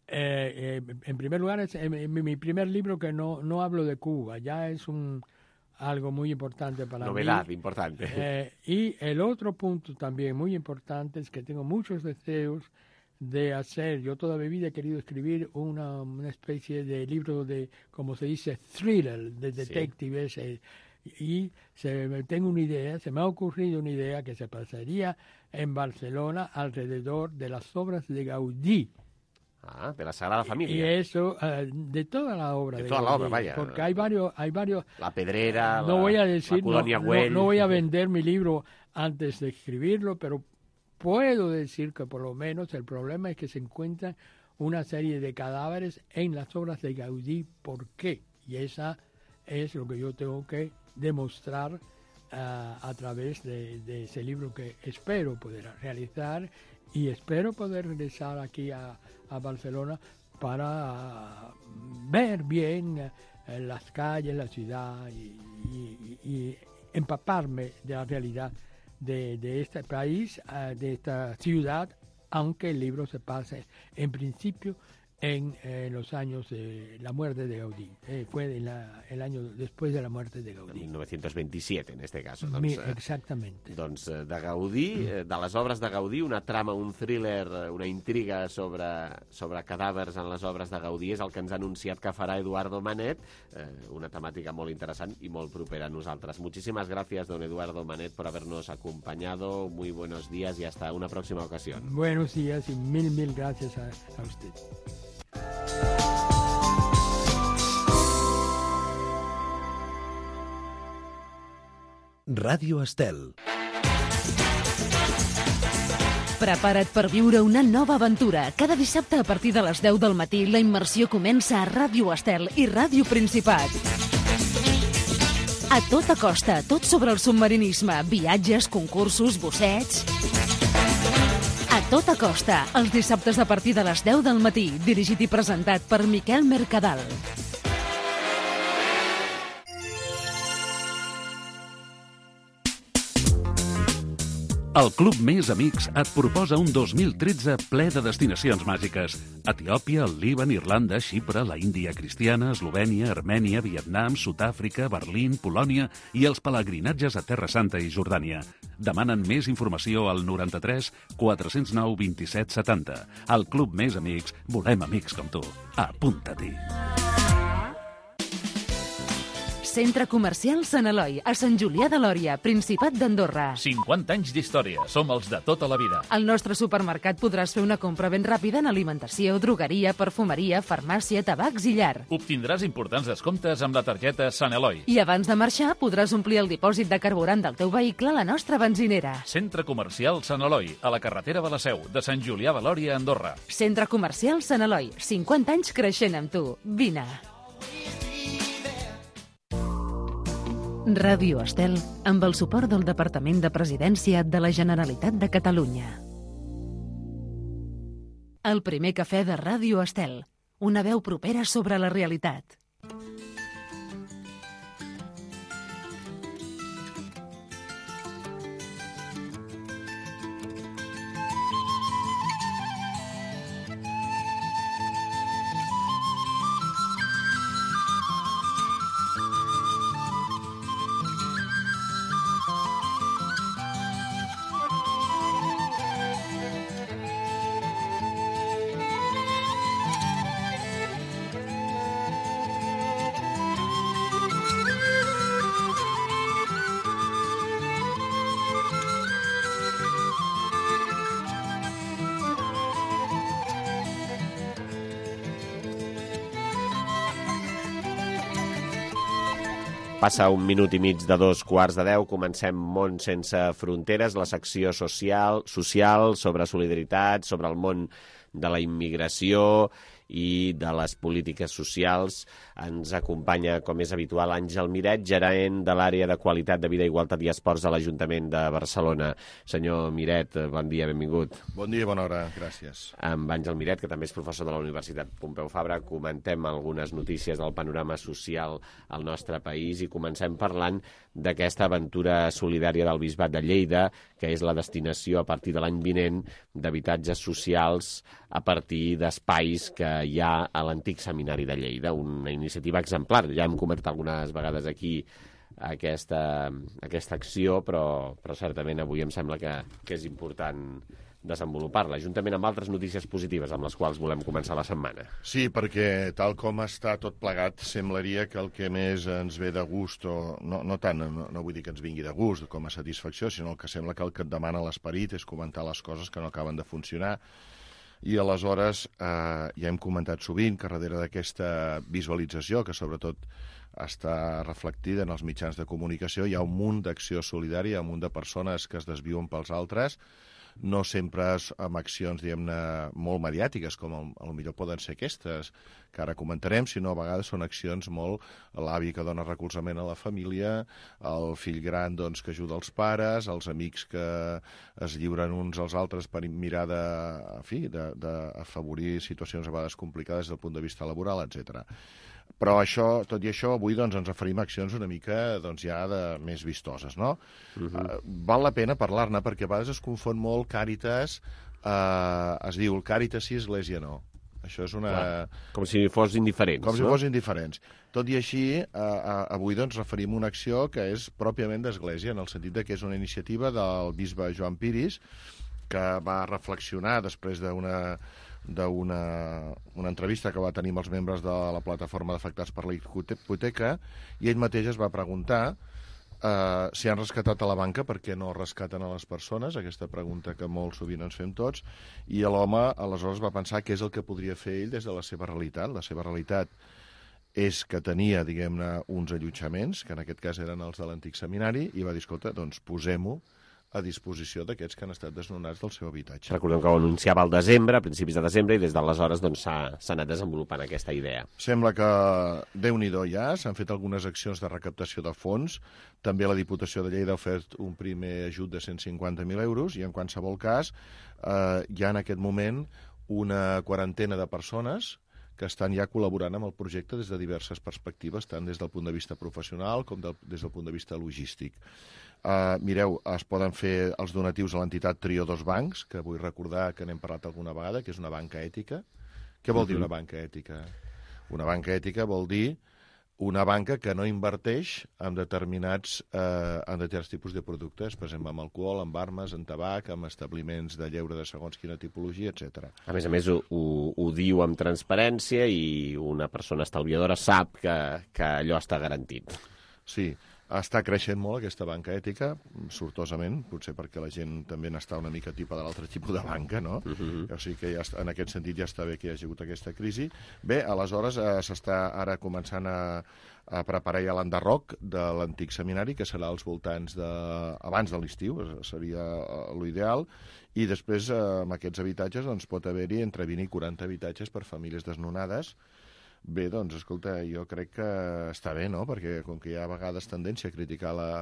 eh, eh, en primer lugar, es eh, mi, mi primer libro que no, no hablo de Cuba, ya es un algo muy importante para Novedad, mí. importante. Eh, y el otro punto también muy importante es que tengo muchos deseos de hacer, yo toda mi vida he querido escribir una, una especie de libro de, como se dice, thriller, de detectives, sí. eh, y se, tengo una idea, se me ha ocurrido una idea que se pasaría en Barcelona alrededor de las obras de Gaudí. Ah, de la Sagrada Familia. Y eso, uh, de toda la obra. De, de toda Gaudí, la obra, vaya. Porque hay varios, hay varios. La Pedrera, no la, voy a decir, la Colonia no, Güell. No, no voy a vender mi libro antes de escribirlo, pero puedo decir que por lo menos el problema es que se encuentran una serie de cadáveres en las obras de Gaudí. ¿Por qué? Y esa es lo que yo tengo que demostrar uh, a través de, de ese libro que espero poder realizar y espero poder regresar aquí a, a Barcelona para ver bien eh, las calles, la ciudad y, y, y empaparme de la realidad de, de este país, uh, de esta ciudad, aunque el libro se pase en principio en eh, los años de la muerte de Gaudí. Eh, fue en la, el año después de la muerte de Gaudí. mil novecientos veintisiete, en este cas. Doncs, Mi, exactamente. Doncs de Gaudí, mm. de les obres de Gaudí, una trama, un thriller, una intriga sobre, sobre cadàvers en les obres de Gaudí és el que ens ha anunciat que farà Eduardo Manet, eh, una temàtica molt interessant i molt propera a nosaltres. Muchísimas gracias, don Eduardo Manet, por habernos acompañado. Muy buenos días y hasta una próxima ocasión. Buenos días y mil, mil gracias a, a usted. Ràdio Estel. Prepara't per viure una nova aventura. Cada dissabte a partir de les deu del matí la immersió comença a Ràdio Estel i Ràdio Principat. A tota costa, tot sobre el submarinisme, viatges, concursos, bossets... A tota costa, els dissabtes a partir de les deu del matí, dirigit i presentat per Miquel Mercadal. El Club Més Amics et proposa un dos mil tretze ple de destinacions màgiques. Etiòpia, el Líban, Irlanda, Xipre, la Índia cristiana, Eslovènia, Armènia, Vietnam, Sud-àfrica, Berlín, Polònia i els pelegrinatges a Terra Santa i Jordània. Demanen més informació al noranta-tres quatre zero nou vint-i-set setanta. Al Club Més Amics volem amics com tu. Apunta-t'hi. Centre Comercial Sant Eloi, a Sant Julià de Lòria, Principat d'Andorra. cinquanta anys d'història, som els de tota la vida. Al nostre supermercat podràs fer una compra ben ràpida en alimentació, drogueria, perfumeria, farmàcia, tabacs i llar. Obtindràs importants descomptes amb la targeta Sant Eloi. I abans de marxar podràs omplir el dipòsit de carburant del teu vehicle a la nostra benzinera. Centre Comercial Sant Eloi, a la carretera de la Seu, de Sant Julià de Lòria, Andorra. Centre Comercial Sant Eloi, cinquanta anys creixent amb tu. Vine. Ràdio Estel, amb el suport del Departament de Presidència de la Generalitat de Catalunya. El primer cafè de Ràdio Estel, una veu propera sobre la realitat. Passa un minut i mig de dos quarts de deu, comencem Món sense fronteres, la secció social, social sobre solidaritat, sobre el món de la immigració i de les polítiques socials. Ens acompanya, com és habitual, Àngel Miret, gerent de l'àrea de qualitat de vida, igualtat i esports a l'Ajuntament de Barcelona. Senyor Miret, bon dia, benvingut. Bon dia, bona hora, gràcies. Amb Àngel Miret, que també és professor de la Universitat Pompeu Fabra, comentem algunes notícies del panorama social al nostre país i comencem parlant d'aquesta aventura solidària del Bisbat de Lleida, que és la destinació a partir de l'any vinent d'habitatges socials a partir d'espais que hi ha a l'antic seminari de Lleida, una iniciativa exemplar. Ja hem comentat algunes vegades aquí aquesta, aquesta acció, però, però certament avui em sembla que, que és important desenvolupar-la, juntament amb altres notícies positives amb les quals volem començar la setmana. Sí, perquè tal com està tot plegat, semblaria que el que més ens ve de gust, o no, no tant, no, no vull dir que ens vingui de gust com a satisfacció, sinó que sembla que el que et demana l'esperit és comentar les coses que no acaben de funcionar. I aleshores eh, ja hem comentat sovint que darrere d'aquesta visualització, que sobretot està reflectida en els mitjans de comunicació, hi ha un munt d'acció solidària, un munt de persones que es desviuen pels altres, no sempre amb accions, diguem-ne, molt mediàtiques, com a lo millor poden ser aquestes, que ara comentarem, sinó a vegades són accions molt... L'avi que dona recolzament a la família, el fill gran doncs, que ajuda els pares, els amics que es lliuren uns als altres per mirar de, en fi, d'afavorir situacions a vegades complicades des del punt de vista laboral, etcètera. Però això, tot i això, avui doncs, ens referim a accions una mica doncs, ja de més vistoses, no? Uh -huh. uh, val la pena parlar-ne perquè a vegades es confon molt Càritas, uh, es diu el Càritas sí, Església no. Això és una... Clar, com si fos indiferents, Com si no? fos indiferents. Tot i així, uh, uh, avui doncs, referim una acció que és pròpiament d'Església, en el sentit de que és una iniciativa del bisbe Joan Piris, que va reflexionar després d'una d'una una entrevista que va tenir amb els membres de la plataforma d'afectats per la hipoteca, i ell mateix es va preguntar eh, si han rescatat a la banca, per què no rescaten a les persones, aquesta pregunta que molt sovint ens fem tots, i l'home aleshores va pensar què és el que podria fer ell des de la seva realitat. La seva realitat és que tenia, diguem-ne, uns allotjaments, que en aquest cas eren els de l'antic seminari, i va dir, escolta, doncs posem-ho a disposició d'aquests que han estat desnonats del seu habitatge. Recordem que ho anunciava al desembre, a principis de desembre, i des d'aleshores doncs, s'ha doncs, anat desenvolupant aquesta idea. Sembla que, Déu-n'hi-do ja, s'han fet algunes accions de recaptació de fons. També la Diputació de Lleida ha ofert un primer ajut de cent cinquanta mil euros, i en qualsevol cas eh, hi ha en aquest moment una quarantena de persones que estan ja col·laborant amb el projecte des de diverses perspectives, tant des del punt de vista professional com del, des del punt de vista logístic. Uh, mireu, es poden fer els donatius a l'entitat Trio dos Bancs, que vull recordar que n'hem parlat alguna vegada, que és una banca ètica. Què vol uh-huh. dir una banca ètica? Una banca ètica vol dir una banca que no inverteix en determinats, eh, en determinats tipus de productes, per exemple, amb alcohol, amb armes, en tabac, amb establiments de lleure de segons quina tipologia, etcètera. A més a més, ho, ho, ho diu amb transparència i una persona estalviadora sap que, que allò està garantit. Sí, està creixent molt aquesta banca ètica, sortosament, potser perquè la gent també n'està una mica tipa de l'altre tipus de banca, no? Uh-huh. O sigui que ja, en aquest sentit ja està bé que hi hagi hagut aquesta crisi. Bé, aleshores eh, s'està ara començant a, a preparar ja l'enderroc de l'antic seminari, que serà als voltants de... abans de l'estiu, seria l'ideal, i després eh, amb aquests habitatges doncs, pot haver-hi entre vint i quaranta habitatges per famílies desnonades. Bé, doncs, escolta, jo crec que està bé, no?, perquè com que hi ha a vegades tendència a criticar la,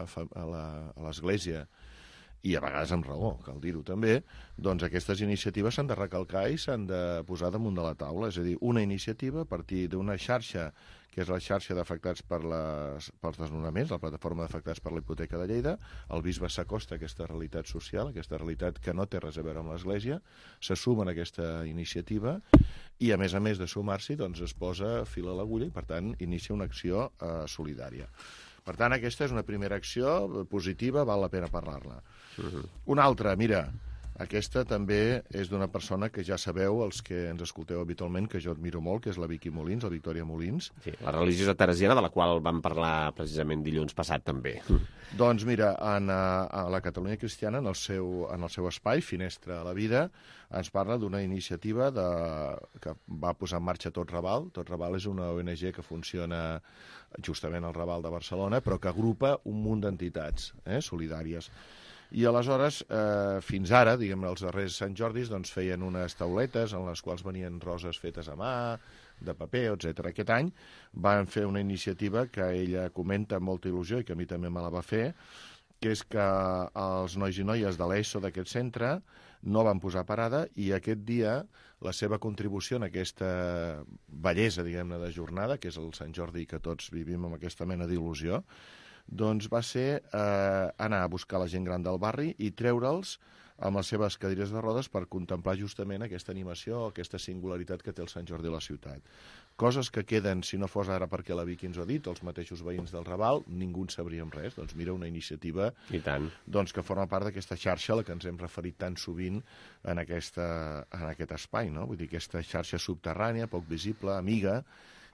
a l'Església, i a vegades amb raó, cal dir-ho també, doncs aquestes iniciatives s'han de recalcar i s'han de posar damunt de la taula. És a dir, una iniciativa a partir d'una xarxa, que és la xarxa d'afectats per les, pels desnonaments, la plataforma d'afectats per la hipoteca de Lleida. El bisbe s'acosta a aquesta realitat social, aquesta realitat que no té res a veure amb l'Església, se suma en aquesta iniciativa i, a més a més de sumar-s'hi, doncs es posa fil a l'agulla i, per tant, inicia una acció eh, solidària. Per tant, aquesta és una primera acció positiva, val la pena parlar-la. Uh-huh. Una altra, mira, aquesta també és d'una persona que ja sabeu, els que ens escolteu habitualment, que jo admiro molt, que és la Vicky Molins, la Victòria Molins. Sí, la religiosa teresiana, de la qual vam parlar precisament dilluns passat també. Uh. Doncs mira, en, a la Catalunya Cristiana, en el seu, en el seu espai, Finestra a la Vida, ens parla d'una iniciativa de, que va posar en marxa Tot Raval. Tot Raval és una O N G que funciona justament al Raval de Barcelona, però que agrupa un munt d'entitats eh, solidàries. I aleshores, eh, fins ara, diguem, els darrers Sant Jordis, doncs feien unes tauletes en les quals venien roses fetes a mà, de paper, etcètera. Aquest any van fer una iniciativa que ella comenta amb molta il·lusió i que a mi també me la va fer, que és que els nois i noies de l'ESO d'aquest centre no van posar parada i aquest dia la seva contribució en aquesta bellesa, diguem-ne, de jornada, que és el Sant Jordi que tots vivim amb aquesta mena d'il·lusió, doncs va ser eh, anar a buscar la gent gran del barri i treure'ls amb les seves cadires de rodes per contemplar justament aquesta animació, aquesta singularitat que té el Sant Jordi a la ciutat. Coses que queden, si no fos ara perquè la Vicky ens ho ha dit, els mateixos veïns del Raval, ningú en sabríem res. Doncs mira, una iniciativa I tant. Doncs, que forma part d'aquesta xarxa a la que ens hem referit tan sovint en, aquesta, en aquest espai, no? Vull dir, aquesta xarxa subterrània, poc visible, amiga,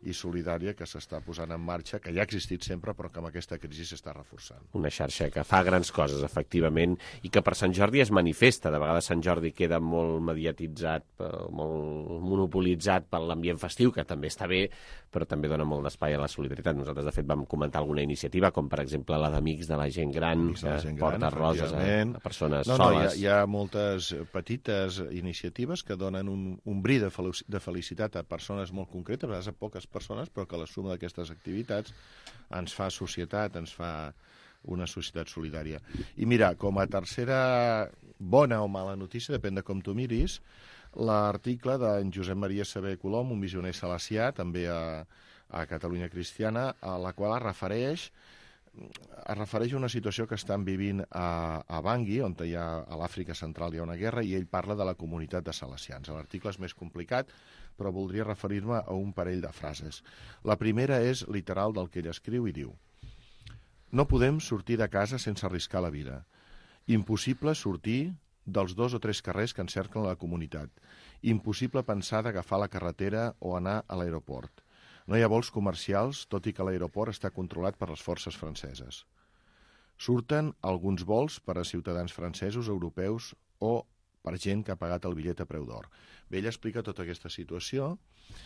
i solidària que s'està posant en marxa, que ja ha existit sempre, però que amb aquesta crisi s'està reforçant. Una xarxa que fa grans coses, efectivament, i que per Sant Jordi es manifesta. De vegades Sant Jordi queda molt mediatitzat, molt monopolitzat per l'ambient festiu, que també està bé, però també dona molt d'espai a la solidaritat. Nosaltres, de fet, vam comentar alguna iniciativa, com per exemple la d'Amics de la Gent Gran, Amics de la que gent porta gran, roses a, a persones no, no, soles. Hi ha, hi ha moltes petites iniciatives que donen un, un bri de, fel- de felicitat a persones molt concretes, a vegades a poques persones, però que la suma d'aquestes activitats ens fa societat, ens fa una societat solidària. I mira, com a tercera bona o mala notícia, depèn de com tu miris, l'article d'en Josep Maria Saber Colom, un missioner salesià, també a, a Catalunya Cristiana, a la qual es refereix es refereix a una situació que estan vivint a, a Bangui, on hi ha, a l'Àfrica Central hi ha una guerra, i ell parla de la comunitat de salesians. L'article és més complicat, però voldria referir-me a un parell de frases. La primera és literal del que ell escriu i diu: no podem sortir de casa sense arriscar la vida. Impossible sortir dels dos o tres carrers que encerclen la comunitat. Impossible pensar d'agafar la carretera o anar a l'aeroport. No hi ha vols comercials, tot i que l'aeroport està controlat per les forces franceses. Surten alguns vols per a ciutadans francesos, europeus o per gent que ha pagat el bitllet a preu d'or. Bé, ell explica tota aquesta situació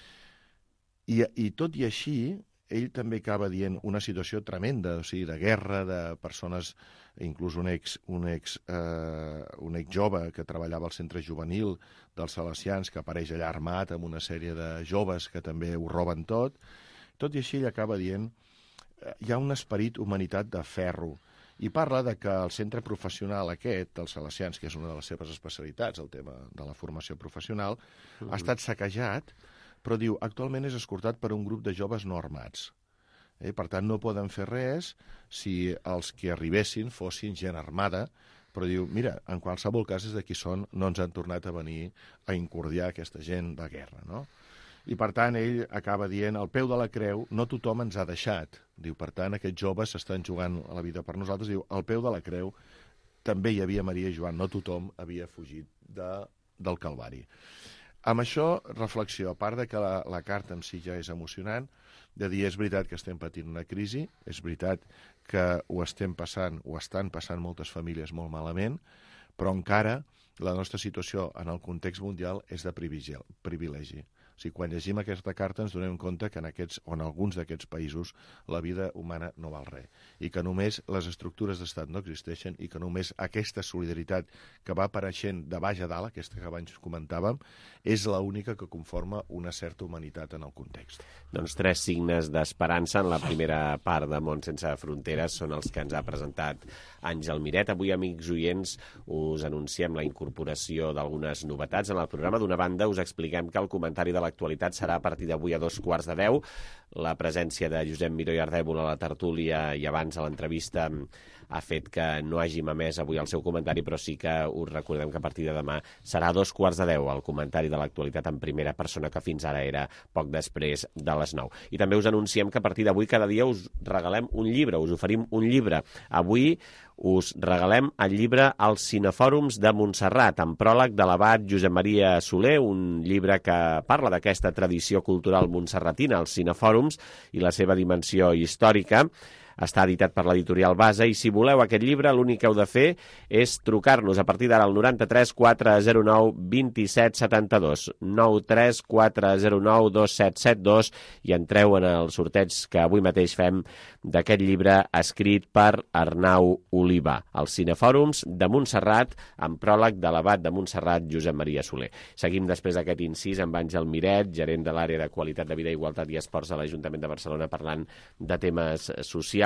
i, i tot i així, ell també acaba dient una situació tremenda, o sigui, de guerra, de persones, inclús un ex, un ex, eh, un ex jove que treballava al centre juvenil dels salesians, que apareix allà armat amb una sèrie de joves que també ho roben tot. Tot i així ell acaba dient eh, hi ha un esperit humanitat de ferro, i parla de que el centre professional aquest, dels salesians, que és una de les seves especialitats, el tema de la formació professional, uh-huh. ha estat saquejat, però diu, actualment és escortat per un grup de joves no armats. Eh? Per tant, no poden fer res si els que arribessin fossin gent armada, però diu, mira, en qualsevol cas, des de qui són, no ens han tornat a venir a incordiar aquesta gent de guerra, no? I, per tant, ell acaba dient, al peu de la creu, no tothom ens ha deixat. Diu, per tant, aquests joves s'estan jugant a la vida per nosaltres. Diu, al peu de la creu també hi havia Maria i Joan, no tothom havia fugit de, del Calvari. Amb això, reflexió, a part de que la, la carta en si ja és emocionant, de dir, és veritat que estem patint una crisi, és veritat que ho estem passant, ho estan passant moltes famílies molt malament, però encara la nostra situació en el context mundial és de privilegi. O sigui, quan llegim aquesta carta ens donem compte que en aquests, o en alguns d'aquests països la vida humana no val res, i que només les estructures d'estat no existeixen, i que només aquesta solidaritat que va apareixent de baix a dalt, aquesta que abans comentàvem, és l'única que conforma una certa humanitat en el context. Doncs tres signes d'esperança en la primera part de Món sense fronteres són els que ens ha presentat Àngel Miret. Avui, amics oients, us anunciem la incorporació d'algunes novetats en el programa. D'una banda, us expliquem que el comentari de l'actualitat serà a partir d'avui a dos quarts de deu. La presència de Josep Miró i Ardèvol a la tertúlia i abans a l'entrevista ha fet que no hàgim emès avui el seu comentari, però sí que us recordem que a partir de demà serà a dos quarts de deu el comentari de l'actualitat en primera persona, que fins ara era poc després de les nou. I també us anunciem que a partir d'avui cada dia us regalem un llibre, us oferim un llibre. Avui us regalem el llibre Els Cinefòrums de Montserrat, amb pròleg de l'abat Josep Maria Soler, un llibre que parla d'aquesta tradició cultural montserratina, els cinefòrums, i la seva dimensió històrica. Està editat per l'editorial Base, i si voleu aquest llibre l'únic que heu de fer és trucar-nos a partir d'ara al noranta-tres quatre zero nou dos set set dos, nou tres quatre zero nou dos set set dos, i entreu en el sorteig que avui mateix fem d'aquest llibre escrit per Arnau Oliva, Els Cinefòrums de Montserrat, amb pròleg de l'abat de Montserrat, Josep Maria Soler. Seguim després d'aquest incís amb Àngel Miret, gerent de l'àrea de qualitat de vida, igualtat i esports a l'Ajuntament de Barcelona, parlant de temes socials.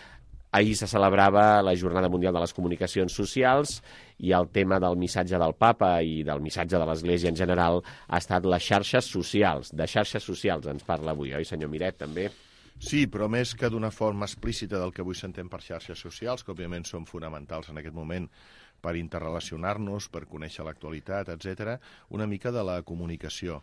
Ahir se celebrava la Jornada Mundial de les Comunicacions Socials i el tema del missatge del Papa i del missatge de l'Església en general ha estat les xarxes socials. De xarxes socials ens parla avui, oi, senyor Miret, també? Sí, però més que d'una forma explícita del que avui s'entén per xarxes socials, que òbviament són fonamentals en aquest moment per interrelacionar-nos, per conèixer l'actualitat, etcètera, una mica de la comunicació.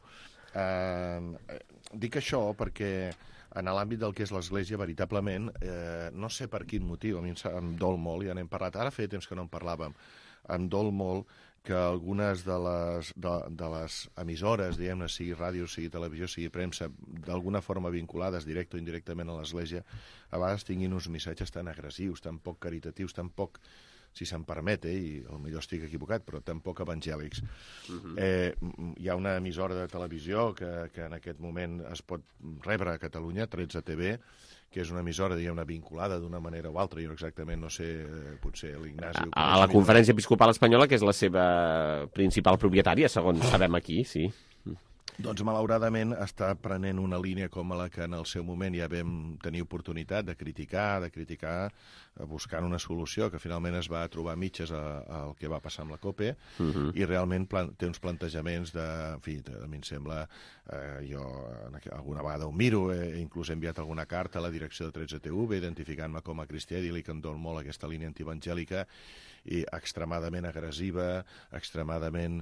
Eh, dic això perquè en l'àmbit del que és l'Església, veritablement, eh, no sé per quin motiu, a mi em dol molt, ja n'hem parlat, ara feia temps que no en parlàvem, em dol molt que algunes de les, de, de les emissores, diguem-ne, sigui ràdio, sigui televisió, sigui premsa, d'alguna forma vinculades directe o indirectament a l'Església, a vegades tinguin uns missatges tan agressius, tan poc caritatius, tan poc, si se'm permet, eh, i potser estic equivocat, però tan poc evangèlics. Uh-huh. eh, hi ha una emissora de televisió que, que en aquest moment es pot rebre a Catalunya, tretze T V, que és una emissora, diguem-ne, vinculada d'una manera o altra, jo exactament no sé, potser l'Ignasi... A, a la Conferència Episcopal Espanyola, que és la seva principal propietària, segons sabem aquí, sí. Doncs, malauradament, està prenent una línia com la que en el seu moment ja vam tenir oportunitat de criticar, de criticar, buscant una solució que finalment es va trobar a mitges al que va passar amb la COPE, uh-huh. i realment plan, té uns plantejaments de... En fi, a mi em sembla... Eh, jo alguna vegada ho miro, he inclús he enviat alguna carta a la direcció de tretze T V identificant-me com a cristià i dir-li que em dol molt aquesta línia antievangèlica i extremadament agressiva, extremadament...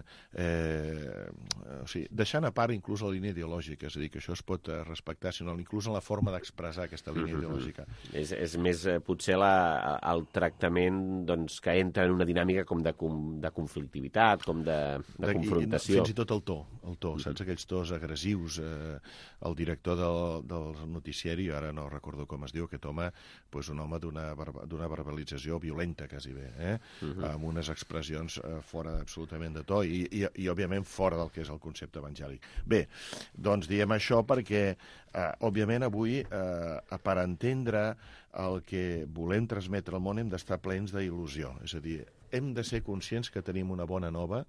Eh, o sigui, deixant a part inclús la línia ideològica, és a dir, que això es pot respectar, sinó inclús en la forma d'expressar aquesta línia uh-huh. ideològica. És, és més, eh, potser, la, el tractament doncs, que entra en una dinàmica com de, com, de conflictivitat, com de, de, de confrontació. I, fins i tot el to, el to, uh-huh. saps? Aquells tos agressius. Eh, el director del, del noticiari, ara no recordo com es diu, aquest home, pues, un home d'una d'una verbalització violenta, quasi bé, eh? Uh-huh. Amb unes expressions eh, fora absolutament de to i, i, i, òbviament, fora del que és el concepte evangèlic. Bé, doncs diem això perquè, eh, òbviament, avui, eh, per entendre el que volem transmetre al món, hem d'estar plens d'il·lusió. És a dir, hem de ser conscients que tenim una bona nova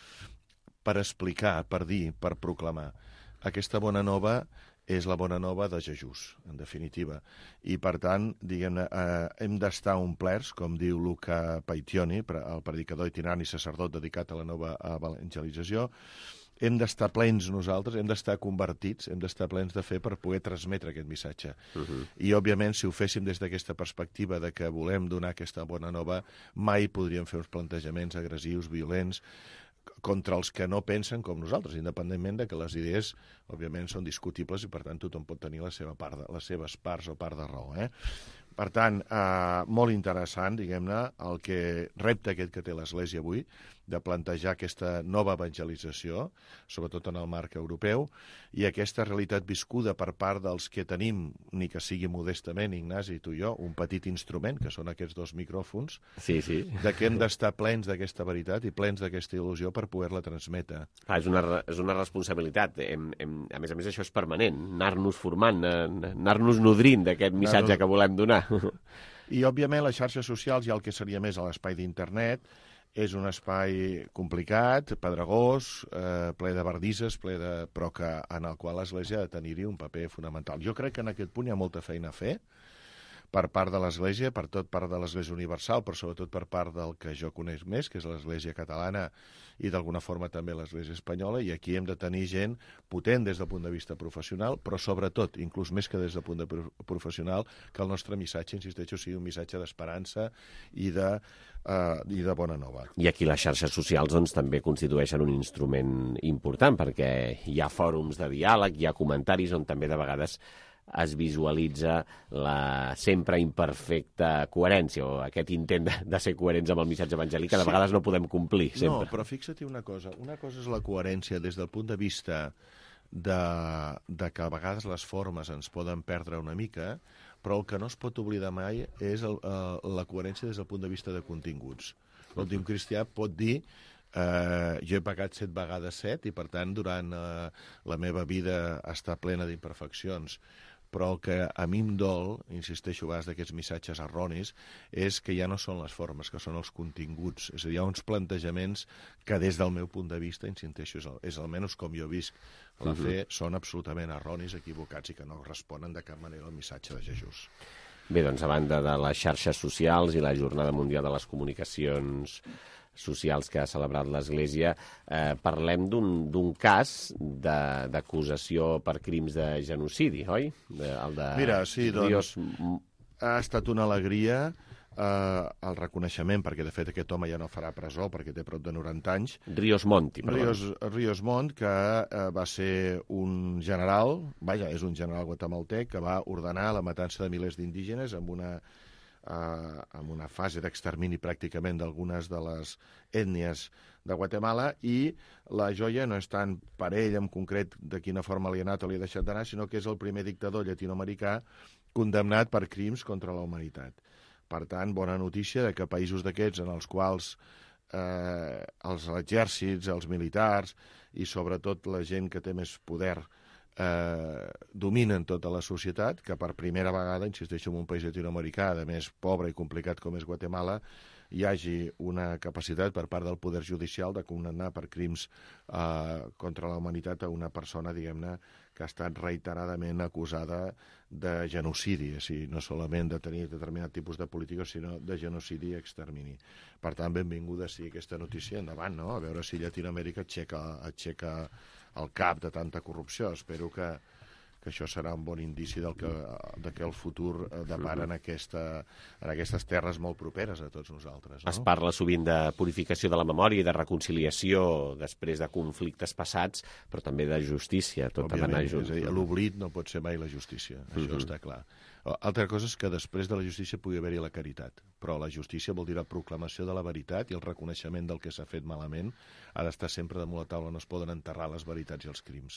per explicar, per dir, per proclamar. Aquesta bona nova és la bona nova de Jesús, en definitiva. I, per tant, diguem-ne, eh, hem d'estar omplerts, com diu Luca Paitioni, el predicador itinerant i sacerdot dedicat a la nova evangelització, hem d'estar plens nosaltres, hem d'estar convertits, hem d'estar plens de fe per poder transmetre aquest missatge. Uh-huh. I, òbviament, si ho féssim des d'aquesta perspectiva de que volem donar aquesta bona nova, mai podríem fer uns plantejaments agressius, violents, contra els que no pensen com nosaltres, independentment de que les idees, òbviament, són discutibles i, per tant, tothom pot tenir la seva part de, les seves parts o part de raó. Eh? Per tant, eh, molt interessant, diguem-ne, el que repte aquest que té l'Església avui, de plantejar aquesta nova evangelització, sobretot en el marc europeu, i aquesta realitat viscuda per part dels que tenim, ni que sigui modestament, Ignasi, tu i jo, un petit instrument, que són aquests dos micròfons, sí, sí. de que hem d'estar plens d'aquesta veritat i plens d'aquesta il·lusió per poder-la transmetre. Ah, és, una, és una responsabilitat. Hem, hem, a més a més, això és permanent, anar-nos formant, anar-nos nodrint d'aquest missatge que volem donar. I, òbviament, les xarxes socials, ja el que seria més a l'espai d'internet, és un espai complicat, pedregós, eh, ple de bardisses, ple de... però que, en el qual l'Església ha de tenir-hi un paper fonamental. Jo crec que en aquest punt hi ha molta feina a fer per part de l'Església, per tot part de l'Església Universal, però sobretot per part del que jo conec més, que és l'Església catalana i d'alguna forma també l'Església espanyola, i aquí hem de tenir gent potent des del punt de vista professional, però sobretot, inclús més que des del punt de professional, que el nostre missatge, insisteixo, sigui un missatge d'esperança i de Uh, i de bona nova. I aquí les xarxes socials doncs, també constitueixen un instrument important, perquè hi ha fòrums de diàleg, hi ha comentaris on també de vegades es visualitza la sempre imperfecta coherència, o aquest intent de, de ser coherents amb el missatge evangèlic, que de vegades no podem complir, sempre. No, però fixa't una cosa. Una cosa és la coherència des del punt de vista de, de que a vegades les formes ens poden perdre una mica, però el que no es pot oblidar mai és el, uh, la coherència des del punt de vista de continguts. L'últim cristià pot dir eh, jo he pecat set vegades set i, per tant, durant uh, la meva vida està plena d'imperfeccions. Però el que a mi em dol, insisteixo a vegades d'aquests missatges erronis, és que ja no són les formes, que són els continguts. És a dir, hi ha uns plantejaments que des del meu punt de vista, insisteixo, és, el, és almenys com jo visc la fe, uh-huh. són absolutament erronis, equivocats i que no responen de cap manera al missatge de Jesús. Bé, doncs, a banda de les xarxes socials i la Jornada Mundial de les Comunicacions Socials que ha celebrat l'Església, eh, parlem d'un cas d'acusació per crims de genocidi, oi? De, el de Mira, sí, Ríos... doncs, ha estat una alegria eh, el reconeixement, perquè de fet aquest home ja no farà presó perquè té prop de noranta anys. Ríos Monti, perdó. Ríos, Ríos Montt, que eh, va ser un general, vaja, és un general guatemaltec, que va ordenar la matança de milers d'indígenes amb una en una fase d'extermini pràcticament d'algunes de les ètnies de Guatemala, i la joia no és tant per ell en concret de quina forma li ha anat o li ha deixat d'anar, sinó que és el primer dictador llatinoamericà condemnat per crims contra la humanitat. Per tant, bona notícia de que països d'aquests en els quals eh, els exèrcits, els militars i sobretot la gent que té més poder eh, dominen tota la societat, que per primera vegada, insisteixo, en un país llatinoamericà, de més pobre i complicat com és Guatemala, hi hagi una capacitat per part del poder judicial de condemnar per crims eh, contra la humanitat a una persona, diguem-ne, que ha estat reiteradament acusada de genocidi, o sigui, no solament de tenir determinat tipus de política, sinó de genocidi i extermini. Per tant, benvinguda sigui aquesta notícia, endavant, no? A veure si Llatinoamèrica aixeca, aixeca el cap de tanta corrupció. Espero que, que això serà un bon indici del que, de que el futur depara en, aquesta, en aquestes terres molt properes a tots nosaltres. No? Es parla sovint de purificació de la memòria i de reconciliació després de conflictes passats, però també de justícia, tot ha d'anar junt. És a dir, l'oblit no pot ser mai la justícia, això uh-huh. està clar. Altra cosa és que després de la justícia pugui haver-hi la caritat, però la justícia vol dir la proclamació de la veritat i el reconeixement del que s'ha fet malament ha d'estar sempre damunt la taula, no es poden enterrar les veritats i els crims.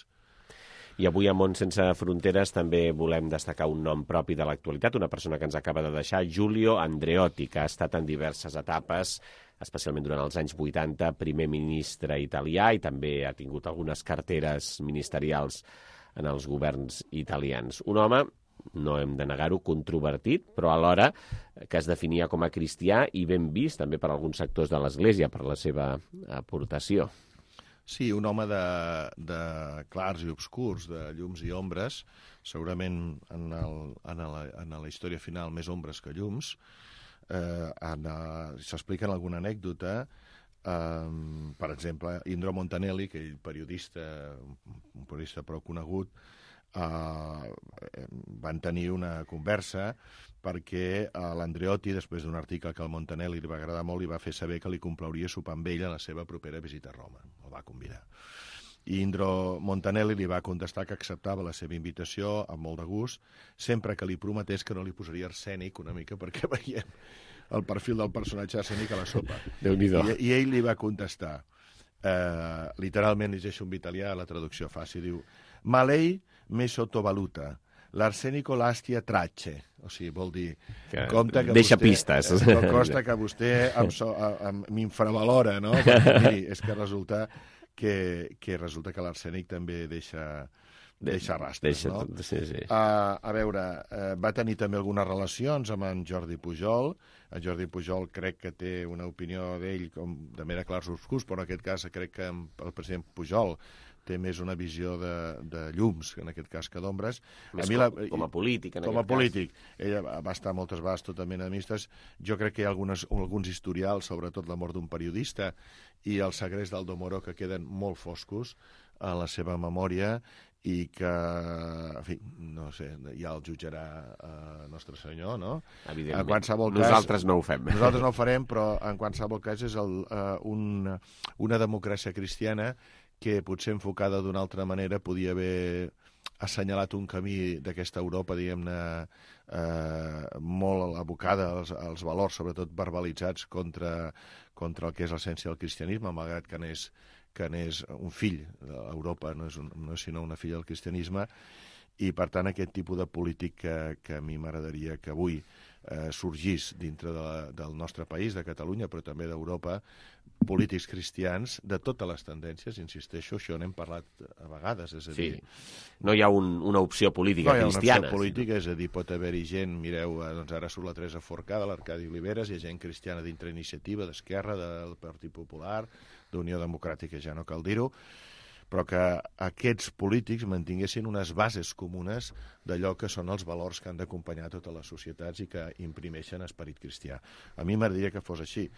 I avui a Món Sense Fronteres també volem destacar un nom propi de l'actualitat, una persona que ens acaba de deixar, Giulio Andreotti, que ha estat en diverses etapes, especialment durant els anys vuitanta, primer ministre italià i també ha tingut algunes carteres ministerials en els governs italians. Un home, no hem de negar-ho, controvertit, però alhora que es definia com a cristià i ben vist també per alguns sectors de l'Església per la seva aportació. Sí, un home de, de clars i obscurs, de llums i ombres, segurament en, el, en, la, en la història final més ombres que llums. Eh, S'explica en alguna anècdota, eh, per exemple, Indro Montanelli, que ell periodista, un periodista prou conegut, eh, van tenir una conversa perquè a l'Andreotti, després d'un article que al Montanelli li va agradar molt, li va fer saber que li complauria sopar amb ell a la seva propera visita a Roma. El va convidar. I Indro Montanelli li va contestar que acceptava la seva invitació amb molt de gust, sempre que li prometés que no li posaria arsènic una mica, perquè veiem el perfil del personatge arsènic a la sopa. Déu-n'hi-do. I, I ell li va contestar, eh, literalment llegeixo en italià, la traducció fàcil, diu «Ma lei me sottovaluta, l'arsènico l'astia tracce». O sigui, vol dir... Que compte que deixa vostè, pistes. Eh, costa que vostè so, m'infravalora, no? Perquè, miri, és que resulta que, que, resulta que l'arsènic també deixa... deixa rastres, deixa, no? Sí, sí. Uh, a veure, uh, va tenir també algunes relacions amb en Jordi Pujol. En Jordi Pujol crec que té una opinió d'ell com de mera clars obscurs, però en aquest cas crec que el president Pujol té més una visió de, de llums, en aquest cas, que d'ombres. Més com, la, com a polític, en com a aquest polític. cas. Ella va estar moltes vegades totalment a ministres. Jo crec que hi ha algunes, alguns historials, sobretot la mort d'un periodista i el segrest d'Aldo Moro, que queden molt foscos a la seva memòria i que, en fi, no sé, ja el jutjarà eh, Nostre Senyor, no? Evidentment. En qualsevol cas, nosaltres no ho fem. Nosaltres no ho farem, però en qualsevol cas és el, uh, un, una democràcia cristiana que potser enfocada d'una altra manera podia haver assenyalat un camí d'aquesta Europa, diguem-ne, eh, molt abocada als, als valors, sobretot verbalitzats, contra, contra el que és l'essència del cristianisme, malgrat que n'és que n'és un fill d'Europa, no és, un, no és sinó una filla del cristianisme, i per tant aquest tipus de polític que, que a mi m'agradaria que avui eh, sorgís dintre de la, del nostre país, de Catalunya, però també d'Europa, polítics cristians de totes les tendències, insisteixo, això n'hem parlat a vegades, és a dir... Sí. No hi ha un, una opció política cristiana. No hi ha una opció política, és a dir, pot haver-hi gent, mireu, doncs ara surt la Teresa Forcada, l'Arcadi Oliveres, hi ha gent cristiana dintre Iniciativa, d'Esquerra, del Partit Popular, d'Unió Democràtica, ja no cal dir-ho, però que aquests polítics mantinguessin unes bases comunes d'allò que són els valors que han d'acompanyar totes les societats i que imprimeixen esperit cristià. A mi m'agradaria que fos així.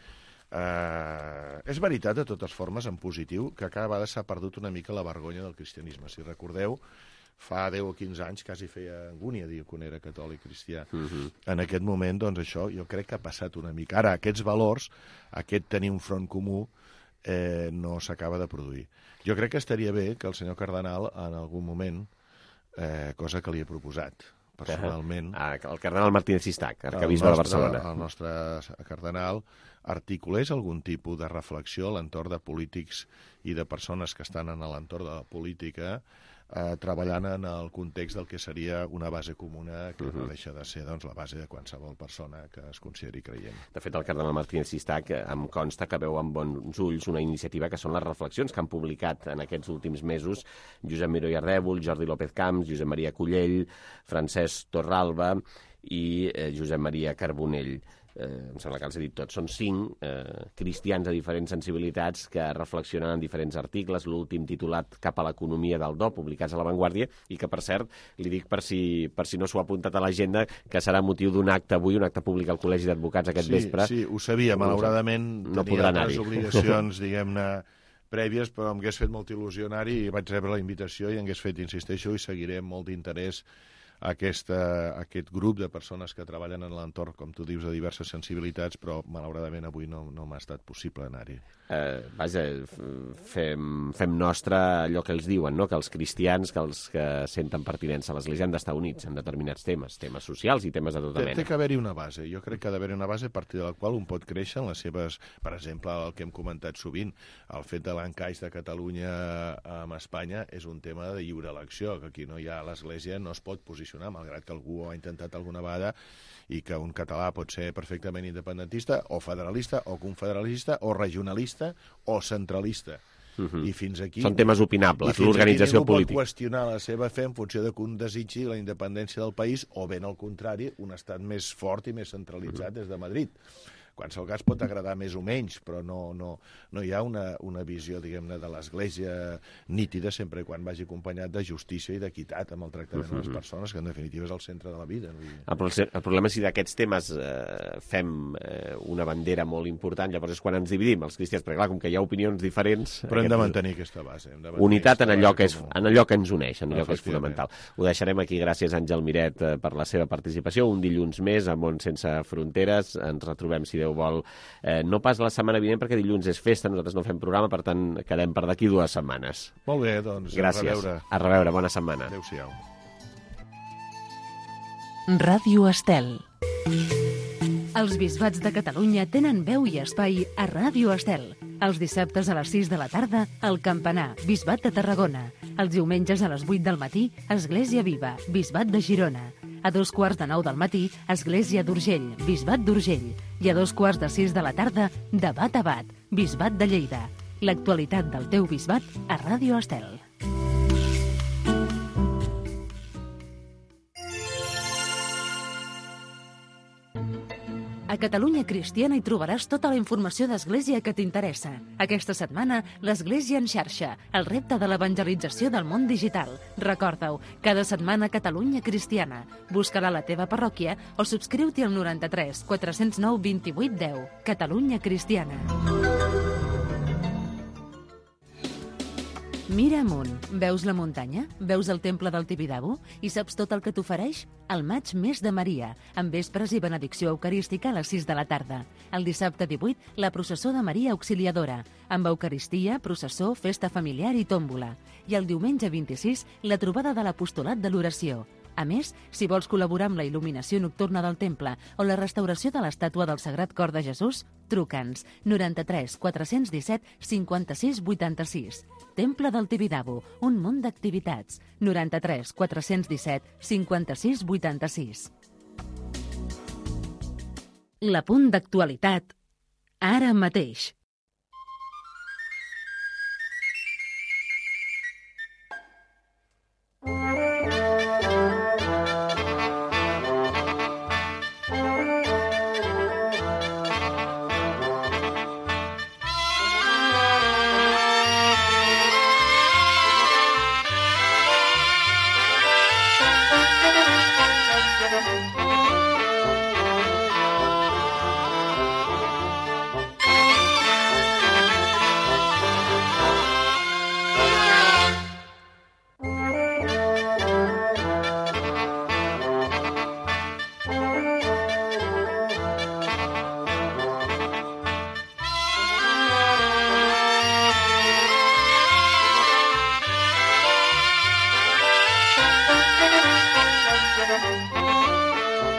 Uh, és veritat, de totes formes, en positiu, que cada vegada s'ha perdut una mica la vergonya del cristianisme. Si recordeu, fa deu o quinze anys quasi feia angúnia dir que un era catòlic cristià. Uh-huh. En aquest moment, doncs això, jo crec que ha passat una mica. Ara, aquests valors, aquest tenir un front comú, eh, no s'acaba de produir. Jo crec que estaria bé que el senyor cardenal, en algun moment, eh, cosa que li he proposat, personalment. Ah, el cardenal Martínez Sistac, arquebisbe de Barcelona. El nostre cardenal articulés algun tipus de reflexió a l'entorn de polítics i de persones que estan en l'entorn de la política, eh, treballant en el context del que seria una base comuna que uh -huh. no deixa de ser doncs, la base de qualsevol persona que es consideri creient. De fet, el cardenal Martínez Sistac em consta que veu amb bons ulls una iniciativa que són les reflexions que han publicat en aquests últims mesos Josep Miró i Ardèvol, Jordi López Camps, Josep Maria Cullell, Francesc Torralba i eh, Josep Maria Carbonell. Eh, em sembla que els he dit tots, són cinc eh, cristians de diferents sensibilitats que reflexionen en diferents articles, l'últim titulat Cap a l'economia del do, publicats a La Vanguardia, i que, per cert, li dic per si, per si no s'ho ha apuntat a l'agenda, que serà motiu d'un acte avui, un acte públic al Col·legi d'Advocats aquest sí, vespre. Sí, ho sabia, malauradament no tenia altres obligacions, diguem-ne, prèvies, però em hagués fet molta il·lusió anar-hi i vaig rebre la invitació i em hagués fet, insisteixo, i seguiré amb molt d'interès Aquesta, aquest grup de persones que treballen en l'entorn, com tu dius, de diverses sensibilitats, però malauradament avui no, no m'ha estat possible anar-hi. Eh, vaja, fem, fem nostre allò que els diuen, no? Que els cristians, que els que senten pertinença a l'Església han d'estar units en determinats temes, temes socials i temes de tota mena. Té que haver-hi una base. Jo crec que ha d'haver-hi una base a partir de la qual un pot créixer en les seves, per exemple, el que hem comentat sovint, el fet de l'encaix de Catalunya amb Espanya és un tema de lliure elecció, que aquí no hi ha l'Església, no es pot posicionar, malgrat que algú ho ha intentat alguna vegada, i que un català pot ser perfectament independentista, o federalista, o confederalista, o regionalista, o centralista. Uh -huh. I fins aquí... Són temes opinables, l'organització política. Pot qüestionar la seva fe en funció de que un desitgi la independència del país, o ben al contrari, un estat més fort i més centralitzat uh -huh. des de Madrid. Qualsevol cas pot agradar més o menys, però no, no, no hi ha una, una visió, diguem-ne, de l'Església nítida, sempre quan vagi acompanyat de justícia i d'equitat amb el tractament uh -huh. de les persones, que en definitiva és el centre de la vida. No? El, el problema és si d'aquests temes eh, fem eh, una bandera molt important, llavors és quan ens dividim, els cristians, perquè clar, com que hi ha opinions diferents... Però hem de mantenir aquesta base. Hem de mantenir unitat en allò, que és, en allò que ens uneix, en allò que és fonamental. Ho deixarem aquí, gràcies Àngel Miret eh, per la seva participació, un dilluns més a Món Sense Fronteres, ens retrobem, si Déu vol, eh, no pas la setmana vinent, perquè dilluns és festa, nosaltres no fem programa, per tant, quedem per d'aquí dues setmanes. Molt bé, doncs, gràcies. a reveure. A reveure, bona setmana. Adéu-siau. Ràdio Estel. Els bisbats de Catalunya tenen veu i espai a Ràdio Estel. Els dissabtes a les sis de la tarda, el Campanar, Bisbat de Tarragona. Els diumenges a les vuit del matí, Església Viva, Bisbat de Girona. A dos quarts de nou del matí, Església d'Urgell, Bisbat d'Urgell. I a dos quarts de sis de la tarda, Debat a Bat, Bisbat de Lleida. L'actualitat del teu bisbat a Ràdio Estel. A Catalunya Cristiana hi trobaràs tota la informació d'Església que t'interessa. Aquesta setmana, l'Església en xarxa, el repte de l'evangelització del món digital. Recorda-ho, cada setmana Catalunya Cristiana. Busca-la a la teva parròquia o subscriu-t'hi al noranta-tres quatre cents nou vint-i-vuit deu. Catalunya Cristiana. Mira amunt. Veus la muntanya? Veus el temple del Tibidabo? I saps tot el que t'ofereix? El maig més de Maria, amb vespres i benedicció eucarística a les sis de la tarda. El dissabte divuit, la processó de Maria Auxiliadora, amb eucaristia, processó, festa familiar i tòmbola. I el diumenge vint-i-sis, la trobada de l'apostolat de l'oració. A més, si vols col·laborar amb la il·luminació nocturna del temple o la restauració de l'estàtua del Sagrat Cor de Jesús, truca'ns noranta-tres quatre cents disset cinquanta-sis vuitanta-sis. Temple del Tibidabo, un munt d'activitats. noranta-tres quatre cents disset cinquanta-sis vuitanta-sis. La punt d'actualitat, ara mateix.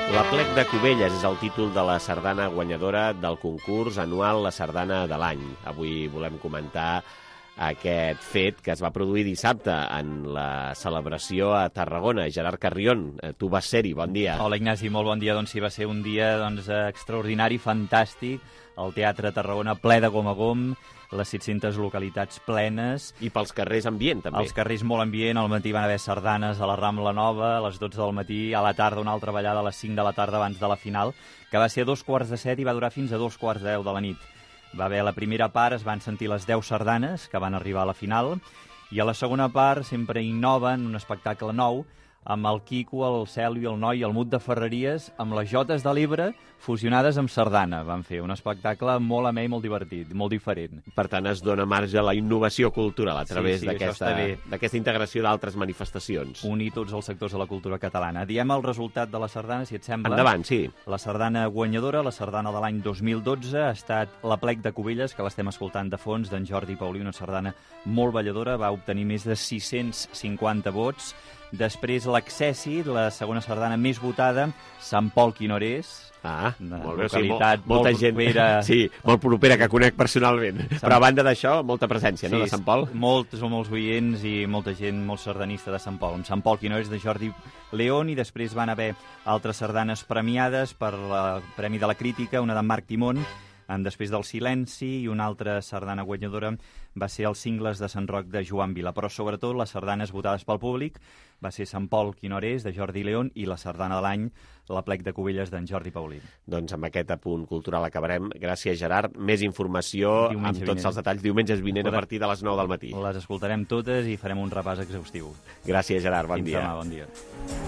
L'Aplec de Cubelles és el títol de la sardana guanyadora del concurs anual La Sardana de l'Any. Avui volem comentar aquest fet que es va produir dissabte en la celebració a Tarragona. Gerard Carrion, tu vas ser-hi, bon dia. Hola Ignasi, molt bon dia. Doncs sí, va ser un dia doncs, extraordinari, fantàstic. El Teatre Tarragona ple de gom a gom, les set-centes localitats plenes. I pels carrers ambient, també. Els carrers molt ambient, al matí van haver sardanes a la Rambla Nova, a les dotze del matí, a la tarda una altra ballada a les cinc de la tarda abans de la final, que va ser a dos quarts de set i va durar fins a dos quarts de deu de la nit. Va haver la primera part, es van sentir les deu sardanes que van arribar a la final, i a la segona part sempre innoven un espectacle nou, amb el Quico, el Celi, el Noi, el Mut de Ferreries, amb les Jotes de l'Ebre fusionades amb sardana. Van fer un espectacle molt amè i molt divertit, molt diferent. Per tant, es dona marge a la innovació cultural a través sí, sí, d'aquesta integració d'altres manifestacions. Unir tots els sectors de la cultura catalana. Diem el resultat de la sardana, si et sembla. Endavant, sí. La sardana guanyadora, la sardana de l'any dos mil dotze, ha estat l'Aplec de Cubelles, que l'estem escoltant de fons, d'en Jordi Paulí, una sardana molt balladora, va obtenir més de sis-cents cinquanta vots. Després l'Accessi, la segona sardana més votada, Sant Pol Quinores. Ah, molt bé, sí, molt, molt molta gent, propera. Sí, molt propera, que conec personalment. Sant... Però a banda d'això, molta presència, sí, no, de Sant Pol? Molts, molts oients i molta gent, molt sardanista de Sant Pol. Amb Sant Pol Quinores de Jordi León, i després van haver altres sardanes premiades per el Premi de la Crítica, una d'en Marc Timón, en Després del silenci, i una altra sardana guanyadora va ser els Cingles de Sant Roc de Joan Vila. Però sobretot les sardanes votades pel públic va ser Sant Pol Quinores de Jordi León i la sardana de l'any, l'Aplec de Cubelles d'en Jordi Paulí. Doncs amb aquest apunt cultural acabarem. Gràcies, Gerard. Més informació diumenge amb tots vinent. Els detalls diumenges vinent a partir de les nou del matí. Les escoltarem totes i farem un repàs exhaustiu. Gràcies, Gerard. Bon Fins dia. Demà, bon dia.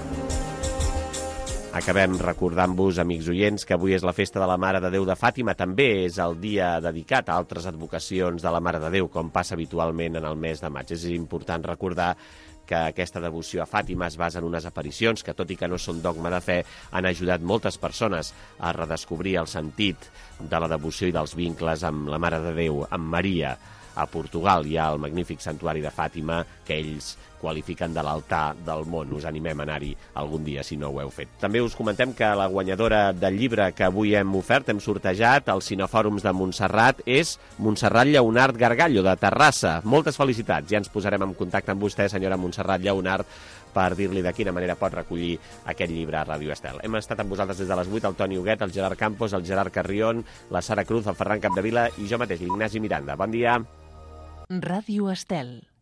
Acabem recordant-vos, amics oients, que avui és la festa de la Mare de Déu de Fàtima. També és el dia dedicat a altres advocacions de la Mare de Déu, com passa habitualment en el mes de maig. És important recordar que aquesta devoció a Fàtima es basa en unes aparicions que, tot i que no són dogma de fe, han ajudat moltes persones a redescobrir el sentit de la devoció i dels vincles amb la Mare de Déu, amb Maria. A Portugal hi ha el magnífic santuari de Fàtima, que ells qualifiquen de l'altar del món. Us animem a anar-hi algun dia, si no ho heu fet. També us comentem que la guanyadora del llibre que avui hem ofert, hem sortejat als Cinefòrums de Montserrat, és Montserrat Lleonard Gargallo, de Terrassa. Moltes felicitats. Ja ens posarem en contacte amb vostè, senyora Montserrat Lleonard, per dir-li de quina manera pot recollir aquest llibre a Ràdio Estel. Hem estat amb vosaltres des de les vuit, el Toni Huguet, el Gerard Campos, el Gerard Carrion, la Sara Cruz, el Ferran Capdevila i jo mateix, l'Ignasi Miranda. Bon dia. Ràdio Estel.